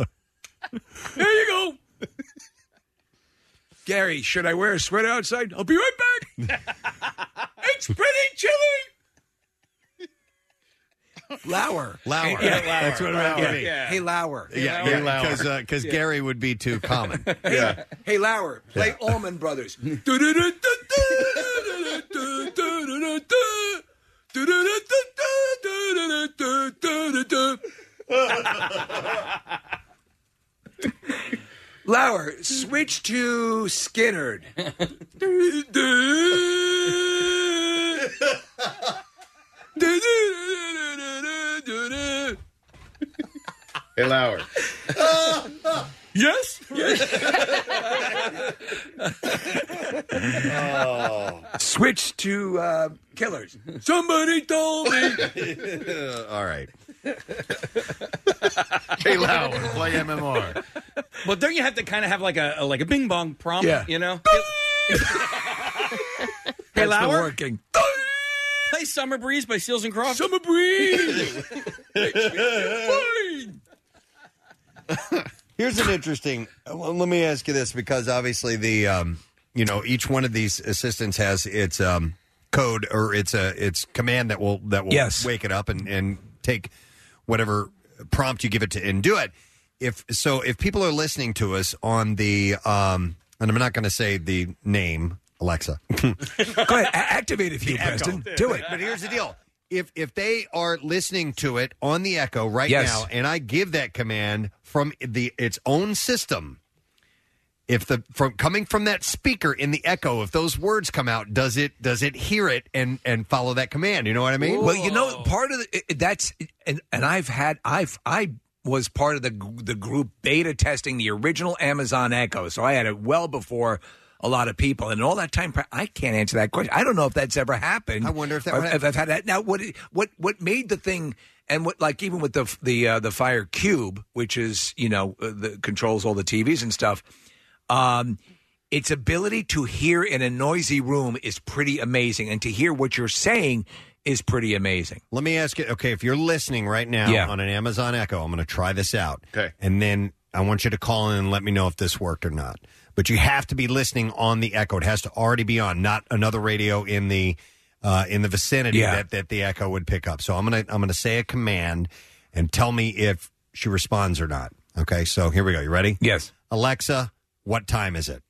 you go. Gary, should I wear a sweater outside? I'll be right back. It's pretty chilly. Lauer. Lauer. Yeah, Lauer. That's what it Lauer. would be. Yeah. Hey, Lauer. Yeah, Hey, yeah, Lauer. because because Yeah. Gary would be too common. Yeah. Hey, Lauer, play Allman Brothers. Lauer, switch to Skinnerd. Hey, Lauer. Yes. Oh. Switch to uh, Killers. Somebody told me. All right. Hey, Lauer. Play M M R. Well, don't you have to kind of have like a, a like a bing bong prompt? Yeah. You know. That's Hey, the Lauer. working. Play "Summer Breeze" by Seals and Crofts. Summer breeze. Fine. Here's an interesting. Well, let me ask you this, because obviously the um, you know, each one of these assistants has its um, code or its a its command that will that will Yes. wake it up and, and take whatever prompt you give it to and do it. If so, if people are listening to us on the um, and I'm not going to say the name Alexa. Go ahead, a- activate it for you, Preston. Do it. But here's the deal. If if they are listening to it on the Echo right Yes. now, and I give that command from the its own system, if the from coming from that speaker in the Echo, if those words come out, does it does it hear it and and follow that command? You know what I mean? Well, you know, part of the, it- that's and and I've had I've I was part of the the group beta testing the original Amazon Echo, so I had it well before a lot of people. And all that time, I can't answer that question. I don't know if that's ever happened. I wonder if that or would if I've had that. Now, what what what made the thing? And what, like, even with the the uh, the Fire Cube, which is, you know, uh, the controls all the T Vs and stuff, um, its ability to hear in a noisy room is pretty amazing, and to hear what you're saying is pretty amazing. Let me ask you, okay, if you're listening right now Yeah. on an Amazon Echo, I'm going to try this out. Okay. And then I want you to call in and let me know if this worked or not. But you have to be listening on the Echo. It has to already be on, not another radio in the uh, in the vicinity Yeah. that, that the Echo would pick up. So I'm going to I'm going to say a command and tell me if she responds or not. Okay, so here we go. You ready? Yes. Alexa, what time is it?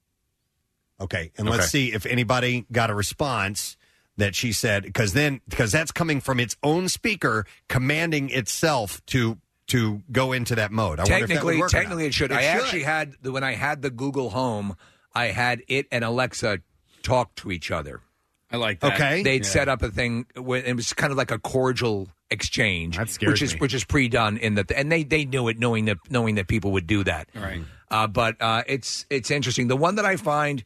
Okay, and let's Okay. see if anybody got a response that she said, because then because that's coming from its own speaker commanding itself to to go into that mode. I wonder if that Technically, would work or not. technically, it should. I actually had the, when I had the Google Home, I had it and Alexa talk to each other. I like that. Okay. They'd Yeah. set up a thing where it was kind of like a cordial exchange, That scares which is me. which is pre-done in the and they they knew it, knowing that knowing that people would do that. Right. Uh, but uh, it's it's interesting. The one that I find,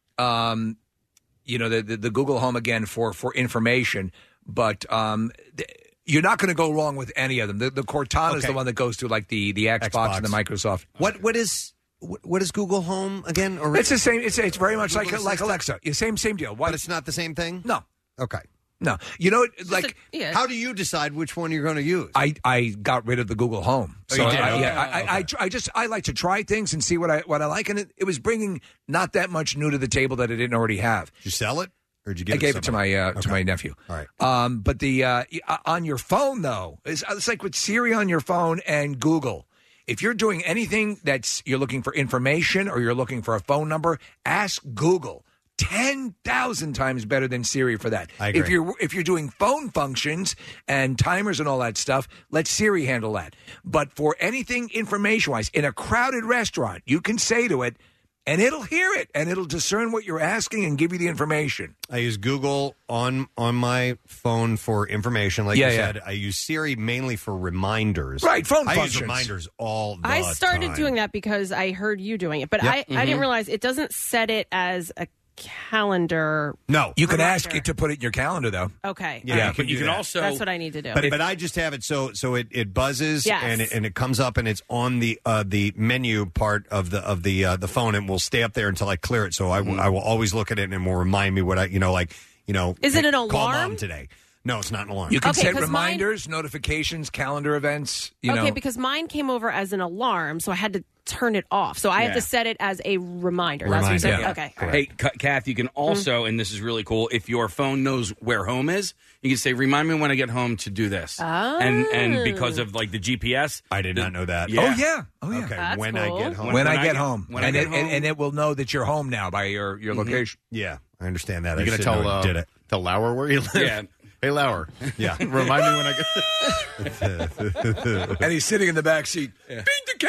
um, you know, the, the the Google Home again for for information, but um, th- you're not going to go wrong with any of them. The, the Cortana is Okay. the one that goes to like the the Xbox, Xbox. and the Microsoft. What what is what, what is Google Home again? Or It's the same. It's it's very much like Google like Assistant? Alexa. Yeah, same same deal. Why? But it's not the same thing? No, Okay. no. You know, like Yeah. How do you decide which one you're going to use? I, I got rid of the Google Home. Oh, So you did? I, Okay. yeah, I, I, I, tr- I just I like to try things and see what I what I like, and it, it was bringing not that much new to the table that I didn't already have. Did you sell it? Or did you give I it gave to it to my uh, to my nephew. All right. Um, but the uh, y- on your phone though, it's, it's like with Siri on your phone and Google. If you're doing anything that's you're looking for information or you're looking for a phone number, ask Google. Ten thousand times better than Siri for that. I agree. If you're if you're doing phone functions and timers and all that stuff, let Siri handle that. But for anything information wise, in a crowded restaurant, you can say to it, and it'll hear it, and it'll discern what you're asking and give you the information. I use Google on on my phone for information, like Yeah, you yeah. said. I use Siri mainly for reminders. Right, phone I functions. use reminders all the I started time. doing that because I heard you doing it, but Yep. I, I Mhm. didn't realize it doesn't set it as a calendar. No, You can ask Reminder. it to put it in your calendar, though. Okay. Yeah, All you right. can do you can that. also That's what I need to do. But but I just have it so so it, it buzzes Yes. and it, and it comes up and it's on the uh, the menu part of the of the uh, the phone and will stay up there until I clear it. So I will I will always look at it and it will remind me what I you know like you know. Is it hey, an Call alarm? mom today. No, it's not an alarm. You can Okay, set 'cause mine- reminders, notifications, calendar events. You okay, know, because mine came over as an alarm, so I had to turn it off. So I have Yeah. to set it as a reminder. That's what you're saying? Reminder. Okay. all right. Hey, Ka- Kath, you can also, and this is really cool, if your phone knows where home is, you can say, remind me when I get home to do this. Oh. And and because of like the G P S. I did not know that. Yeah. Oh yeah, oh yeah. Okay, That's when cool. I get home. When, When I I get get- home, when I and get it, and- home. and it will know that you're home now by your your location. Yeah, I understand that. You're I gonna just tell didn't know uh, it did it. tell Lauer where you live. Yeah. Hey Lauer. Yeah. Remind me when I get. And he's sitting in the back seat. Feed the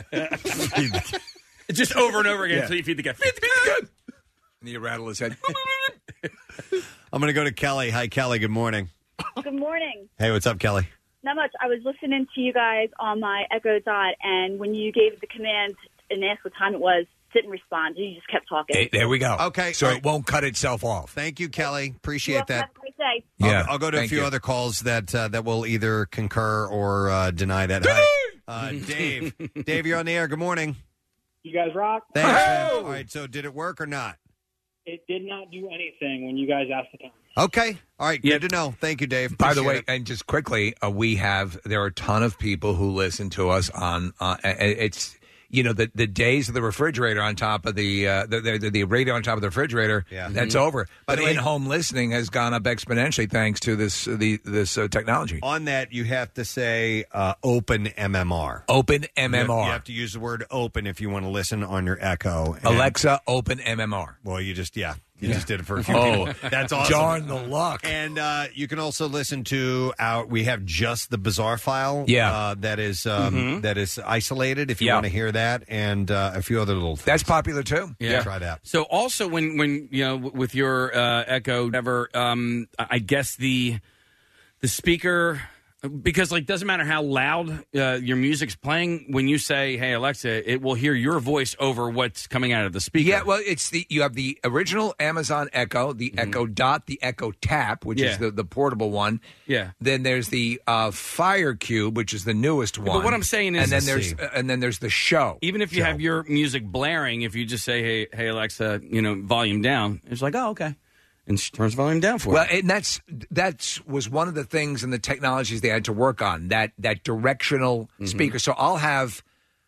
cat! Just over and over again Yeah. until you feed the cat. Feed the cat! And you rattle his head. I'm going to go to Kelly. Hi, Kelly. Good morning. Good morning. Hey, what's up, Kelly? Not much. I was listening to you guys on my Echo Dot, and when you gave the command and asked what time it was, didn't respond. You just kept talking. Hey, there we go. Okay, so all it right. won't cut itself off. Thank you, Kelly. You're Appreciate welcome. that. Have a great day. Yeah, I'll, I'll go to a thank few you. other calls that uh, that will either concur or uh, deny that. Hi, uh, Dave. Dave, you're on the air. Good morning. You guys rock. Thanks, man. All right, so did it work or not? It did not do anything when you guys asked the time. Okay. All right. Good to know. Thank you, Dave. By the Appreciate way, and just quickly, uh, we have there are a ton of people who listen to us on. Uh, it's you know the the days of the refrigerator on top of the uh, the, the the radio on top of the refrigerator. Yeah. That's Mhm. over. By But the way- in-home listening has gone up exponentially thanks to this uh, the this uh, technology. on that, you have to say uh, open M M R. Open M M R. You have to use the word open if you want to listen on your Echo. And- Alexa, open M M R. Well, you just, yeah. You Yeah. just did it for a few Oh, people. That's awesome. darn the luck. And uh, you can also listen to our. We have just the bizarre file. Yeah. uh, that is um, Mhm. that is isolated. If you Yeah. want to hear that, and uh, a few other little. things. That's popular too. Yeah. Try that. So also when when you know w- with your uh, Echo, whatever, um, I I guess the the speaker Because, like, doesn't matter how loud uh, your music's playing. When you say, "Hey Alexa," it will hear your voice over what's coming out of the speaker. Yeah, well, it's the you have the original Amazon Echo, the Mm-hmm. Echo Dot, the Echo Tap, which Yeah. is the, the portable one. Yeah. Then there's the uh, Fire Cube, which is the newest one. But what I'm saying is, and then there's uh, and then there's the Show. Even if you have your music blaring, if you just say, "Hey, hey Alexa," you know, volume down, it's like, "Oh, okay," and she turns volume down for Well, you. and that's that's was one of the things in the technologies they had to work on that that directional Mm-hmm. speaker. So I'll have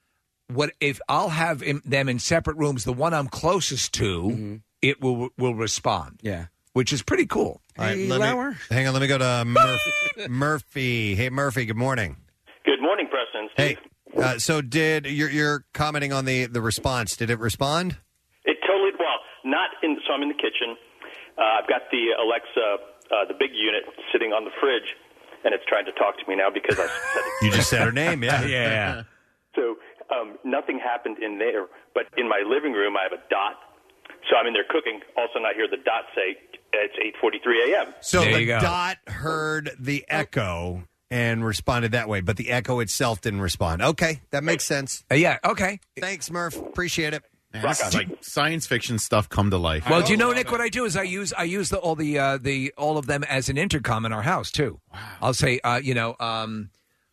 what if I'll have in, them in separate rooms. The one I'm closest to, it will will respond. Mm-hmm. Yeah, which is pretty cool. All right, let me, hang on, let me go to Murph, Murphy. Hey, Murphy, good morning. Good morning, Preston. Hey, uh, so did you're, you're commenting on the, the response? Did it respond? It totally, well, not in, so I'm in the kitchen. Uh, I've got the Alexa, uh, the big unit, sitting on the fridge, and it's trying to talk to me now because I said it. You just said her name, yeah. yeah. So um, nothing happened in there, but in my living room, I have a dot. So I'm in there cooking. All of a sudden, I hear the dot say, it's eight forty-three a.m. So the dot heard the echo and responded that way, but the echo itself didn't respond. Okay, that makes sense. Uh, yeah, okay. Thanks, Murph. Appreciate it. Man, this is like science fiction stuff come to life. Well, do you know, Nick? What I do is I use I use the, all the uh, the all of them as an intercom in our house too. Wow. I'll say, uh, you know, um,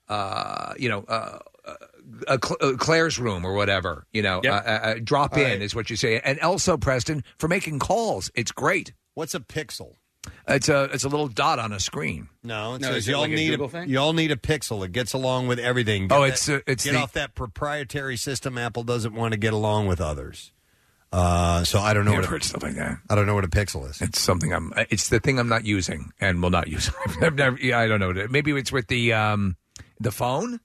uh, you know, uh, uh, Cl- uh, Claire's room or whatever. You know, Yep. uh, uh, drop All in right. is what you say. And also, Preston, for making calls, it's great. What's a pixel? It's a it's a little dot on a screen. No, it No, says is it you all like a need Google a, thing? you all need a pixel. It gets along with everything. Oh, that- it's, uh, it's get the- off that proprietary system. Apple doesn't want to get along with others. Uh, so I don't know I've what a, heard stuff like that. I don't know what a pixel is. It's something I'm. It's the thing I'm not using and will not use. I've never. Yeah, I don't know. Maybe it's with the um the phone.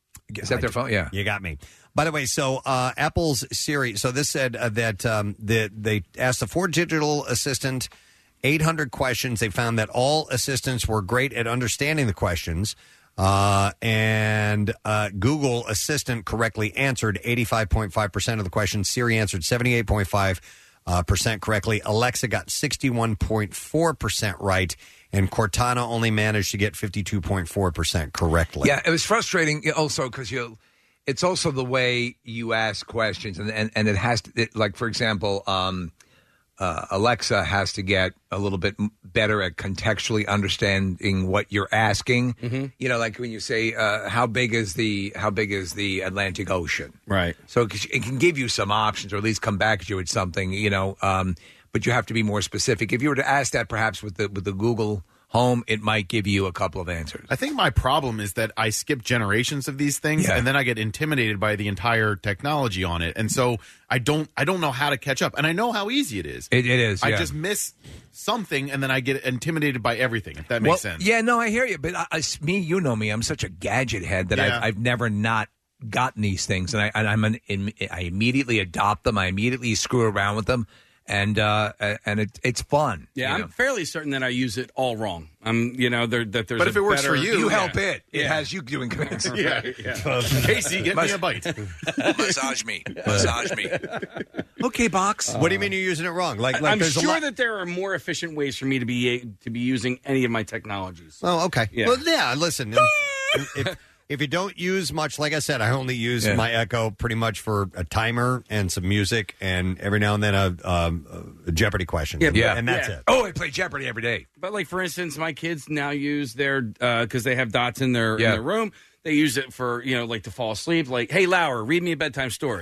Is that their phone? Yeah. You got me. By the way, so uh, Apple's Siri. So this said uh, that um, the, they asked the Ford Digital Assistant eight hundred questions. They found that all assistants were great at understanding the questions. Uh, and uh, Google Assistant correctly answered eighty-five point five percent of the questions. Siri answered seventy-eight point five uh, percent correctly. Alexa got sixty-one point four percent right. And Cortana only managed to get fifty-two point four percent correctly. Yeah, it was frustrating also because you. It's also the way you ask questions, and and, and it has to, it, like for example, um, uh, Alexa has to get a little bit m- better at contextually understanding what you're asking. Mm-hmm. You know, like when you say, uh, "How big is the how big is the Atlantic Ocean?" Right. So it c- it can give you some options, or at least come back at you with something. You know, um, but you have to be more specific. If you were to ask that, perhaps with the with the Google Home, it might give you a couple of answers. I think my problem is that I skip generations of these things, Yeah. and then I get intimidated by the entire technology on it, and so I don't I don't know how to catch up. And I know how easy it is. It, it is. I yeah. just miss something, and then I get intimidated by everything. If that makes Well, sense. Yeah, no, I hear you. But I, I- me, you know me. I'm such a gadget head that Yeah. I've, I've never not gotten these things, and I and I'm an, in, I immediately adopt them. I immediately screw around with them, and uh, and it, it's fun. Yeah, you I'm know? fairly certain that I use it all wrong. I'm, you know, there, that there's. But a if it works better- for you, you help Yeah. it. It Yeah. has you doing commands. Yeah, yeah. Casey, get me a bite. Massage me. Massage me. Okay, box. What do you mean you're using it wrong? Like, I- like I'm there's a sure lot- that there are more efficient ways for me to be to be using any of my technologies. Oh, okay. Yeah. Well, yeah. Listen, if, if you don't use much, like I said, I only use Yeah. my Echo pretty much for a timer and some music, and every now and then a, um, a Jeopardy question. Yeah, and, yeah. and that's Yeah. it. Oh, I play Jeopardy every day. But like for instance, my kids now use their because they have dots in their Yeah. in their room. They use it for you know like to fall asleep. Like, hey, Lauer, read me a bedtime story.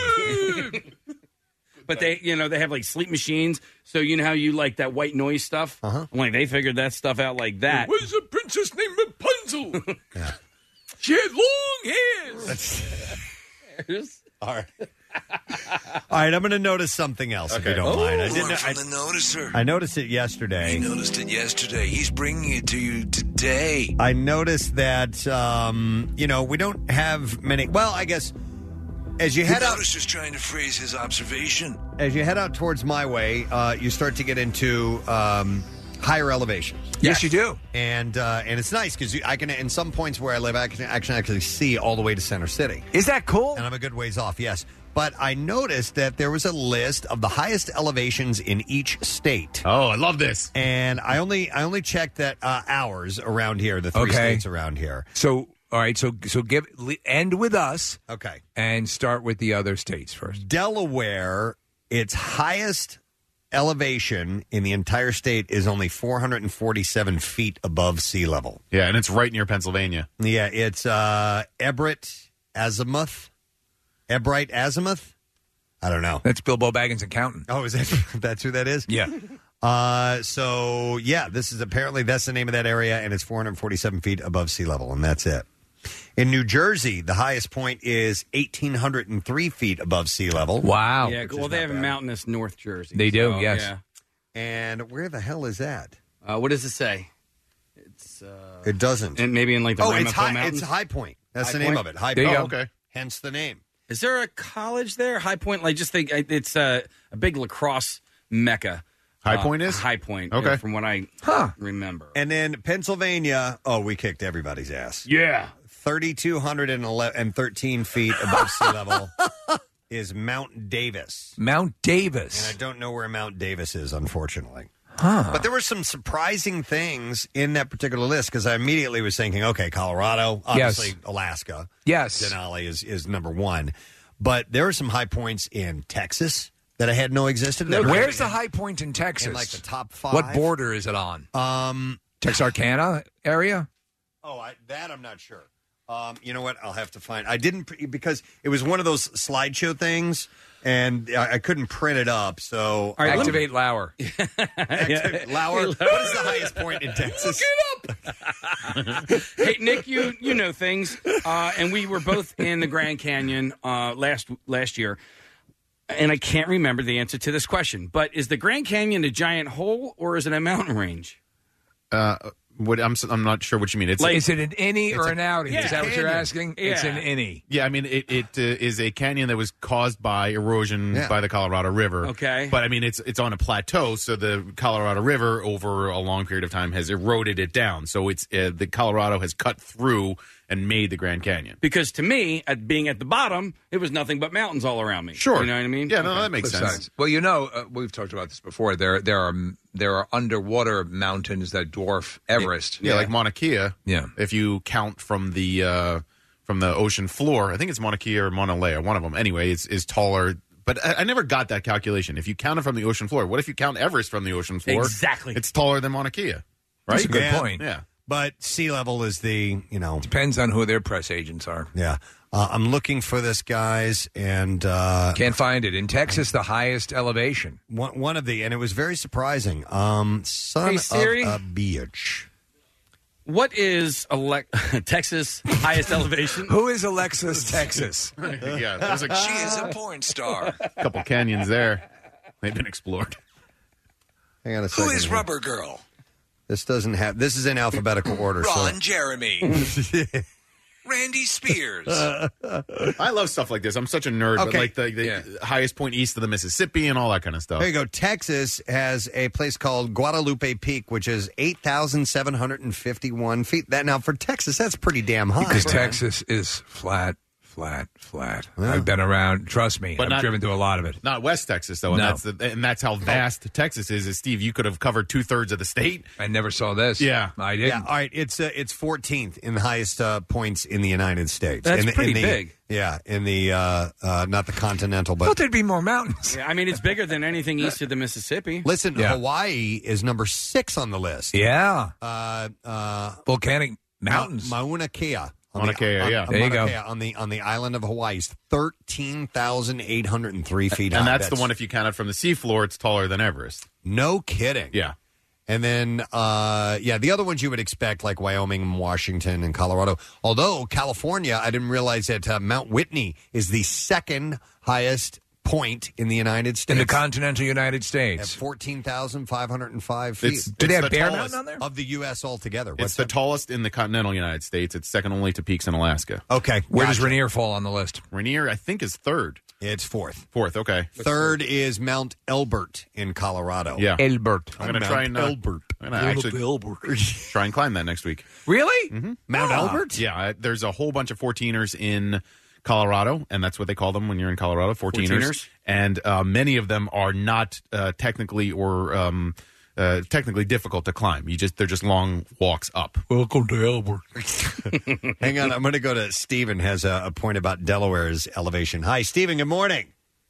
But they, you know, they have like sleep machines. So you know how you like that white noise stuff. Uh-huh. Like they figured that stuff out like that. What is a princess named Rapunzel? She had long hairs. All right. All right, I'm going to notice something else if you don't Oh, mind. I one didn't. from I, the noticer. I noticed it yesterday. He noticed it yesterday. He's bringing it to you today. I noticed that um, you know we don't have many. Well, I guess as you The head out noticer's trying to phrase his observation. as you head out towards my way, uh, you start to get into um, higher elevations. Yes, you do. And uh, and it's nice because I can, in some points where I live, I can actually, actually see all the way to Center City. Is that cool? And I'm a good ways off, yes. But I noticed that there was a list of the highest elevations in each state. Oh, I love this. And I only I only checked that uh, ours around here, the three Okay. states around here. So, all right, so so give end with us. Okay. And start with the other states first. Delaware, its highest elevation in the entire state is only four hundred forty-seven feet above sea level. Yeah, and it's right near Pennsylvania. Yeah, it's uh, Everett Azimuth. Ebright Azimuth? I don't know. That's Bilbo Baggins' accountant. Oh, is that that's who that is? Yeah. Uh, so, yeah, this is apparently that's the name of that area, and it's four hundred forty-seven feet above sea level, and that's it. In New Jersey, the highest point is one thousand eight hundred three feet above sea level. Wow. Yeah, well, they have mountainous North Jersey. They do, so, yes. Yeah. And where the hell is that? Uh, what does it say? It's uh, It doesn't. and maybe in like the oh, Ramapo it's high, Mountains. it's High Point. That's High the name Point? of it. High There you Point. go. Okay. Hence the name. Is there a college there? High Point, like just think it's a, a big lacrosse mecca. High Uh, Point is? High Point. Okay. yeah, from what I remember. And then Pennsylvania, oh, we kicked everybody's ass. Yeah. three thousand two hundred thirteen feet above sea level is Mount Davis. Mount Davis. And I don't know where Mount Davis is, unfortunately. Huh. But there were some surprising things in that particular list because I immediately was thinking, okay, Colorado, obviously Yes. Alaska. Yes. Denali is, is number one. But there were some high points in Texas that I had no existed. No, That were where's the in- high point in Texas? in like the top five. What border is it on? Um, Texarkana area? Oh, I, that I'm not sure. Um, you know what? I'll have to find. I didn't pre- because it was one of those slideshow things, and I, I couldn't print it up. So All right, activate Lauer. Activate Lauer. What is the highest point in Texas? Hey, Nick, you you know things, uh, and we were both in the Grand Canyon uh, last last year, and I can't remember the answer to this question. But is the Grand Canyon a giant hole or is it a mountain range? Uh, what I'm I'm not sure what you mean. It's Like, is it an innie it's or a- an outie? Yeah, is that what you're canyon. asking? It's an innie. Yeah, I mean it. It uh, is a canyon that was caused by erosion Yeah. by the Colorado River. Okay. but I mean it's it's on a plateau, so the Colorado River over a long period of time has eroded it down. So it's uh, the Colorado has cut through and made the Grand Canyon. Because to me, at being at the bottom, it was nothing but mountains all around me. Sure. You know what I mean? Yeah, no, Okay. that makes Flip sense. sides. Well, you know, uh, we've talked about this before. There, there are there are underwater mountains that dwarf Everest. Yeah, like Mauna Kea. Yeah. If you count from the uh, from the ocean floor, I think it's Mauna Kea or Mauna Lea, one of them. Anyway, it's is taller. But I, I never got that calculation. If you count it from the ocean floor, what if you count Everest from the ocean floor? Exactly. It's taller than Mauna Kea. Right? That's a good Yeah. point. Yeah. But sea level is the, you know. Depends on who their press agents are. Yeah. Uh, I'm looking for this, guys, and. Uh, Can't find it. In Texas, the highest elevation. One, one of the, and it was very surprising. Um, son Hey, Siri? of a bitch. What is Ale- Texas highest elevation? Who is Alexis, Texas? yeah, there's a, She is a porn star. couple canyons there. They've been explored. Hang on a Who second. is here. Rubber Girl? This doesn't have. This is in alphabetical order. Ron so. Jeremy. Randy Spears. I love stuff like this. I'm such a nerd. But Okay. like the, the Yeah. highest point east of the Mississippi and all that kind of stuff. There you go. Texas has a place called Guadalupe Peak, which is eight thousand seven hundred fifty-one feet. That now for Texas, that's pretty damn high. Because Texas is flat, flat, flat. I've been around. Trust me, But I've not- driven through a lot of it. Not West Texas though, and No. that's the, and that's how vast Texas is. Is Steve? You could have covered two thirds of the state. I never saw this. Yeah. I didn't. Yeah, all right. It's uh, it's fourteenth in the highest uh, points in the United States. That's in the, pretty in the, big. Yeah, in the uh, uh, not the continental, I thought but there'd be more mountains. Yeah, I mean, it's bigger than anything east of the Mississippi. listen, Yeah. Hawaii is number six on the list. Yeah. Uh, uh, Volcanic mountains. Ma- Mauna Kea. On Mauna the- Kea, on- yeah. on There you Mauna go. Kea on the on the island of Hawaii is thirteen thousand eight hundred and three feet high. And that's, the one. If you count it from the seafloor, it's taller than Everest. No kidding. Yeah. And then, uh, yeah, the other ones you would expect, like Wyoming and Washington and Colorado. Although California, I didn't realize that uh, Mount Whitney is the second highest point in the United States. In the continental United At States. fourteen thousand five hundred five feet. It's- Do they it's have the Bear tallest- Mountain on there? Of the U S altogether. It's What's the that? tallest in the continental United States. It's second only to peaks in Alaska. Okay. Where does gotcha. Rainier fall on the list? Rainier, I think, is third. It's fourth. Fourth, okay. Third is Mount Elbert in Colorado. Yeah. Elbert. I'm going to Mount try and uh, Elbert. I'm going to actually try and climb that next week. Really? Mm-hmm. Mount Ah. Elbert? Yeah, I- there's a whole bunch of fourteeners in Colorado, and that's what they call them when you're in Colorado, fourteeners. fourteeners? And uh, many of them are not uh, technically or um, uh, technically difficult to climb. You just they're just long walks up. Welcome to Elbert. Hang on, I'm going to go to Stephen. Has a, a point about Delaware's elevation. Hi, Stephen. Good morning.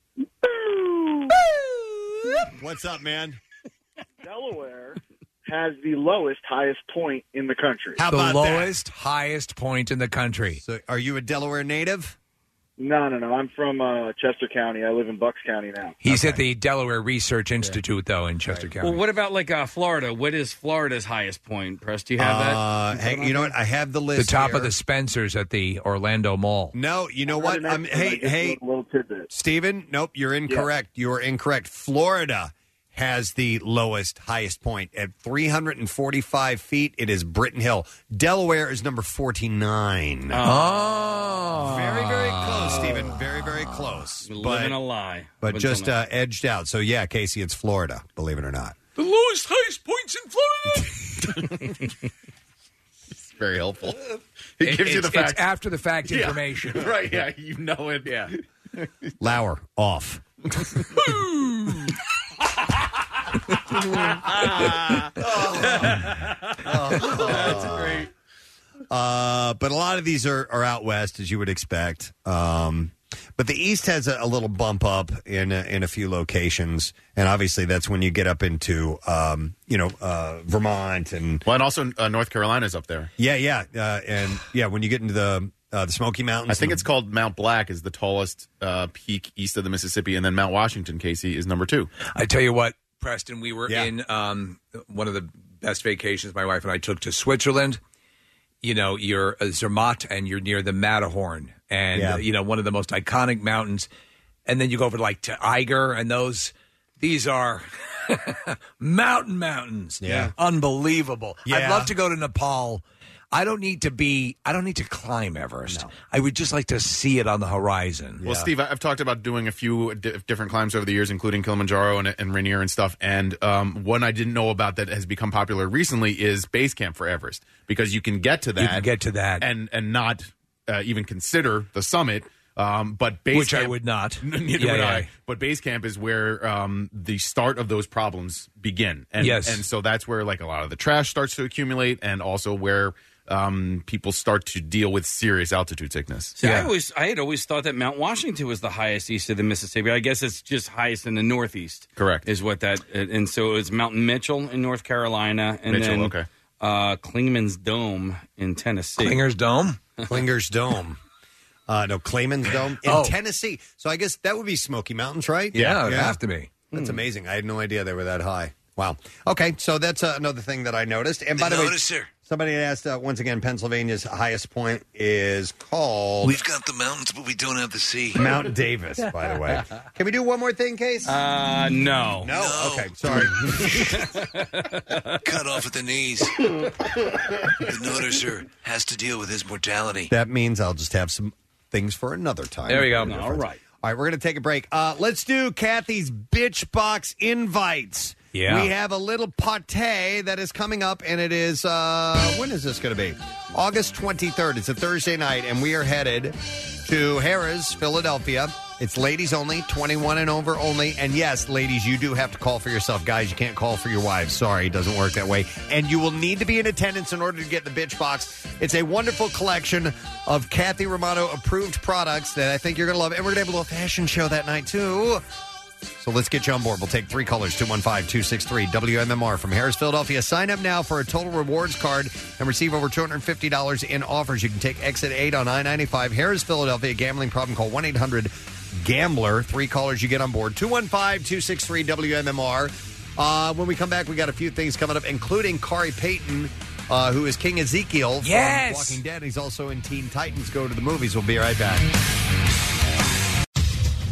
What's up, man? Delaware has the lowest, highest point in the country. How the about lowest, highest point in the country. So, are you a Delaware native? No, no, no. I'm from uh, Chester County. I live in Bucks County now. He's at the Delaware Research Institute, though, in Chester County. Well, what about like uh, Florida? What is Florida's highest point, Press? Do you have Uh, that? hang, you know what? I have the the list. top here. of the Spencers at the Orlando Mall. No, you know what? I'm, hey, Just hey, a little tidbit. Stephen. Nope, you're incorrect. You're incorrect. Florida has the lowest, highest point at three hundred forty-five feet. It is Britton Hill. Delaware is number forty-nine. Oh. Very, very close, Stephen. Very, very close. You're But, living a lie. but Up just until now. uh, edged out. So, yeah, Casey, it's Florida, believe it or not. the lowest, highest points in Florida. Very helpful. He It- gives you it's, the it's facts. after the fact Yeah. information. Right, yeah, you know it. Yeah. Lauer, off. That's great. Uh, but a lot of these are, are out west, as you would expect. Um, but the east has a, a little bump up in a, in a few locations, and obviously that's when you get up into um, you know uh, Vermont and Well, and also uh, North Carolina's up there. yeah, yeah, uh, and yeah, when you get into the uh, the Smoky Mountains. I think and- it's called Mount Black is the tallest uh, peak east of the Mississippi, and then Mount Washington, Casey, is number two. I tell you what, Preston, we were Yeah. in um, one of the best vacations my wife and I took to Switzerland. You know, you're uh, Zermatt and you're near the Matterhorn and, Yeah. uh, you know, one of the most iconic mountains. And then you go over to like to Eiger and those, these are mountain mountains. Yeah. Unbelievable. I'd Yeah. love to go to Nepal. I don't need to be, I don't need to climb Everest. I would just like to see it on the horizon. Well, Steve, I- I've talked about doing a few di- different climbs over the years, including Kilimanjaro and, and Rainier and stuff. And um, one I didn't know about that has become popular recently is base camp for Everest, because you can get to that. You can get to that. and and not uh, even consider the summit. Um, but base Which I camp, would not. Neither Yeah, would yeah. I. But base camp is where um, the start of those problems begin. And, Yes. and so that's where like a lot of the trash starts to accumulate, and also where um, people start to deal with serious altitude sickness. See, I always, I had always thought that Mount Washington was the highest east of the Mississippi. I guess it's just highest in the Northeast. Correct. Is what that, and so it was Mountain Mitchell in North Carolina, and Mitchell, then okay. uh, Klingman's Dome in Tennessee. Klinger's Dome? Klinger's Dome. Uh, no, Clayman's Dome in Oh. Tennessee. So I guess that would be Smoky Mountains, right? Yeah, it'd have to be. That's amazing. I had no idea they were that high. Wow. Okay, so that's uh, another thing that I noticed. And by the, way, Noticer. somebody had asked uh, once again, Pennsylvania's highest point is called We've got the mountains, but we don't have the sea. Mount Davis. By the way, can we do one more thing, Case? Uh, no. no. Okay, sorry. Cut off at the knees. The noticer has to deal with his mortality. That means I'll just have some things for another time. There we go. All All right. All right, we're going to take a break. Uh, let's do Kathy's Bitch Box invites. Yeah. We have a little pate that is coming up, and it is, uh, when is this going to be? August twenty-third. It's a Thursday night, and we are headed to Harrah's, Philadelphia. It's ladies only, twenty-one and over only. And yes, ladies, you do have to call for yourself. Guys, you can't call for your wives. Sorry, it doesn't work that way. And you will need to be in attendance in order to get the Bitch Box. It's a wonderful collection of Kathy Romano approved products that I think you're going to love. And we're going to have a little fashion show that night, too. So let's get you on board. We'll take three callers, two one five, two six three, W M M R from Harris, Philadelphia. Sign up now for a Total Rewards card and receive over two hundred fifty dollars in offers. You can take Exit eight on I ninety-five. Harris, Philadelphia. Gambling problem, call one eight hundred gambler. Three callers, you get on board. two one five, two six three, W M M R. Uh, when we come back, we got a few things coming up, including Kari Payton, uh, who is King Ezekiel Yes! from Walking Dead. He's also in Teen Titans Go to the Movies. We'll be right back.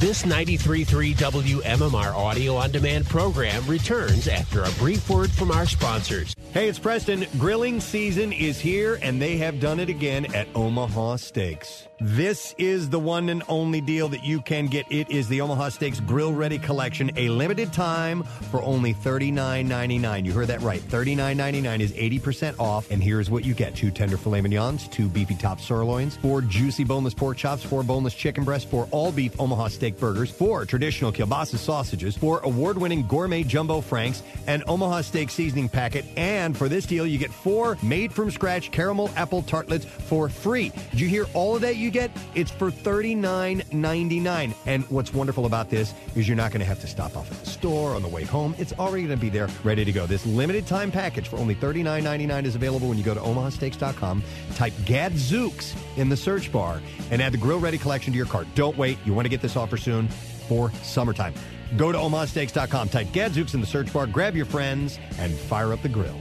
This ninety-three point three W M M R audio on demand program returns after a brief word from our sponsors. Hey, it's Preston. Grilling season is here, and they have done it again at Omaha Steaks. This is the one and only deal that you can get. It is the Omaha Steaks Grill Ready Collection, a limited time for only thirty-nine ninety-nine. You heard that right. thirty-nine ninety-nine is eighty percent off, and here's what you get. Two tender filet mignons, two beefy top sirloins, four juicy boneless pork chops, four boneless chicken breasts, four all-beef Omaha Steak burgers, four traditional kielbasa sausages, four award-winning gourmet jumbo franks, an Omaha Steak seasoning packet, and for this deal, you get four made-from-scratch caramel apple tartlets for free. Did you hear all of that you get? It's for thirty-nine ninety-nine. And what's wonderful about this is you're not going to have to stop off at the store on the way home. It's already going to be there, ready to go. This limited time package for only thirty-nine ninety-nine is available when you go to omaha steaks dot com, type Gadzooks in the search bar, and add the Grill Ready Collection to your cart. Don't wait. You want to get this offer soon for summertime. Go to omaha steaks dot com, type Gadzooks in the search bar, grab your friends, and fire up the grill.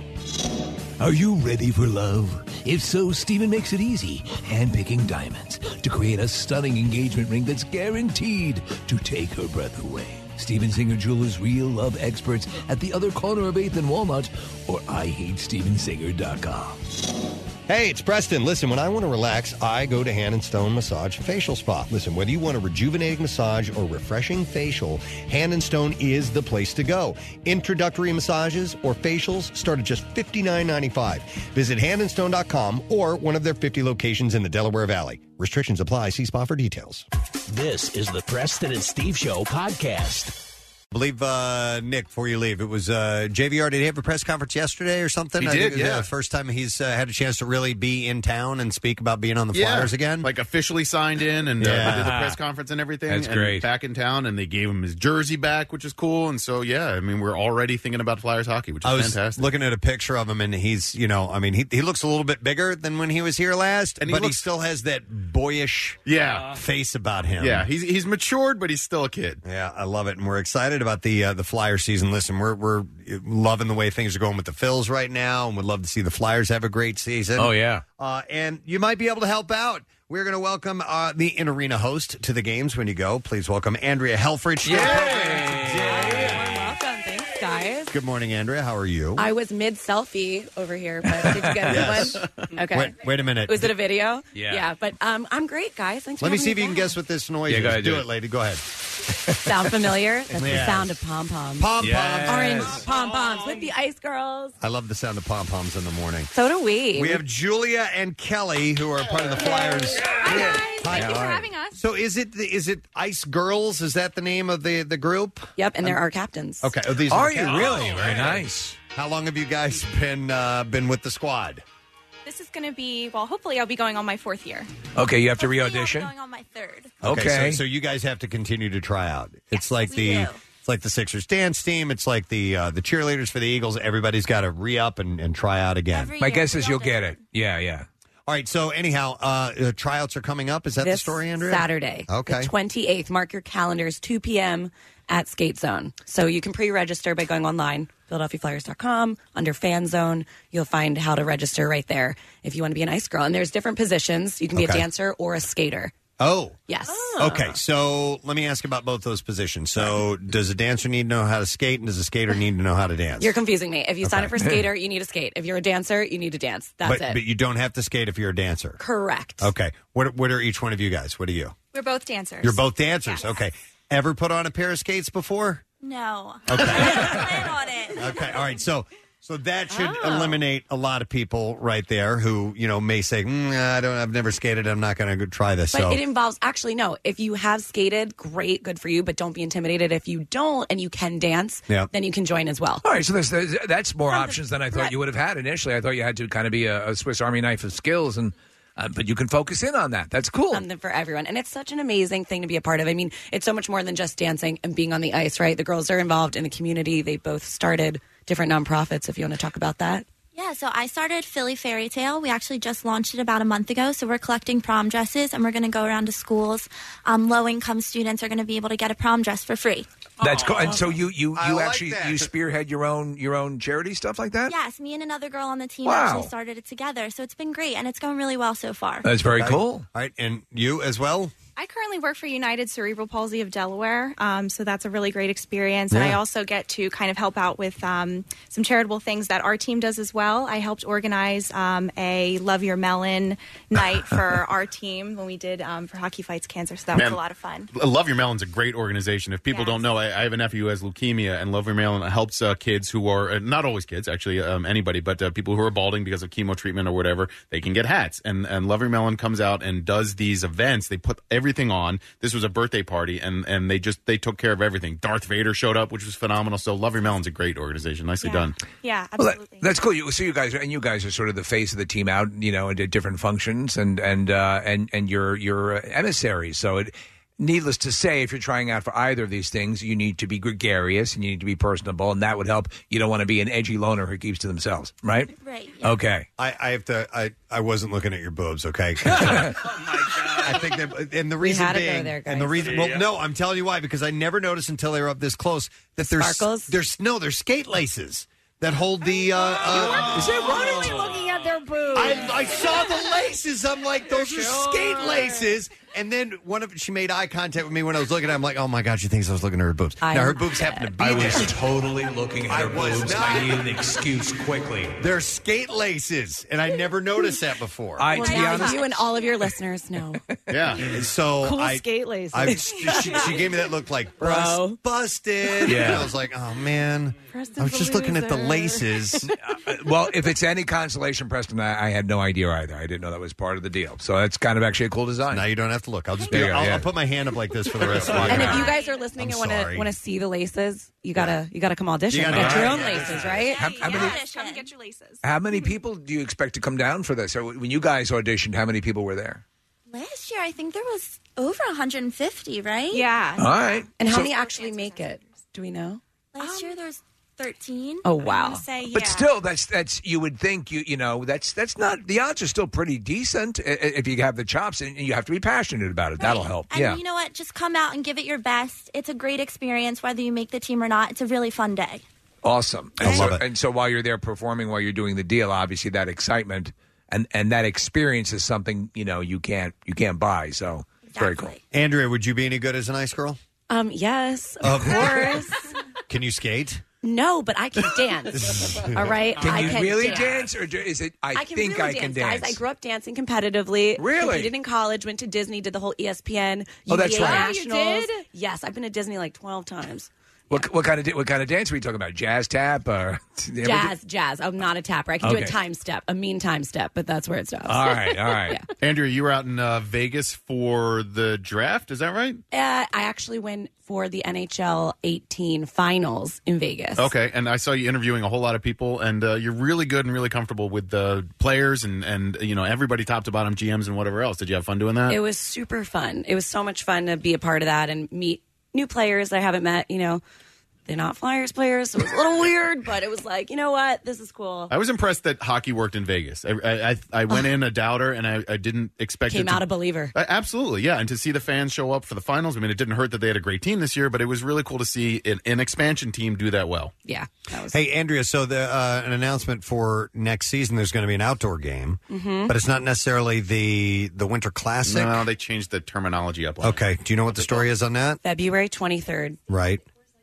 Are you ready for love? If so, Steven makes it easy, handpicking diamonds to create a stunning engagement ring that's guaranteed to take her breath away. Steven Singer Jewelers' real love experts at the other corner of eighth and Walnut, or I hate steven singer dot com. Hey, it's Preston. Listen, when I want to relax, I go to Hand and Stone Massage Facial Spa. Listen, whether you want a rejuvenating massage or refreshing facial, Hand and Stone is the place to go. Introductory massages or facials start at just fifty-nine ninety-five. Visit hand and stone dot com or one of their fifty locations in the Delaware Valley. Restrictions apply. See spa for details. This is the Preston and Steve Show podcast. I believe, uh, Nick, before you leave, it was uh, J V R. Did he have a press conference yesterday or something? He I did, think it was yeah. the first time he's uh, had a chance to really be in town and speak about being on the Yeah, Flyers again. Like officially signed in and uh, Yeah. did the press conference and everything. That's and great. Back in town, and they gave him his jersey back, which is cool. And so, yeah, I mean, we're already thinking about Flyers hockey, which is I was fantastic. looking at a picture of him, and he's, you know, I mean, he, he looks a little bit bigger than when he was here last, And he but he looks- still has that boyish Yeah. face about him. Yeah, he's he's matured, but he's still a kid. Yeah, I love it, and we're excited about the uh, the Flyer season. Listen, we're we're loving the way things are going with the Phils right now, and would love to see the Flyers have a great season. Oh, yeah. uh, and you might be able to help out. We're going to welcome uh, the in-arena host to the games when you go. Please welcome Andrea Helfrich. to the program today. Welcome. Thanks, guys. Good morning, Andrea. How are you? I was mid selfie over here, but did you get a Yes. good one? Okay. Wait, wait a minute. Was it a video? Yeah. Yeah, but um, I'm great, guys. Thanks for Let me having see if you can back. guess what this noise Yeah, is. go ahead, do do it, it. lady. Go ahead. Sound familiar? That's the Yes. sound of pom poms. Pom-poms. Yes. Orange pom poms with the ice girls. I love the sound of pom-poms in the morning. So do we. We have Julia and Kelly, who are part of the Flyers. Hi, guys. Thank you for having us. So is it is it Ice Girls? Is that the name of the, the group? Yep, and they're our captains. Okay. Oh, these Are the you captains. really? Oh, Very okay. nice. How long have you guys been uh, been with the squad? This is going to be, well, hopefully I'll be going on my fourth year. Okay, you have to re-audition. Going on my third. Okay. So, so you guys have to continue to try out. It's like we the do. it's like the Sixers dance team. It's like the uh, the cheerleaders for the Eagles. Everybody's got to re up and, and try out again. My guess is you'll get it. Yeah, yeah. All right. So anyhow, uh, uh, tryouts are coming up. Is that the This story, Andrea? Saturday. Okay. The twenty-eighth. Mark your calendars, two p.m. at Skate Zone. So you can pre-register by going online, philadelphia flyers dot com. Under Fan Zone, you'll find how to register right there if you want to be an ice girl. And there's different positions. You can be Okay. a dancer or a skater. Oh. Yes. Okay, so let me ask about both those positions. So, does a dancer need to know how to skate, and does a skater need to know how to dance? You're confusing me. If you sign Okay. up for skater, you need to skate. If you're a dancer, you need to dance. That's but, it. But you don't have to skate if you're a dancer. Correct. Okay. What What are each one of you guys? What are you? We're both dancers. You're both dancers. Okay. Ever put on a pair of skates before? No. Okay. Plan on it. Okay. All right. So. So that should Oh. eliminate a lot of people right there who, you know, may say, mm, I don't, I've never skated. I'm not going to try this. But so it involves, actually, no. If you have skated, great, good for you, but don't be intimidated. If you don't and you can dance, Yeah. then you can join as well. All right, so there's, there's, that's more options than I thought you would have had initially. I thought you had to kind of be a, a Swiss Army knife of skills, and uh, but you can focus in on that. That's cool. Something for everyone. And it's such an amazing thing to be a part of. I mean, it's so much more than just dancing and being on the ice, right? The girls are involved in the community. They both started different nonprofits, if you want to talk about that. Yeah, so I started Philly Fairy Tale. We actually just launched it about a month ago. So we're collecting prom dresses, and we're going to go around to schools. Um, low-income students are going to be able to get a prom dress for free. That's cool. And so you you, I you like actually that. you spearhead your own your own charity stuff like that. Yes, me and another girl on the team Wow. actually started it together. So it's been great, and it's going really well so far. Okay. All right. And you as well? I currently work for United Cerebral Palsy of Delaware, um, so that's a really great experience. And Yeah. I also get to kind of help out with um, some charitable things that our team does as well. I helped organize um, a Love Your Melon night for our team when we did um, for Hockey Fights Cancer, so that Man, was a lot of fun. Love Your Melon's a great organization. If people don't know, I, I have a nephew who has leukemia, and Love Your Melon helps uh, kids who are, uh, not always kids, actually, um, anybody, but uh, people who are balding because of chemo treatment or whatever, they can get hats. And, and Love Your Melon comes out and does these events. They put everything on. This was a birthday party, and, and they just they took care of everything. Darth Vader showed up, which was phenomenal. So Love Your Melon's a great organization. Nicely done. Yeah, Well, absolutely. that, that's cool. You, so you guys, and you guys are sort of the face of the team out, you know, at different functions, and and uh, and and you're you're emissaries. So it. Needless to say, if you're trying out for either of these things, you need to be gregarious and you need to be personable, and that would help. You don't want to be an edgy loner who keeps to themselves, right? Right. Okay. I, I have to. I, I wasn't looking at your boobs. Okay. I think that, and the We reason had to go being, there, and the guys. reason. Well, Yeah. no, I'm telling you why. Because I never noticed until they were up this close that there's Sparkles? there's no there's skate laces that hold the. Uh, uh, Is it really looking at their boobs? I, I saw the laces. I'm like, those are skate laces. And then one of she made eye contact with me when I was looking at her. I'm like, oh my God, she thinks I was looking at her boobs. I now her am boobs happen to be I there. was totally looking at I her was boobs. not. I need an excuse quickly. They're skate laces, and I never noticed that before. I, Well, to be now honest, you and all of your listeners know. Yeah. And so Cool I, skate laces. I, she, she gave me that look like Bro. bust, busted. Yeah. And I was like, oh man. Preston's I was a just looking at the loser. laces. uh, well, if it's any consolation, Preston, I, I had no idea either. I didn't know that was part of the deal. So that's kind of actually a cool design. Now you don't have to look. I'll just be. There you go, I'll, yeah. I'll put my hand up like this for the rest of my And if time. you guys are listening I'm and want to sorry. want to see the laces, you gotta you gotta come audition. You gotta- Get your All own right. laces, right? How, how many? Come get your laces. How many people do you expect to come down for this? Or when you guys auditioned, how many people were there? Last year, I think there was over one hundred fifty, right? Yeah. All right. And how So- many actually make it? Do we know? Last year there was thirteen. Oh I wow! wanna say, But yeah. still, that's that's you would think you you know that's that's not the odds are still pretty decent i- i- if you have the chops and you have to be passionate about it. That'll help. And yeah. you know what? Just come out and give it your best. It's a great experience, whether you make the team or not. It's a really fun day. Awesome. I And so, love it. and so while you're there performing, while you're doing the deal, obviously that excitement and and that experience is something you know you can't you can't buy. So it's very cool. Andrea, would you be any good as an ice girl? Um, yes, of course. Can you skate? No, but I can dance. All right, Can I you can really dance. dance, or do- is it? I, I can think really I can dance, dance. guys. I grew up dancing competitively. Really? Competed in college. Went to Disney. Did the whole E S P N. Oh, that's U V A right. Oh, you Nationals. did? Yes, I've been to Disney like twelve times. What what kind of da- what kind of dance are we talking about? Jazz tap or Jazz, jazz. I'm not a tapper. I can do Okay. a time step, a mean time step, but that's where it stops. All right, all right. Andrea, you were out in uh, Vegas for the draft, is that right? Uh, I actually went for the N H L eighteen finals in Vegas. Okay, and I saw you interviewing a whole lot of people, and uh, you're really good and really comfortable with the players and, and you know everybody top to bottom, G Ms and whatever else. Did you have fun doing that? It was super fun. It was so much fun to be a part of that and meet new players that I haven't met. You know, they're not Flyers players, so it was a little weird, but it was like, you know what? This is cool. I was impressed that hockey worked in Vegas. I, I, I- I went in a doubter, and I, I didn't expect Came it to, out a believer. Uh, absolutely, yeah. And to see the fans show up for the finals, I mean, it didn't hurt that they had a great team this year, but it was really cool to see an, an expansion team do that well. Yeah. That was Hey, Andrea, so the uh, an announcement for next season, there's going to be an outdoor game, Mhm. but it's not necessarily the the Winter Classic. No, they changed the terminology up. On Okay. Do you know what the story is on that? February twenty-third, Right.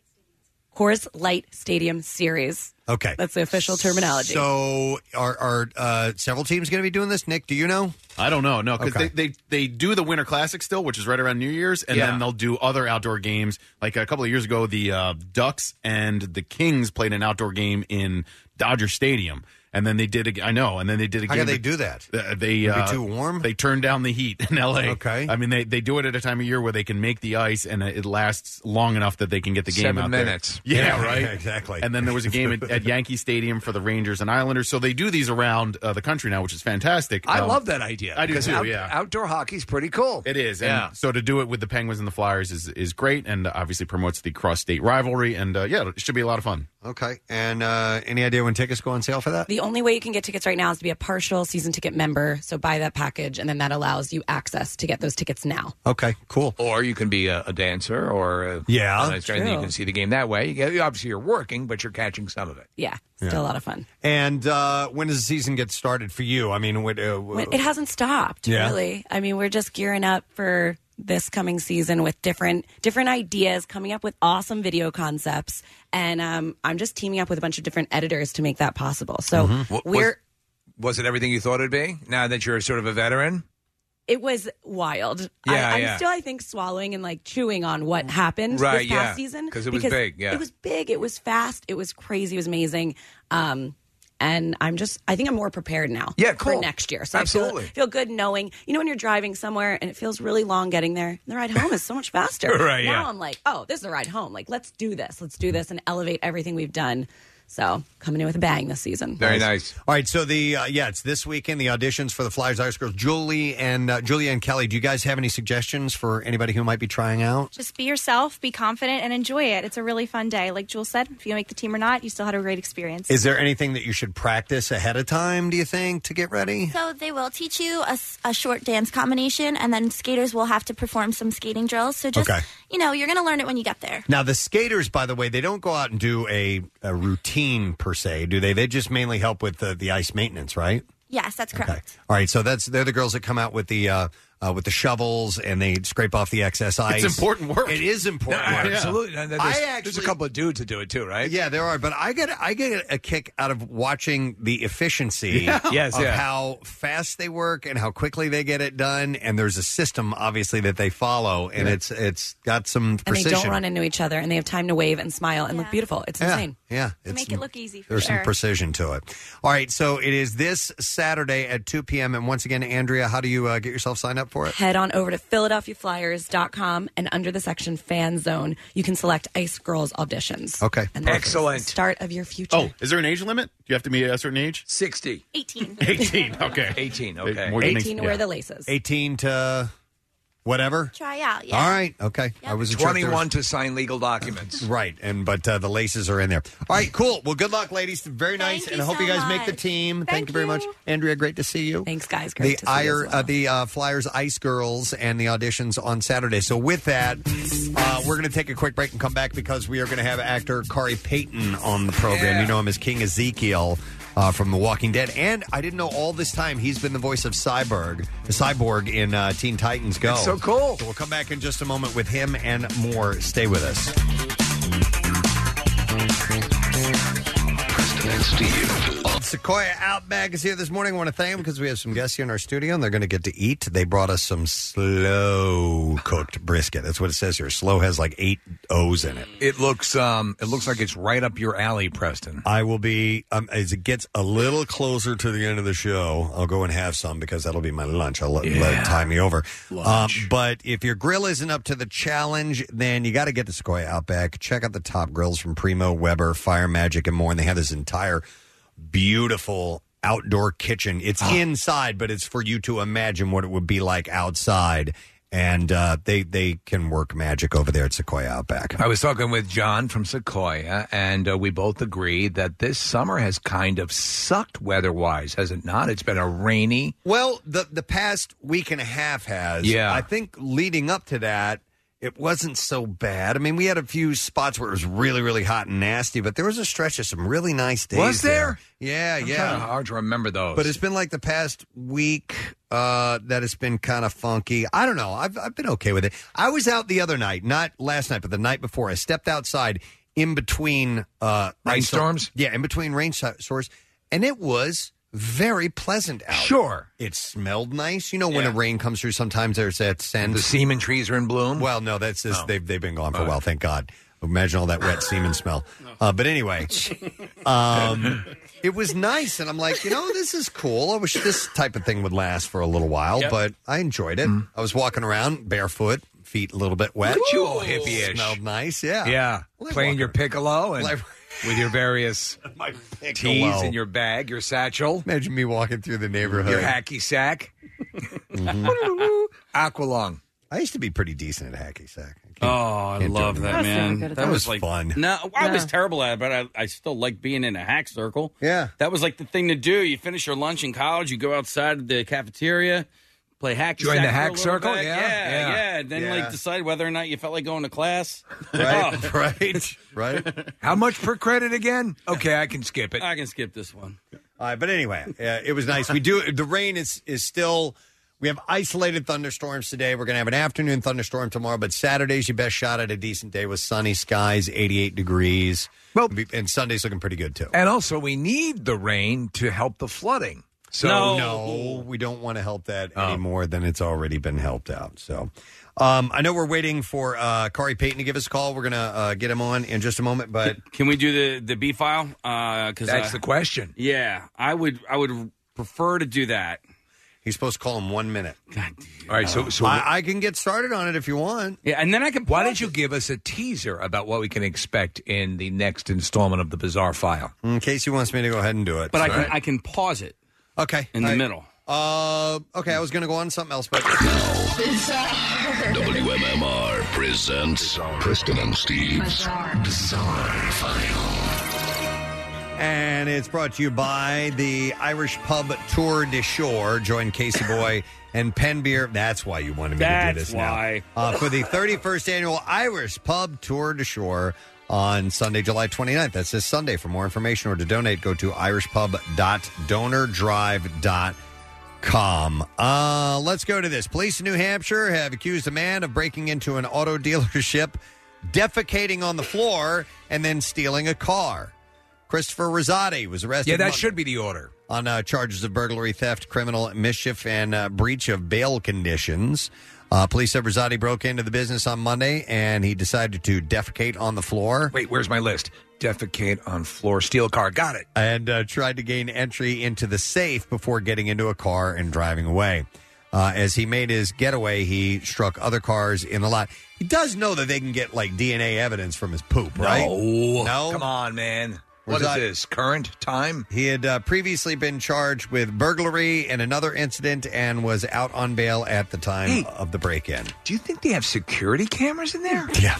Coors Light Stadium Series. Okay. That's the official terminology. So are, are uh, several teams going to be doing this? Nick, do you know? I don't know, no, because Okay. they, they they do the Winter Classic still, which is right around New Year's, and Yeah. then they'll do other outdoor games. Like a couple of years ago, the uh, Ducks and the Kings played an outdoor game in Dodger Stadium, and then they did. A, I know, and then they did a How game. can they do that? Uh, they It'd be uh, too warm? They turn down the heat in L A. Okay. I mean, they, they do it at a time of year where they can make the ice, and it lasts long enough that they can get the game Seven out there. minutes. Yeah, Yeah, right. yeah, exactly. And then there was a game at, at Yankee Stadium for the Rangers and Islanders. So they do these around uh, the country now, which is fantastic. I Um, love that idea. I do because too. out- yeah, outdoor hockey's pretty cool. it is. Yeah. And so to do it with the Penguins and the Flyers is is great, and obviously promotes the cross-state rivalry. And uh, yeah, it should be a lot of fun. Okay. And uh, any idea when tickets go on sale for that? The only way you can get tickets right now is to be a partial season ticket member. So buy that package, and then that allows you access to get those tickets now. Okay, cool. Or you can be a, a dancer, or a, Yeah. and then you True. can see the game that way. You get, obviously, you're working, but you're catching some of it. Yeah, still Yeah. a lot of fun. And uh, when does the season get started for you? I mean, what, uh, It hasn't stopped, Yeah. really. I mean, we're just gearing up for this coming season with different different ideas, coming up with awesome video concepts, and um, I'm just teaming up with a bunch of different editors to make that possible. So Wa- we're. Was, was it everything you thought it'd be? Now that you're sort of a veteran. It was wild. Yeah, I, I'm yeah. still, I think, swallowing and like chewing on what happened Right, this past yeah. season 'Cause it was big, yeah. It was big. It was fast. It was crazy. It was amazing. Um, and I'm just, I think I'm more prepared now. Yeah, cool. For next year. So Absolutely. I feel, feel good knowing, you know, when you're driving somewhere and it feels really long getting there, the ride home is so much faster. Right, now yeah. I'm like, oh, this is the ride home. Like, let's do this. Let's do this and elevate everything we've done. So coming in with a bang this season. Very nice. All right, so the uh, yeah, it's this weekend. The auditions for the Flyers Ice Girls. Julie and uh, Julia and Kelly. Do you guys have any suggestions for anybody who might be trying out? Just be yourself, be confident, and enjoy it. It's a really fun day. Like Jules said, if you make the team or not, you still had a great experience. Is there anything that you should practice ahead of time? Do you think to get ready? So they will teach you a, s- a short dance combination, and then skaters will have to perform some skating drills. So just, Okay. you know, you're going to learn it when you get there. Now the skaters, by the way, they don't go out and do a, a routine per se, do they? They just mainly help with the, the ice maintenance, right? Yes, that's correct. All right, so that's they're the girls that come out with the uh, uh, with the shovels and they scrape off the excess ice. It's important work. It is important Yeah, work. absolutely. And there's, I there's actually- a couple of dudes that do it too, right? Yeah, there are, but I get I get a kick out of watching the efficiency Yeah. Yes, of yeah. how fast they work and how quickly they get it done. And there's a system, obviously, that they follow, and Yeah. it's it's got some And precision. they don't run into each other and they have time to wave and smile and look beautiful. It's Yeah, insane. yeah, They it's- make it look easy for There's sure. some precision to it. All right, so it is this Saturday at two p.m. And once again, Andrea, how do you uh, get yourself signed up for it? Head on over to Philadelphia Flyers dot com and under the section Fan Zone, you can select Ice Girls auditions. Okay. And that's Excellent. the start of your future. Oh, is there an age limit? Do you have to be a certain age? sixty. eighteen. eighteen, okay. eighteen, okay. eighteen to wear the laces. eighteen to whatever? Try out, yeah. All right, okay. I was twenty-one to sign legal documents. Right, and but uh, the laces are in there. All right, cool. Well, good luck, ladies. Very nice, and I hope so you guys make the much. team. Thank, you very much, Andrea. Great to see you. Thanks, guys. The Great to see you Ire, as well. uh, the uh, Flyers Ice Girls and the auditions on Saturday. So with that, uh, we're going to take a quick break and come back because we are going to have actor Kari Payton on the program. You know him as King Ezekiel. Uh, from The Walking Dead. And I didn't know all this time he's been the voice of Cyborg, the Cyborg in uh, Teen Titans Go. It's so cool. So we'll come back in just a moment with him and more. Stay with us. Preston and Steve. Sequoia Outback is here this morning. I want to thank them because we have some guests here in our studio and they're going to get to eat. They brought us some slow cooked brisket. That's what it says here. Slow has like eight O's in it. It looks um, it looks like it's right up your alley, Preston. I will be, um, as it gets a little closer to the end of the show, I'll go and have some because that'll be my lunch. I'll let, let it tie me over. Um, but if your grill isn't up to the challenge, then you got to get to Sequoia Outback. Check out the top grills from Primo, Weber, Fire Magic, and more. And they have this entire beautiful outdoor kitchen. It's inside, but it's for you to imagine what it would be like outside. And uh, they they can work magic over there at Sequoia Outback. I was talking with John from Sequoia, and uh, we both agree that this summer has kind of sucked weather-wise, has it not? It's been a rainy. Well, the the past week and a half has. Yeah. I think leading up to that, it wasn't so bad. I mean, we had a few spots where it was really, really hot and nasty, but there was a stretch of some really nice days. Was there? Yeah, I'm yeah. kinda hard to remember those. But it's been like the past week uh, that it's been kind of funky. I don't know. I've I've been okay with it. I was out the other night, not last night, but the night before. I stepped outside in between uh, Rainstorms? Yeah, in between rainstorms, and it was very pleasant out. Sure. It smelled nice. You know, when Yeah. a rain comes through, sometimes there's that scent. The semen trees are in bloom? Well, no, that's just, Oh. they've, they've been gone for All a while, right. thank God. Imagine all that wet semen smell. Uh, but anyway, um, it was nice. And I'm like, you know, this is cool. I wish this type of thing would last for a little while, Yep. but I enjoyed it. I was walking around barefoot, feet a little bit wet. Look at you all hippie-ish. Smelled nice, yeah. Yeah. Well, I Playing walk your piccolo and Like- with your various My teas piccolo. in your bag, your satchel, Imagine me walking through the neighborhood. your hacky sack. Mhm. Aqualung. I used to be pretty decent at hacky sack. Oh, I can't do love it that, anymore. man. That That was was like fun. No, I was Yeah. terrible at it, but I, I still like being in a hack circle. Yeah. That was like the thing to do. You finish your lunch in college, you go outside the cafeteria, play hacky Join sack the for a hack little circle? bit. Yeah, yeah, yeah. yeah. Then Yeah. like decide whether or not you felt like going to class. Right, Oh. right, right. How much per credit again? Okay, I can skip it. I can skip this one. All right, but anyway, uh, it was nice. We do the rain is is still We have isolated thunderstorms today. We're going to have an afternoon thunderstorm tomorrow, but Saturday's your best shot at a decent day with sunny skies, eighty-eight degrees. Well, and Sunday's looking pretty good, too. And also, we need the rain to help the flooding. So no, no, we don't want to help that any more than it's already been helped out. So um, I know we're waiting for uh, Corey Payton to give us a call. We're going to uh, get him on in just a moment. But Can we do the, the B file? Uh, cause, That's uh, the question. Yeah, I would I would prefer to do that. He's supposed to call him one minute. God, All right, so, so I, I can get started on it if you want. Yeah, and then I can. Why don't you give us a teaser about what we can expect in the next installment of the Bizarre File? In case he wants me to go ahead and do it. But I So- can I can pause it. Okay. In the All right. middle. Uh, okay, I was going to go on something else, but W M M R presents Preston and Steve's Bizarre File. And it's brought to you by the Irish Pub Tour de Shore. Join Casey Boy and Penn Beer. That's why you wanted me to do That's this why. now. Uh, for the thirty-first annual Irish Pub Tour de Shore on Sunday, July twenty-ninth. That's this Sunday. For more information or to donate, go to irish pub dot donor drive dot com. Uh, let's go to this. Police in New Hampshire have accused a man of breaking into an auto dealership, defecating on the floor, and then stealing a car. Christopher Rosati was arrested. Yeah, that Mon- should be the order. On uh, charges of burglary, theft, criminal mischief, and uh, breach of bail conditions. Uh, police said Rosati broke into the business on Monday, and he decided to defecate on the floor. Wait, where's my list? Defecate on floor, steal car. Got it. And uh, tried to gain entry into the safe before getting into a car and driving away. Uh, as he made his getaway, he struck other cars in the lot. He does know that they can get, like, D N A evidence from his poop, right? No. No? Come on, man. What is Rosati- this? Current time? He had uh, previously been charged with burglary and another incident and was out on bail at the time Hey. of the break-in. Do you think they have security cameras in there? Yeah.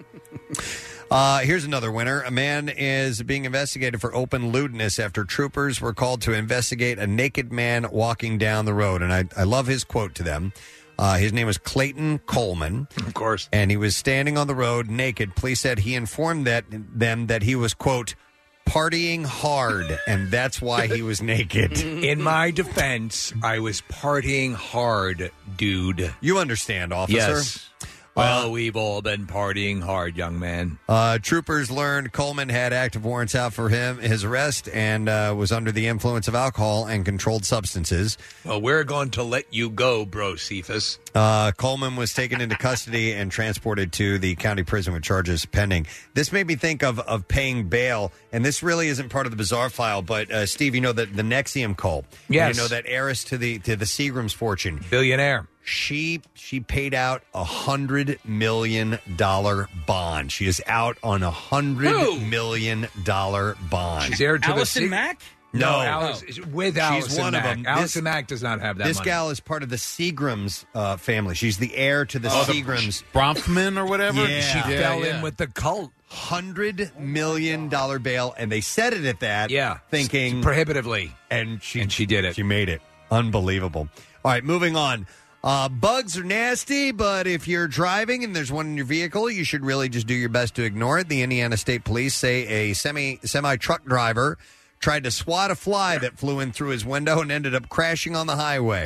Uh, here's another winner. A man is being investigated for open lewdness after troopers were called to investigate a naked man walking down the road. And I, I love his quote to them. Uh, his name was Clayton Coleman. Of course. And he was standing on the road naked. Police said he informed that them that he was, quote, partying hard, and that's why he was naked. In my defense, I was partying hard, dude. You understand, officer? Yes. Well, we've all been partying hard, young man. Uh, troopers learned Coleman had active warrants out for him, his arrest, and uh, was under the influence of alcohol and controlled substances. Well, we're going to let you go, bro, Cephas. Uh, Coleman was taken into custody and transported to the county prison with charges pending. This made me think of, of paying bail, and this really isn't part of the Bizarre File, but uh, Steve, you know that the Nexium cult. Yes. You know that heiress to the to the Seagram's fortune. Billionaire. She she paid out a hundred million dollar bond. She is out on a hundred Who? million dollar bond. She's heir to the Allison Sig- Mack? No, Alice, with She's Allison one of Mack. them. Allison This- Mack does not have that This money. gal is part of the Seagram's uh, family. She's the heir to the Oh, the Seagram's. Bronfman or whatever? Yeah. She Yeah, fell yeah. in with the cult. Hundred million dollar bail, and they set it at that. Yeah. thinking Prohibitively. and she And she did it. She made it. Unbelievable. All right, moving on. Uh, bugs are nasty, but if you're driving and there's one in your vehicle, you should really just do your best to ignore it. The Indiana State Police say a semi semi truck driver tried to swat a fly that flew in through his window and ended up crashing on the highway.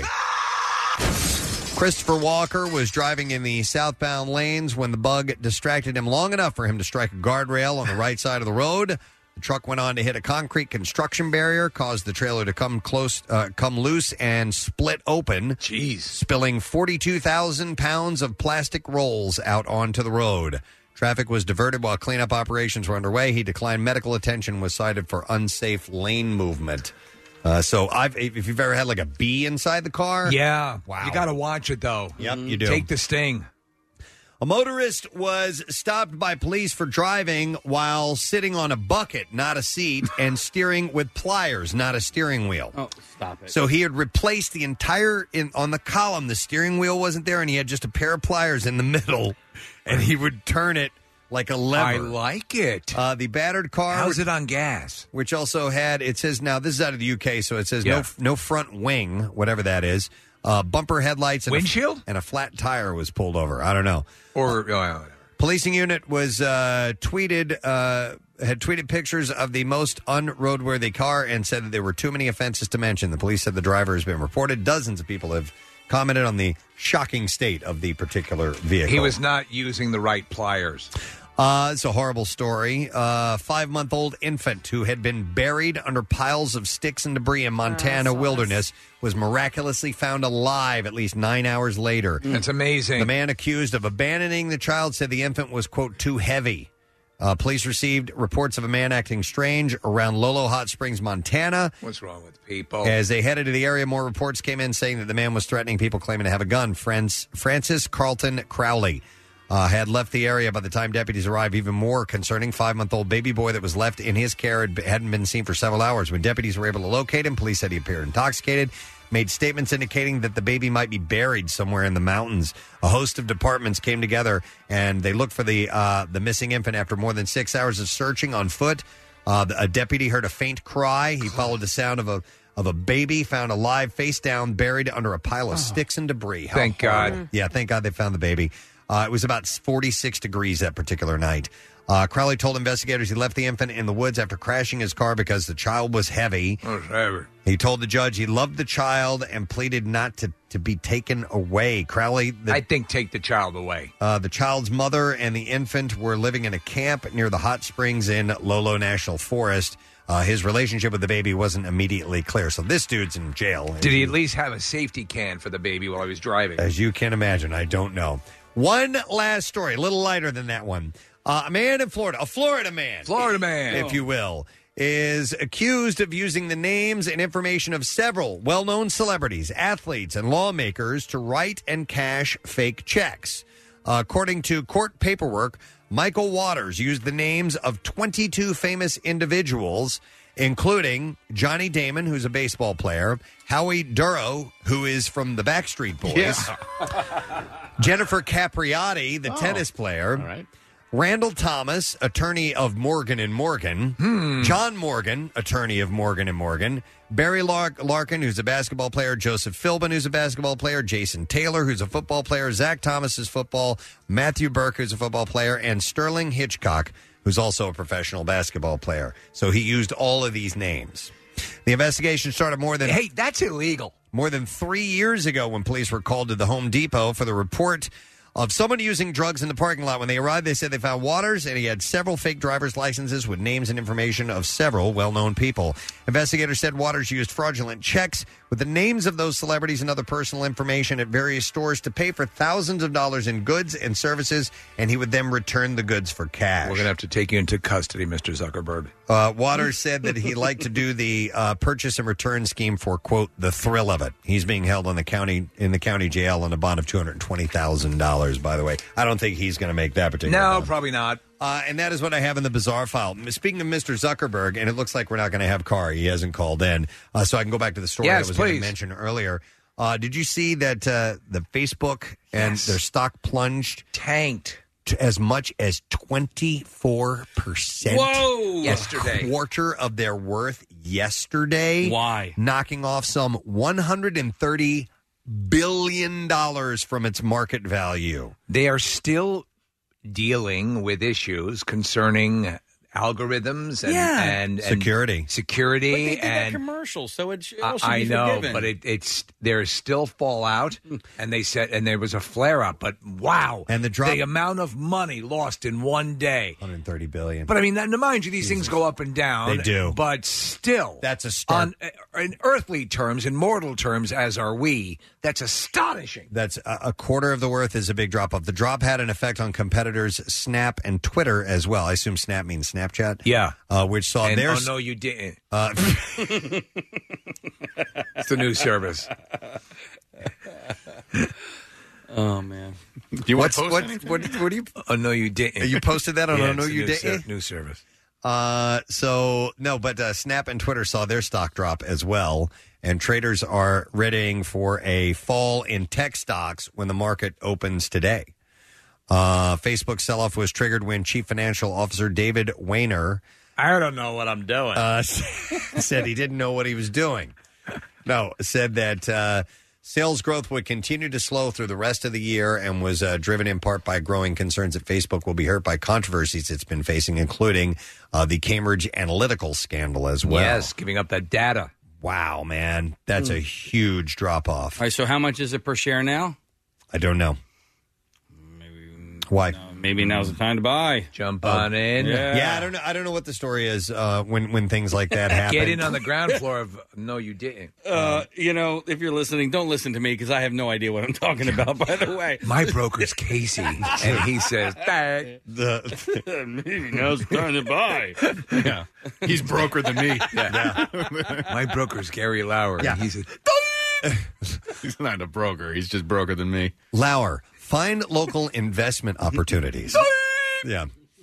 Christopher Walker was driving in the southbound lanes when the bug distracted him long enough for him to strike a guardrail on the right side of the road. The truck went on to hit a concrete construction barrier, caused the trailer to come close, uh, come loose, and split open. Jeez. Spilling forty-two thousand pounds of plastic rolls out onto the road. Traffic was diverted while cleanup operations were underway. He declined medical attention, was cited for unsafe lane movement. Uh, so, I've if you've ever had like a bee inside the car, Yeah. Wow. You got to watch it, though. Yep, you do. Take the sting. A motorist was stopped by police for driving while sitting on a bucket, not a seat, and steering with pliers, not a steering wheel. Oh, stop it. So he had replaced the entire in on the column. The steering wheel wasn't there, and he had just a pair of pliers in the middle, and he would turn it like a lever. I like it. Uh, the battered car. How's it on gas? Which also had, it says, now this is out of the U K, so it says Yeah. no no front wing, whatever that is. Uh, bumper headlights. And Windshield? A, and a flat tire was pulled over. I don't know. Or, oh, whatever. Policing unit was uh, tweeted, uh, had tweeted pictures of the most unroadworthy car and said that there were too many offenses to mention. The police said the driver has been reported. Dozens of people have commented on the shocking state of the particular vehicle. He was not using the right pliers. Uh, it's a horrible story. Uh, five-month-old infant who had been buried under piles of sticks and debris in Montana wilderness was miraculously found alive at least nine hours later. That's amazing. The man accused of abandoning the child said the infant was, quote, too heavy. Uh, police received reports of a man acting strange around Lolo Hot Springs, Montana. What's wrong with people? As they headed to the area, more reports came in saying that the man was threatening people claiming to have a gun. Friends, Francis Carlton Crowley uh, had left the area by the time deputies arrived. Even more concerning, five-month-old baby boy that was left in his care had, hadn't been seen for several hours. When deputies were able to locate him, police said he appeared intoxicated, made statements indicating that the baby might be buried somewhere in the mountains. A host of departments came together, and they looked for the uh, the missing infant after more than six hours of searching on foot. Uh, a deputy heard a faint cry. He followed the sound of a of a baby found alive, face down, buried under a pile of sticks and debris. How Thank God. horrible. Yeah, thank God they found the baby. Uh, it was about forty-six degrees that particular night. Uh, Crowley told investigators he left the infant in the woods after crashing his car because the child was heavy. Whatever. He told the judge he loved the child and pleaded not to, to be taken away. Crowley, the, I think take the child away. uh, the child's mother and the infant were living in a camp near the hot springs in Lolo National Forest. Uh, his relationship with the baby wasn't immediately clear, so this dude's in jail. Did he at least have a safety can for the baby while he was driving? As you can imagine, I don't know. One last story, a little lighter than that one. Uh, a man in Florida, a Florida man, Florida man, if you will, is accused of using the names and information of several well-known celebrities, athletes, and lawmakers to write and cash fake checks. Uh, according to court paperwork, Michael Waters used the names of twenty-two famous individuals, including Johnny Damon, who's a baseball player, Howie Duro, who is from the Backstreet Boys, Jennifer Capriati, the Oh. tennis player, All right. Randall Thomas, attorney of Morgan and Morgan, Hmm. John Morgan, attorney of Morgan and Morgan, Barry Lark- Larkin, who's a basketball player, Joseph Philbin, who's a basketball player, Jason Taylor, who's a football player, Zach Thomas is football, Matthew Burke, who's a football player, and Sterling Hitchcock, who's also a professional basketball player. So he used all of these names. The investigation started more than Hey, that's illegal. more than three years ago when police were called to the Home Depot for the report of someone using drugs in the parking lot. When they arrived, they said they found Waters, and he had several fake driver's licenses with names and information of several well-known people. Investigators said Waters used fraudulent checks with the names of those celebrities and other personal information at various stores to pay for thousands of dollars in goods and services, and he would then return the goods for cash. We're going to have to take you into custody, Mister Zuckerberg. Uh, Waters said that he liked to do the uh, purchase and return scheme for, quote, the thrill of it. He's being held in the county in the county jail on a bond of two hundred twenty thousand dollars, by the way. I don't think he's going to make that particular No, bond. probably not. Uh, and that is what I have in the bizarre file. Speaking of Mister Zuckerberg, and it looks like we're not going to have Kari. He hasn't called in. Uh, so I can go back to the story Yes, I was going to please. mention earlier. Uh, did you see that uh, the Facebook and Yes. their stock plunged? Tanked. To as much as twenty-four percent Whoa! Yesterday. A quarter of their worth yesterday. Why? Knocking off some one hundred thirty billion dollars from its market value. They are still dealing with issues concerning algorithms and, Yeah. and, and Security. security, But they did that and commercial, so it, sh- it I, all should I be know, forgiven. but it, it's there's still fallout, and they said, and there was a flare up. But wow, And the drop- the amount of money lost in one day. one hundred thirty billion. But I mean, that, mind you, these things go up and down. They do. But still, That's a start. On, uh, in earthly terms, in mortal terms, as are we. That's astonishing. That's a, a quarter of the worth is a big drop off. The drop had an effect on competitors Snap and Twitter as well. I assume Snap means Snapchat. Yeah. Uh, which saw And, their oh no, you didn't. uh, It's a new service. oh man, Do you want what's to post what, anything? what what do you Oh no, you didn't. you posted that on Yeah, Oh it's No a You new Didn't? ser- new service. Uh, so no, but uh, Snap and Twitter saw their stock drop as well, and traders are readying for a fall in tech stocks when the market opens today. Uh, Facebook sell-off was triggered when Chief Financial Officer David Wayner I don't know what I'm doing. uh, said he didn't know what he was doing. No, said that uh, sales growth would continue to slow through the rest of the year and was uh, driven in part by growing concerns that Facebook will be hurt by controversies it's been facing, including uh, the Cambridge Analytical scandal as well. Yes, giving up that data. Wow, man. That's a huge drop off. All right, so how much is it per share now? I don't know. Why? Maybe now's the time to buy. Jump on in. Yeah. Yeah, I don't know. I don't know what the story is uh, when when things like that happen. Get in on the ground floor of no, you didn't. Uh, you know, if you're listening, don't listen to me because I have no idea what I'm talking about, by the way. My broker's Casey, and he says, "Dad, maybe now's the time to buy." Yeah. He's broker than me. Yeah. My broker's Gary Lauer. Yeah. And he says, He's not a broker. He's just broker than me. Lauer, find local investment opportunities. Yeah.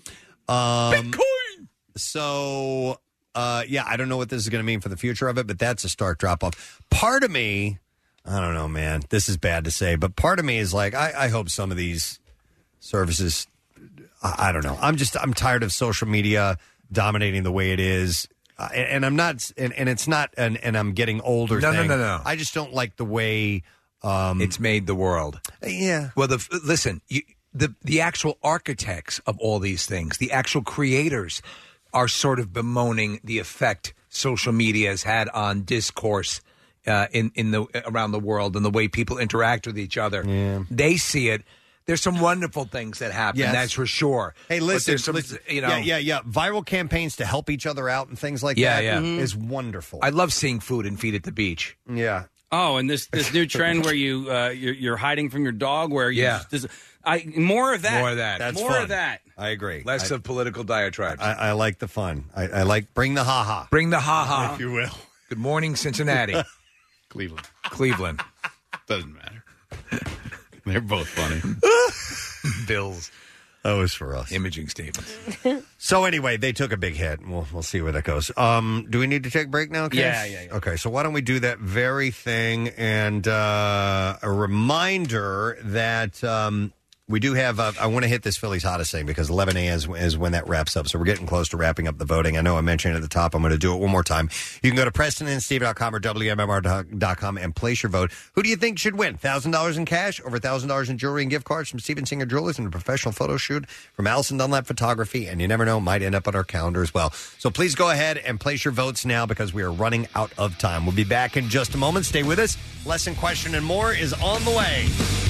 Um, Bitcoin. So, uh, yeah, I don't know what this is going to mean for the future of it, but that's a stark drop off. Part of me, I don't know, man. This is bad to say, but part of me is like, I, I hope some of these services, I, I don't know. I'm just, I'm tired of social media dominating the way it is. Uh, and, and I'm not, and, and it's not, and, and I'm getting older. No, no, thing. no, no. I just don't like the way um, it's made the world." Yeah. Well, the listen, you, the the actual architects of all these things, the actual creators, are sort of bemoaning the effect social media has had on discourse uh, in in the around the world and the way people interact with each other. Yeah. They see it. There's some wonderful things that happen. Yes. That's for sure. Hey, But listen, there's some, listen, you know, yeah, yeah, yeah. Viral campaigns to help each other out and things like Yeah, that yeah. is wonderful. I love seeing food and feed at the beach. Yeah. Oh, and this this new trend where you uh, you're, you're hiding from your dog, where you Yeah. just, I more of that, More of that. That's more fun. of that. I agree. Less I, of political diatribes. I, I like the fun. I, I like bring the ha ha. Bring the ha-ha. If you will. Good morning, Cincinnati. Cleveland. Cleveland. Doesn't matter. They're both funny. Bills. That was for us. Imaging statements. So anyway, they took a big hit. And we'll we'll see where that goes. Um, do we need to take a break now, Chris? Yeah, yeah, yeah. Okay, so why don't we do that very thing? And uh, a reminder that um, we do have. Uh, I want to hit this Philly's hottest thing because eleven a.m. is, is when that wraps up. So we're getting close to wrapping up the voting. I know I mentioned it at the top. I'm going to do it one more time. You can go to Preston and Steve dot com or W M M R dot com and place your vote. Who do you think should win? one thousand dollars in cash, over one thousand dollars in jewelry and gift cards from Steven Singer Jewelers, and a professional photo shoot from Allison Dunlap Photography. And you never know, might end up on our calendar as well. So please go ahead and place your votes now because we are running out of time. We'll be back in just a moment. Stay with us. Lesson, question, and more is on the way.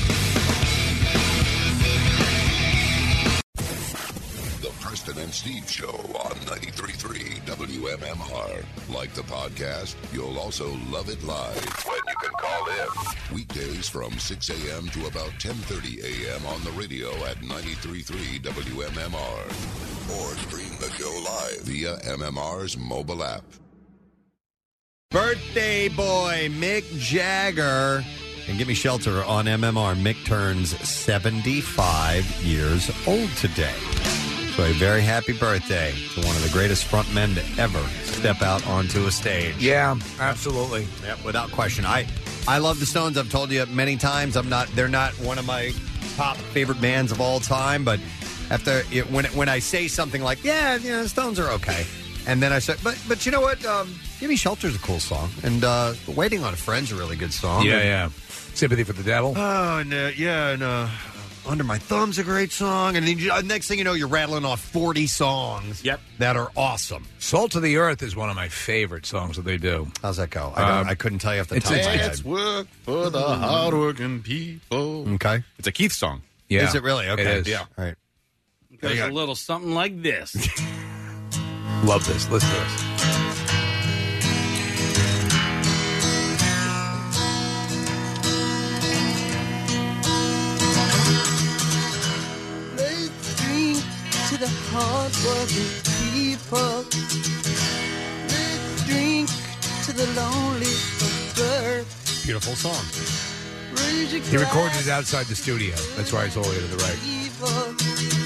Preston and Steve Show on ninety-three point three W M M R. Like the podcast, you'll also love it live when you can call in. Weekdays from six a.m. to about ten thirty a.m. on the radio at ninety-three point three W M M R. Or stream the show live via M M R's mobile app. Birthday boy Mick Jagger. And Give Me Shelter on M M R. Mick turns seventy-five years old today. So a very happy birthday to one of the greatest frontmen to ever step out onto a stage. Yeah, absolutely. Yep, without question. I I love the Stones. I've told you many times. I'm not. They're not one of my top favorite bands of all time. But after it, when when I say something like, "Yeah, you know, the Stones are okay," and then I say, "But but you know what? Um, Give Me Shelter's a cool song, and uh, Waiting on a Friend's a really good song." Yeah, and, yeah. Sympathy for the Devil. Oh, and, uh, yeah, and uh, Under My Thumb's a great song. And then you, uh, next thing you know, you're rattling off forty songs Yep. that are awesome. Salt of the Earth is one of my favorite songs that they do. How's that go? I, don't, Uh, I couldn't tell you off the it's top of a- my head. Let's work for the hardworking people. Okay. It's a Keith song. Yeah. Is it really? Okay. It is. Yeah. All right. Goes a little something like this. Love this. Listen to this. Let's drink to the hard-working people. Let's drink to the lonely bird. Beautiful song. Raise your He recorded glass it outside the studio. That's why it's all the way to the right. evil.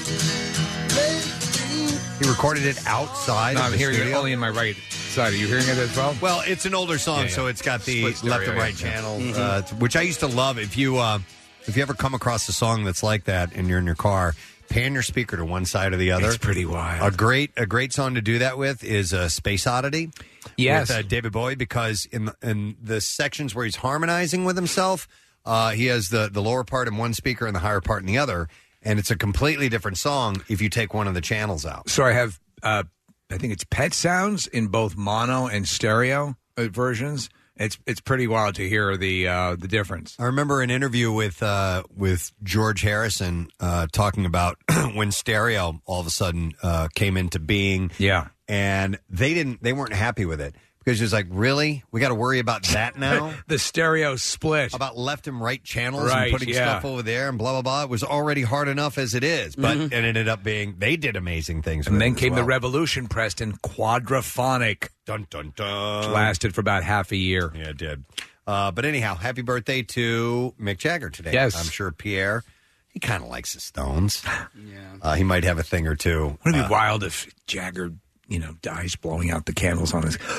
Let's drink. He recorded it outside No, of I'm the hearing it studio? only in my right side. Are you hearing it as well? Well, it's an older song, Yeah, yeah. so it's got the Split stereo, left and right yeah. channel, Mhm. uh, which I used to love. If you uh, if you ever come across a song that's like that and you're in your car, pan your speaker to one side or the other. It's pretty wild. A great a great song to do that with is uh, Space Oddity. Yes. with uh, David Bowie, because in the, in the sections where he's harmonizing with himself, uh, he has the the lower part in one speaker and the higher part in the other, and it's a completely different song if you take one of the channels out. So I have, uh, I think it's Pet Sounds in both mono and stereo. uh, versions. It's it's pretty wild to hear the uh, the difference. I remember an interview with uh, with George Harrison uh, talking about when stereo all of a sudden uh, came into being. Yeah, and they didn't they weren't happy with it because it was like, really, we got to worry about that now. The stereo split about left and right channels right, and putting yeah. stuff over there and blah blah blah. It was already hard enough as it is, but Mhm. it ended up being they did amazing things. And with then it as came the well. revolution, Preston, quadraphonic. Dun dun dun. Which lasted for about half a year. Yeah, it did. Uh, but anyhow, happy birthday to Mick Jagger today. Yes. I'm sure Pierre, he kind of likes the Stones. Yeah. Uh, he might have a thing or two. Wouldn't it Uh, be wild if Jagger, you know, dies blowing out the candles on his...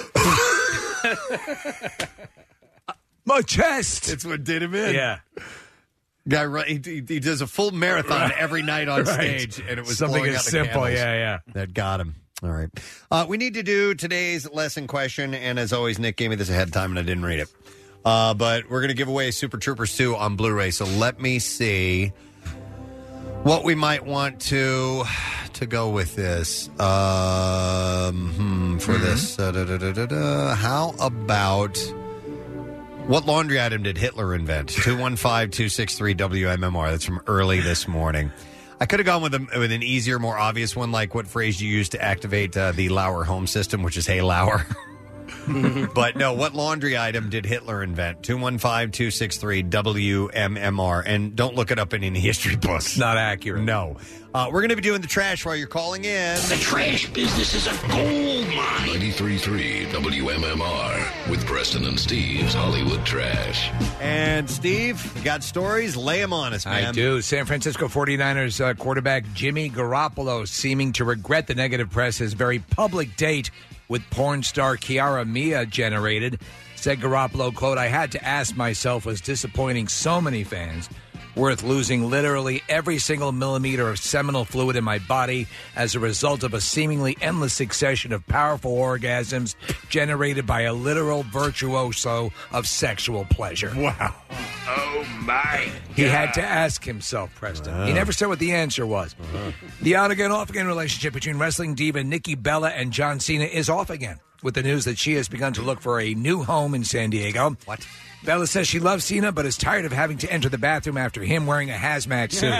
My chest! It's what did him in. Yeah. Guy, run- he, he, he does a full marathon every night on Right. stage, and it was Something blowing as out the simple, candles. yeah, yeah. That got him. All right. Uh, we need to do today's lesson question, and as always, Nick gave me this ahead of time, and I didn't read it. Uh, but we're going to give away Super Troopers two on Blu-ray, so let me see what we might want to to go with this. Um, hmm, for this, uh, da, da, da, da, da. How about... What laundry item did Hitler invent? two one five, two six three, W M M R. That's from early this morning. I could have gone with, a, with an easier, more obvious one, like what phrase you use to activate uh, the Lauer home system, which is Hey Lauer. But no, what laundry item did Hitler invent? two one five, two six three, W M M R. And don't look it up in any history books. Not accurate. No. Uh, we're going to be doing the trash while you're calling in. The trash business is a gold mine. ninety-three point three W M M R with Preston and Steve's Hollywood Trash. And Steve, you got stories? Lay them on us, man. I do. San Francisco forty-niners uh, quarterback Jimmy Garoppolo seeming to regret the negative press his very public date with porn star Kiara Mia generated. Said Garoppolo, quote, "I had to ask myself, was disappointing so many fans worth losing literally every single millimeter of seminal fluid in my body as a result of a seemingly endless succession of powerful orgasms generated by a literal virtuoso of sexual pleasure." Wow. Oh, my. He had to ask himself, Preston. Wow. He never said what the answer was. Uh-huh. The on-again, off-again relationship between wrestling diva Nikki Bella and John Cena is off again, with the news that she has begun to look for a new home in San Diego. What? Bella says she loves Cena, but is tired of having to enter the bathroom after him wearing a hazmat suit.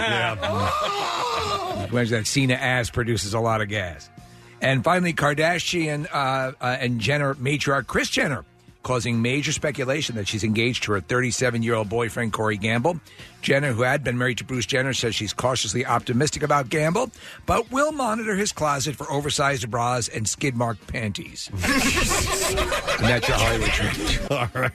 Yeah. Imagine that Cena ass produces a lot of gas. And finally, Kardashian uh, uh, and Jenner matriarch Kris Jenner causing major speculation that she's engaged to her thirty-seven-year-old boyfriend, Corey Gamble. Jenner, who had been married to Bruce Jenner, says she's cautiously optimistic about Gamble, but will monitor his closet for oversized bras and skid-marked panties. And that's your Hollywood Trash. All right.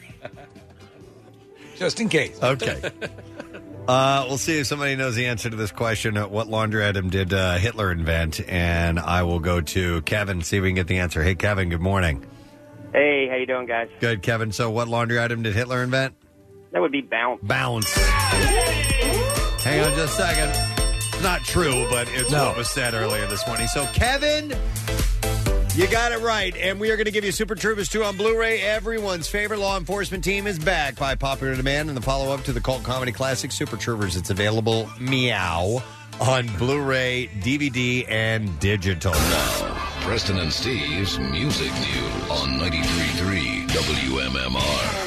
Just in case. Okay. Uh, we'll see if somebody knows the answer to this question. Uh, what laundry item did uh, Hitler invent? And I will go to Kevin, see if we can get the answer. Hey, Kevin, good morning. Hey, how you doing, guys? Good, Kevin. So what laundry item did Hitler invent? That would be bounce. Bounce. Hang on just a second. It's not true, but it's No. what was said earlier this morning. So, Kevin, you got it right. And we are going to give you Super Troopers two on Blu-ray. Everyone's favorite law enforcement team is back by popular demand in the follow-up to the cult comedy classic Super Troopers. It's available, meow, on Blu-ray, D V D, and digital. Now, Preston and Steve's Music News on ninety-three point three W M M R.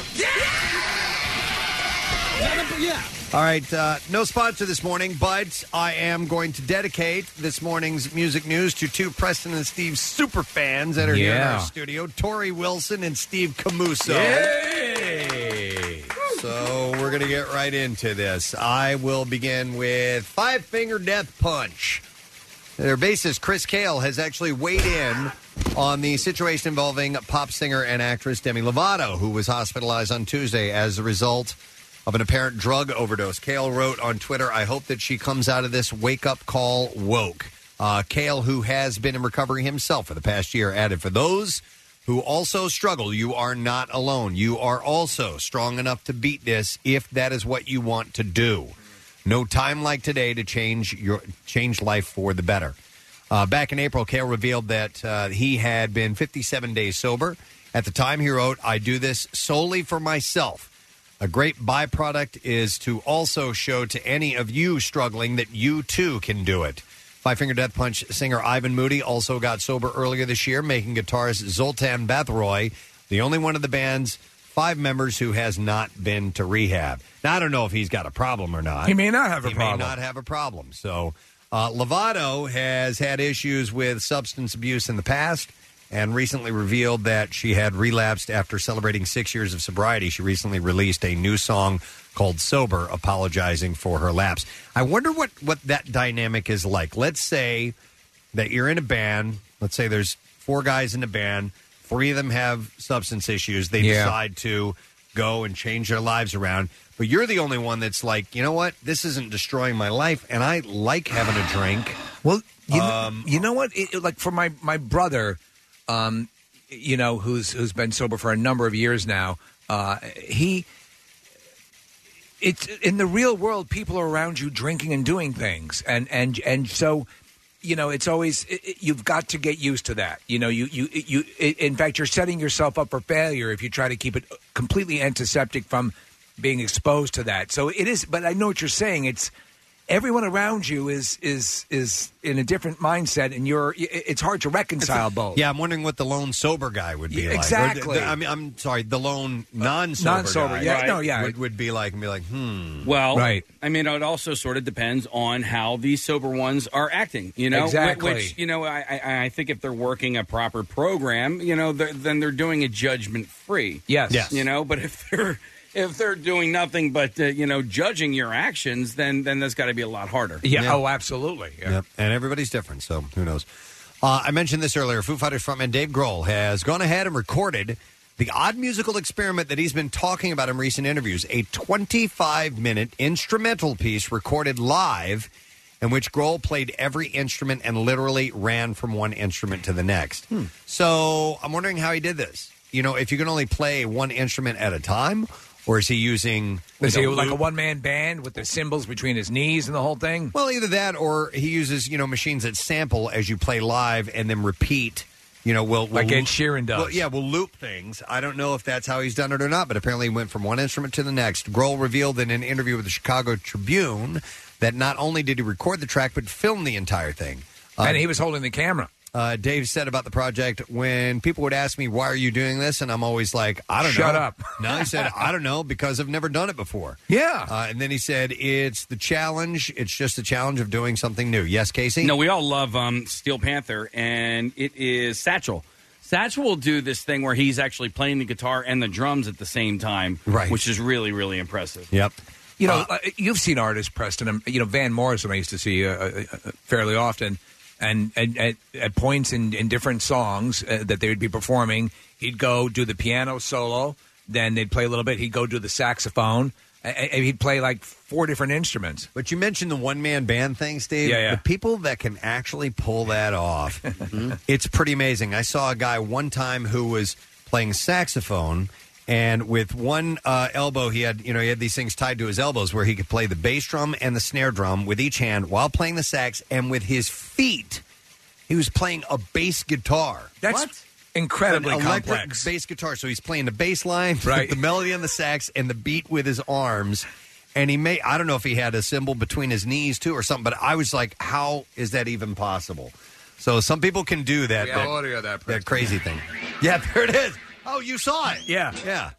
Yeah. All right, uh, no sponsor this morning, but I am going to dedicate this morning's music news to two Preston and Steve super fans that are here in Yeah. our studio, Tori Wilson and Steve Camuso. Yay! So we're going to get right into this. I will begin with Five Finger Death Punch. Their bassist, Chris Cale, has actually weighed in on the situation involving pop singer and actress Demi Lovato, who was hospitalized on Tuesday as a result of an apparent drug overdose. Cale wrote on Twitter, "I hope that she comes out of this wake-up call woke." Uh, Cale, who has been in recovery himself for the past year, added, "For those who also struggle, you are not alone. You are also strong enough to beat this if that is what you want to do. No time like today to change your change life for the better." Uh, back in April, Cale revealed that uh, he had been fifty-seven days sober. At the time, he wrote, "I do this solely for myself. A great byproduct is to also show to any of you struggling that you too can do it." Five Finger Death Punch singer Ivan Moody also got sober earlier this year, making guitarist Zoltan Bathroy The only one of the band's five members who has not been to rehab. Now, I don't know if he's got a problem or not. He may not have a he problem. He may not have a problem. So, uh, Lovato has had issues with substance abuse in the past and recently revealed that she had relapsed after celebrating six years of sobriety. She recently released a new song called Sober, apologizing for her lapse. I wonder what, what that dynamic is like. Let's say that you're in a band. Let's say there's four guys in the band. Three of them have substance issues. They Yeah. decide to go and change their lives around. But you're the only one that's like, you know what? This isn't destroying my life, and I like having a drink. Well, you, Um, know, you know what? It, it- like for my my brother, um, you know, who's who's been sober for a number of years now. Uh, he, it's in the real world. People are around you drinking and doing things, and and and so. You know, it's always it, it- you've got to get used to that. You know, you you you. It, in fact, you're setting yourself up for failure if you try to keep it completely antiseptic from being exposed to that. So it is. But I know what you're saying. It's everyone around you is is is in a different mindset, and you're. it- It's hard to reconcile both. Yeah, I'm wondering what the lone sober guy would be Yeah, like. Or exactly. the- I mean, I'm sorry, the lone non-sober, non-sober, guy yeah, no, yeah. would, would be like and be like, hmm. Well, right. I mean, it also sort of depends on how these sober ones are acting. You know, Wh- Exactly. Which you know, I, I, I think if they're working a proper program, you know, they're, then they're doing it judgment free. Yes. Yes. You know, but if they're if they're doing nothing but uh, you know judging your actions, then then that's got to be a lot harder. Yeah. Oh, absolutely. Yeah. Yep. And everybody's different, so who knows? Uh, I mentioned this earlier. Foo Fighters frontman Dave Grohl has gone ahead and recorded the odd musical experiment that he's been talking about in recent interviews, a twenty-five minute instrumental piece recorded live in which Grohl played every instrument and literally ran from one instrument to the next. So I'm wondering how he did this. You know, if you can only play one instrument at a time, or is he using... Is you he know, like a loop- one man band with the cymbals between his knees and the whole thing? Well, either that or he uses, you know, machines that sample as you play live and then repeat. You know, we'll, we'll Like Ed Sheeran does. Well, yeah, we'll loop things. I don't know if that's how he's done it or not, but apparently he went from one instrument to the next. Grohl revealed in an interview with the Chicago Tribune that not only did he record the track, but film the entire thing. And he was holding the camera. Uh, Dave said about the project, when people would ask me, why are you doing this? And I'm always like, I don't Shut know. up. No, he said, I don't know, because I've never done it before. Yeah. Uh, and then he said, it's the challenge. It's just the challenge of doing something new. Yes, Casey? No, we all love um, Steel Panther, and it is Satchel. Satchel will do this thing where he's actually playing the guitar and the drums at the same time, right? Which is really, really impressive. Yep. You know, uh, you've seen artists, Preston. Um, you know, Van Morrison I used to see uh, uh, fairly often. And, and at, at points in, in different songs uh, that they would be performing, he'd go do the piano solo, then they'd play a little bit, he'd go do the saxophone, and, and he'd play like four different instruments. But you mentioned the one-man band thing, Steve. Yeah, yeah. The people that can actually pull that off, it's pretty amazing. I saw a guy one time who was playing saxophone, and with one uh, elbow, he had, you know, he had these things tied to his elbows where he could play the bass drum and the snare drum with each hand while playing the sax, and with his feet, he was playing a bass guitar. That's What? incredibly An electric complex. bass guitar. So he's playing the bass line, Right. the melody on the sax, and the beat with his arms. And he may, I don't know if he had a cymbal between his knees too or something, but I was like, how is that even possible? So some people can do that. We have that, audio of that, that crazy thing. Yeah, there it is. Oh, you saw it. Yeah. Yeah.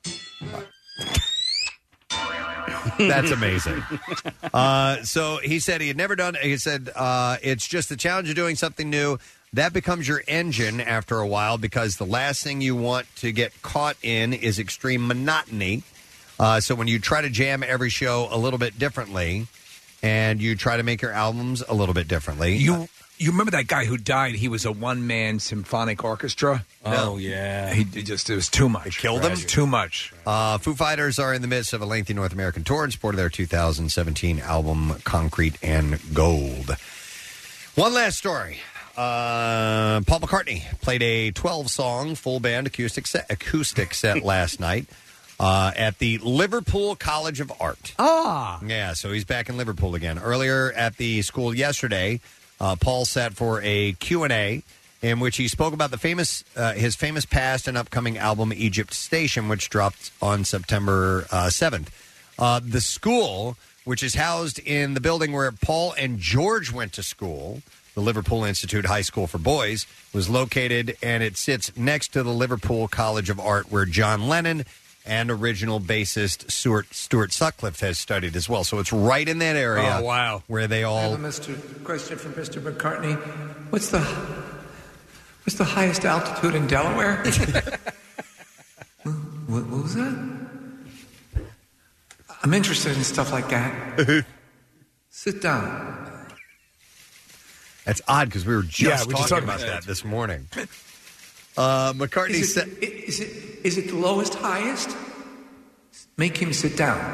That's amazing. Uh, so he said he had never done. He said uh, it's just the challenge of doing something new. That becomes your engine after a while, because the last thing you want to get caught in is extreme monotony. Uh, so when you try to jam every show a little bit differently, and you try to make your albums a little bit differently, You you remember that guy who died? He was a one man symphonic orchestra. Oh, yeah. He it just it was too much. killed him? Too much. Uh, Foo Fighters are in the midst of a lengthy North American tour in support of their two thousand seventeen album Concrete and Gold. One last story. Uh, Paul McCartney played a twelve-song full band acoustic set, acoustic set last night uh, at the Liverpool College of Art. Ah. Yeah, so he's back in Liverpool again. Earlier at the school yesterday, uh, Paul sat for a Q and A in which he spoke about the famous uh, his famous past and upcoming album Egypt Station, which dropped on September uh, seventh. Uh, the school, which is housed in the building where Paul and George went to school, the Liverpool Institute High School for Boys, was located, and it sits next to the Liverpool College of Art, where John Lennon and original bassist Stuart, Stuart Sutcliffe has studied as well. So it's right in that area. Oh, wow. Where they I all... have a Mister question for Mister McCartney. What's the what's the highest altitude in Delaware? what, what was that? I'm interested in stuff like that. Sit down. That's odd because we were just Yeah, talking we just talked about about that this morning. Uh, McCartney Is said... it, is it is it the lowest highest? Make him sit down.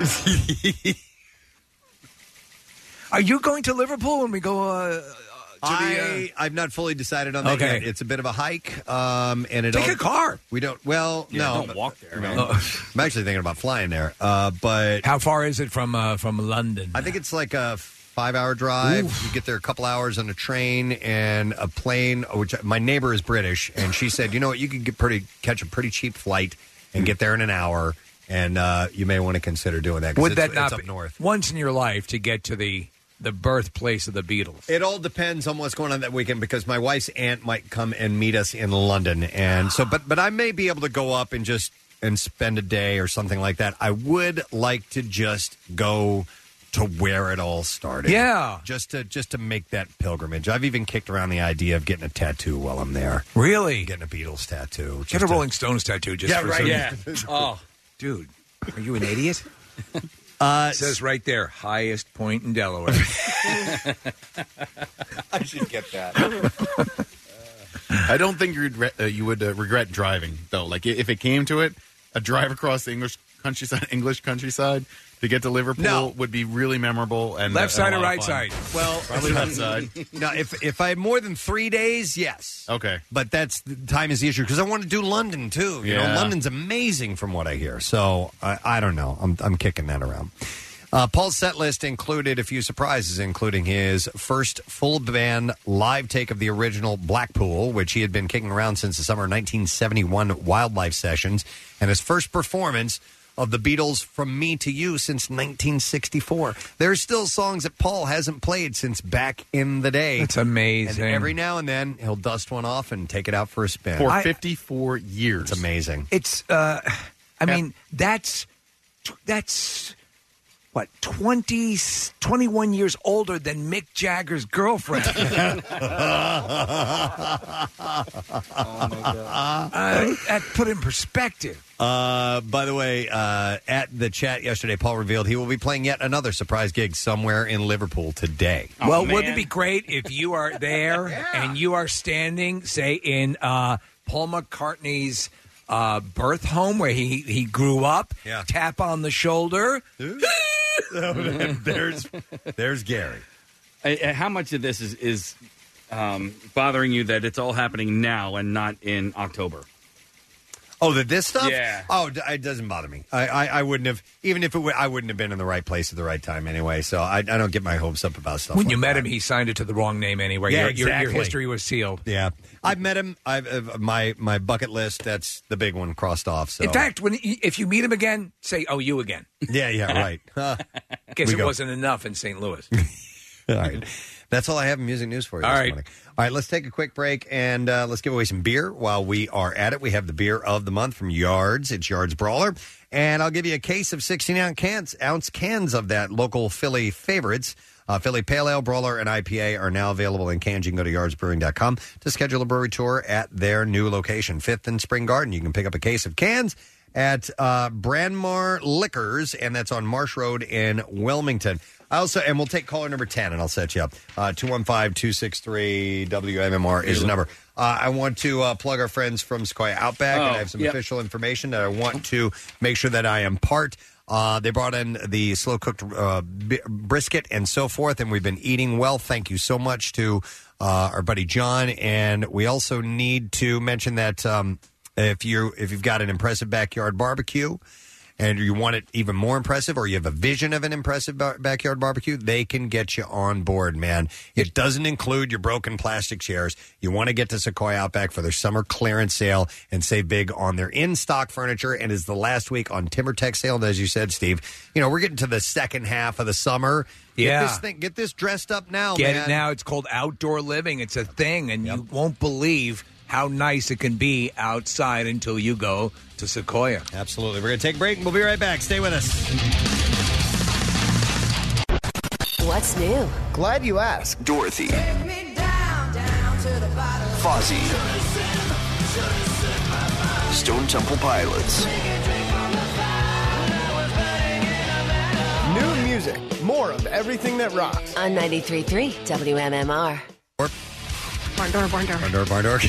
Are you going to Liverpool when we go uh, to the... I, I've not fully decided on that Okay. yet. It's a bit of a hike, um, and it Take all, a car. We don't. Well, Yeah, no, don't but- walk there, no. man. I'm actually thinking about flying there, uh, but How far is it from uh, from London? I think it's like a five-hour drive. You get there a couple hours on a train and a plane. Which my neighbor is British, and she said, you know what, you could get pretty catch a pretty cheap flight and get there in an hour, and uh, you may want to consider doing that. 'cause Would it's, that not it's up be north? once in your life to get to the the birthplace of the Beatles? It all depends on what's going on that weekend because my wife's aunt might come and meet us in London, and so but but I may be able to go up and just and spend a day or something like that. I would like to just go to where it all started. Yeah. just to just to make that pilgrimage. I've even kicked around the idea of getting a tattoo while I'm there. Really? Getting a Beatles tattoo. Get just a to- Rolling Stones tattoo just Yeah, for right. some- Yeah. Oh, dude, are you an idiot? Uh, it says right there, highest point in Delaware. I should get that. I don't think you'd re- uh, you would uh, regret driving though. Like i- if it came to it, a drive across the English countryside, English countryside to get to Liverpool No. would be really memorable. And Left uh, side and a or lot right of fun. side? Well, Probably left side. No, if if I had more than three days, yes. Okay, but that's the time is the issue because I want to do London too. You know, Yeah. London's amazing from what I hear. So I, I don't know. I'm I'm kicking that around. Uh, Paul's set list included a few surprises, including his first full band live take of the original Blackpool, which he had been kicking around since the summer of nineteen seventy-one Wildlife Sessions, and his first performance of the Beatles From Me to You since nineteen sixty-four. There's still songs that Paul hasn't played since back in the day. That's amazing. And every now and then he'll dust one off and take it out for a spin. For I- fifty-four years. It's amazing. It's, uh, I mean, that's, that's, what, twenty, twenty-one years older than Mick Jagger's girlfriend. Uh, that put in perspective. Uh, by the way, uh, at the chat yesterday, Paul revealed he will be playing yet another surprise gig somewhere in Liverpool today. well, wouldn't it be great if you are there and you are standing, say, in uh, Paul McCartney's uh, birth home where he, he grew up, Yeah. tap on the shoulder. there's there's Gary. Uh, uh, How much of this is is um, bothering you that it's all happening now and not in October? Oh, the this stuff? Yeah. Oh, d- it doesn't bother me. I, I, I wouldn't have, even if it would, I wouldn't have been in the right place at the right time anyway. So I, I don't get my hopes up about stuff. When like you met that. him, he signed it to the wrong name anyway. Yeah, your, your, your exactly. history was sealed. Yeah, I've met him. I've uh, my my bucket list. That's the big one crossed off. So In fact, when he- if you meet him again, say, "Oh, you again." yeah, yeah, right. Uh, Guess we it go. wasn't enough in Saint Louis. All right. That's all I have in music news for you All this right. morning. All right, let's take a quick break and uh, let's give away some beer while we are at it. We have the beer of the month from Yards. It's Yards Brawler. And I'll give you a case of sixteen ounce cans, ounce cans of that local Philly favorites. Uh, Philly Pale Ale, Brawler, and I P A are now available in cans. You can go to yards brewing dot com to schedule a brewery tour at their new location, Fifth and Spring Garden. You can pick up a case of cans at uh, Brandmar Liquors, and that's on Marsh Road in Wilmington. I also, and we'll take caller number ten, and I'll set you up. Uh, two one five, two six three, W M M R is the number. Uh, I want to uh, plug our friends from Sequoia Outback, and I have some yep. official information that I want to make sure that I am part. Uh, they brought in the slow-cooked uh, b- brisket and so forth, and we've been eating well. Thank you so much to uh, our buddy John. And we also need to mention that um, if you if you've got an impressive backyard barbecue and you want it even more impressive, or you have a vision of an impressive bar- backyard barbecue, they can get you on board, man. It doesn't include your broken plastic chairs. You want to get to Sequoia Outback for their summer clearance sale and save big on their in-stock furniture, and is the last week on TimberTech sale. And as you said, Steve, you know, we're getting to the second half of the summer. Get Yeah. this thing, get this dressed up now, Get man. it now. It's called outdoor living. It's a thing, and you won't believe how nice it can be outside until you go to Sequoia. Absolutely. We're going to take a break, and we'll be right back. Stay with us. What's new? Glad you asked. Dorothy. Fozzie. Stone Temple Pilots. New music. More of everything that rocks. On ninety-three point three W M M R. Barn door, barn door. Barn door, barn door.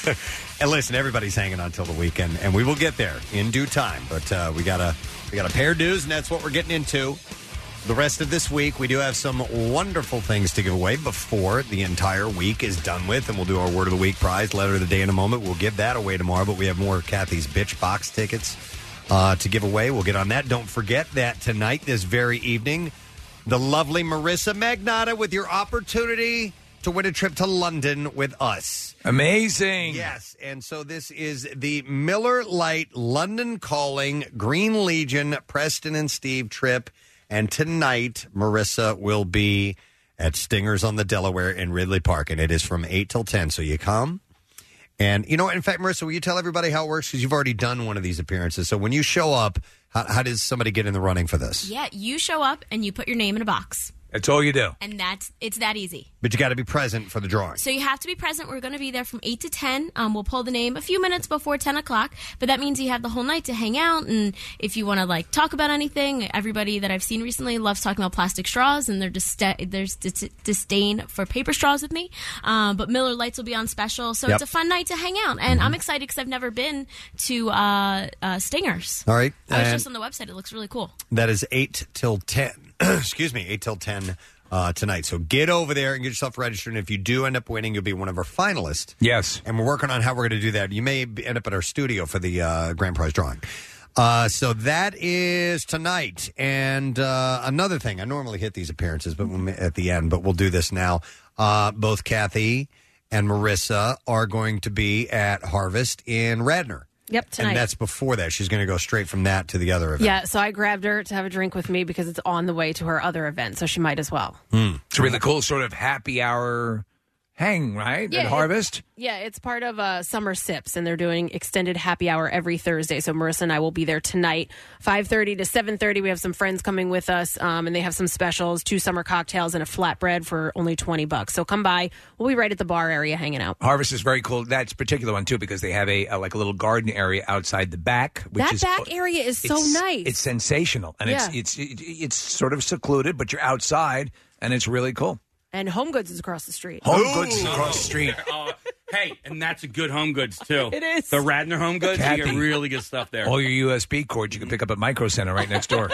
And listen, everybody's hanging on till the weekend, and we will get there in due time. But uh, we got a we got a pair of dues, and that's what we're getting into. The rest of this week, we do have some wonderful things to give away before the entire week is done with, and we'll do our Word of the Week prize, Letter of the Day in a moment. We'll give that away tomorrow, but we have more Kathy's Bitch Box tickets uh, to give away. We'll get on that. Don't forget that tonight, this very evening, the lovely Marissa Magnata with your opportunity to win a trip to London with us. Amazing. Yes, and so this is the Miller Lite London Calling Green Legion Preston and Steve trip. And tonight, Marissa will be at Stingers on the Delaware in Ridley Park, and it is from eight till ten. So you come. And, you know, in fact, Marissa, will you tell everybody how it works? Because you've already done one of these appearances. So when you show up, how, how does somebody get in the running for this? Yeah, you show up and you put your name in a box. That's all you do. And that's it's that easy. But you got to be present for the drawing. So you have to be present. We're going to be there from eight to ten. Um, we'll pull the name a few minutes before ten o'clock, but that means you have the whole night to hang out. And if you want to like talk about anything, everybody that I've seen recently loves talking about plastic straws, and there's there's dis- disdain for paper straws with me. Um, but Miller Lights will be on special, so Yep. it's a fun night to hang out. And I'm excited because I've never been to uh, uh, Stingers. All right. I was And just on the website. It looks really cool. that is eight till ten. Excuse me, eight till ten uh, tonight. So get over there and get yourself registered. And if you do end up winning, you'll be one of our finalists. Yes. And we're working on how we're going to do that. You may be- end up at our studio for the uh, grand prize drawing. Uh, so that is tonight. And uh, another thing, I normally hit these appearances but we'll, ma- at the end, but we'll do this now. Uh, both Kathy and Marissa are going to be at Harvest in Radnor. Yep, tonight. And that's before that. She's going to go straight from that to the other event. Yeah, so I grabbed her to have a drink with me because it's on the way to her other event, so she might as well. It's a really cool sort of happy hour hang, right? Yeah, At Harvest? Yeah, it's part of uh, Summer Sips, and they're doing extended happy hour every Thursday. So Marissa and I will be there tonight, five thirty to seven thirty. We have some friends coming with us, um, and they have some specials, two summer cocktails and a flatbread for only twenty bucks. So come by. We'll be right at the bar area hanging out. Harvest is very cool. That's a particular one, too, because they have a, a like a little garden area outside the back. Which That is, back area is so it's- nice. It's sensational. And Yeah. it's, it's, it, it's sort of secluded, but you're outside, and it's really cool. And Home Goods is across the street. Home Goods is across the street. Uh, hey, and that's a good Home Goods, too. It is. The Radnor Home Goods, you get Kathy. really good stuff there. All your U S B cords you can pick up at Micro Center right next door.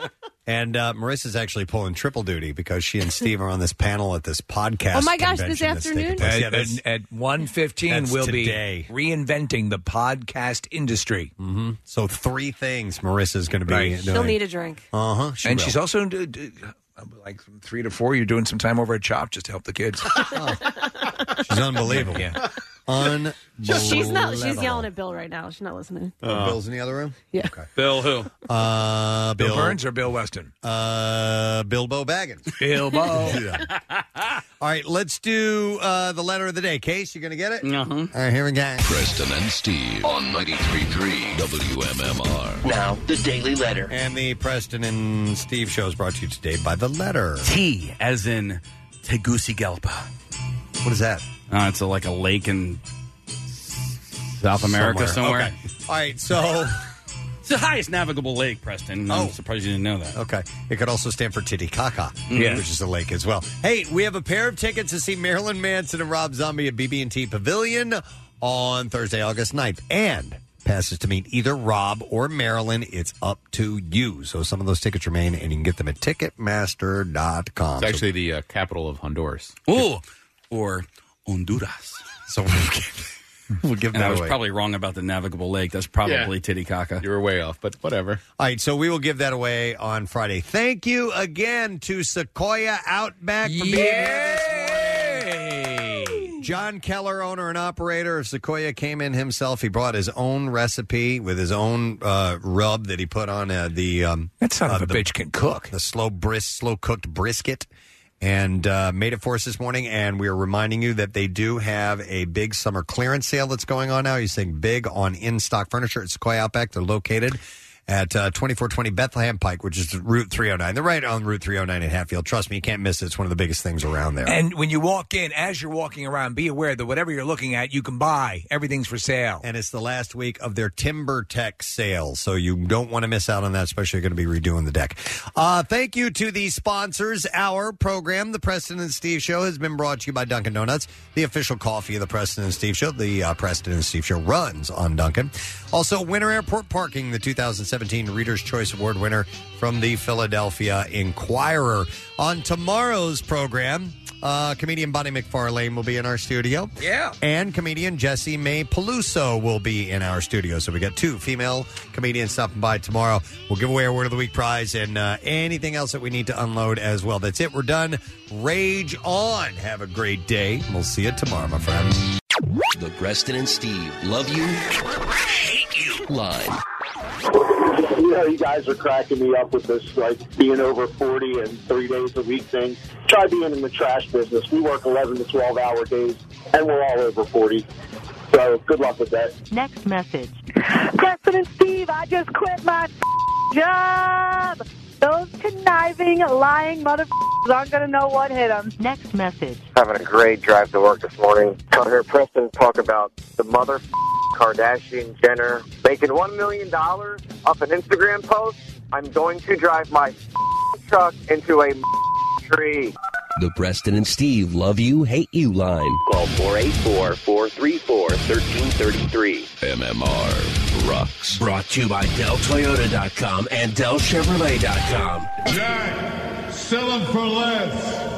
And uh, Marissa's actually pulling triple duty because she and Steve are on this panel at this podcast. Oh, my gosh, this convention that's taking afternoon? place. Yeah, At, that's- at, at one fifteen, that's we'll today. be reinventing the podcast industry. Mm-hmm. So three things Marissa's going to be Right. doing. She'll need a drink. Uh huh. and she's also, d- d- like from three to four, you're doing some time over at Chop just to help the kids. She's unbelievable. Yeah. Unbelievable. She's not. She's yelling at Bill right now. She's not listening. Oh, Bill's in the other room? Yeah. Okay. Bill who? Uh, Bill Bill, Burns or Bill Weston? Uh, Bilbo Baggins. Bilbo. Yeah. All right, let's do uh, the letter of the day. Case, you going to get it? Uh-huh. All right, here we go. Preston and Steve on ninety-three point three W M M R. Now, the Daily Letter. And the Preston and Steve show is brought to you today by The Letter. T, as in Tegucigalpa. What is that? Uh, it's a, like a lake in South America somewhere. Okay. All right, so... It's the highest navigable lake, Preston. I'm Oh. surprised you didn't know that. Okay. It could also stand for Titicaca, Yeah. which is a lake as well. Hey, we have a pair of tickets to see Marilyn Manson and Rob Zombie at B B and T Pavilion on Thursday, August ninth. And passes to meet either Rob or Marilyn. It's up to you. So some of those tickets remain, and you can get them at Ticketmaster dot com. It's actually the uh, capital of Honduras. Ooh. Or Honduras. So, We'll give And that I was away. probably wrong about the navigable lake. That's probably Titicaca. You were way off, but whatever. All right, so we will give that away on Friday. Thank you again to Sequoia Outback for being here this morning. John Keller, owner and operator of Sequoia, came in himself. He brought his own recipe with his own uh, rub that he put on uh, the um, that son uh, of a the, bitch can cook. The slow bris, slow cooked brisket. And uh, made it for us this morning. And we are reminding you that they do have a big summer clearance sale that's going on now. You're saying big on in-stock furniture at Sequoia Outback. They're located at uh, twenty-four twenty Bethlehem Pike, which is Route three oh nine. They're right on Route three oh nine in Hatfield. Trust me, you can't miss it. It's one of the biggest things around there. And when you walk in, as you're walking around, be aware that whatever you're looking at, you can buy. Everything's for sale. And it's the last week of their Timber Tech sale, so you don't want to miss out on that, especially if you're going to be redoing the deck. Uh, thank you to the sponsors. Our program, The Preston and Steve Show, has been brought to you by Dunkin' Donuts, the official coffee of The Preston and Steve Show. The uh, Preston and Steve Show runs on Dunkin'. Also, Winter Airport Parking, the two thousand seventeen Reader's Choice Award winner from the Philadelphia Inquirer. On tomorrow's program, uh, comedian Bonnie McFarlane will be in our studio. Yeah. And comedian Jessie May Peluso will be in our studio. So we got two female comedians stopping by tomorrow. We'll give away our Word of the Week prize and uh, anything else that we need to unload as well. That's it. We're done. Rage on. Have a great day. We'll see you tomorrow, my friends. The Preston and Steve Love You, Hate You line. You know, you guys are cracking me up with this, like, being over forty and three days a week thing. Try being in the trash business. We work eleven to twelve hour days, and we're all over forty. So good luck with that. Next message. Preston and Steve, I just quit my job. Those conniving, lying motherfuckers aren't going to know what hit them. Next message. Having a great drive to work this morning. I heard Preston talk about the mother Kardashian Jenner making one million dollars off an Instagram post. I'm going to drive my truck into a tree. The Preston and Steve Love You, Hate You line. Call four eight four, four three four, one three three three. M M R rocks. Brought to you by Del Toyota dot com and Del Chevrolet dot com. Jack, sell them for less.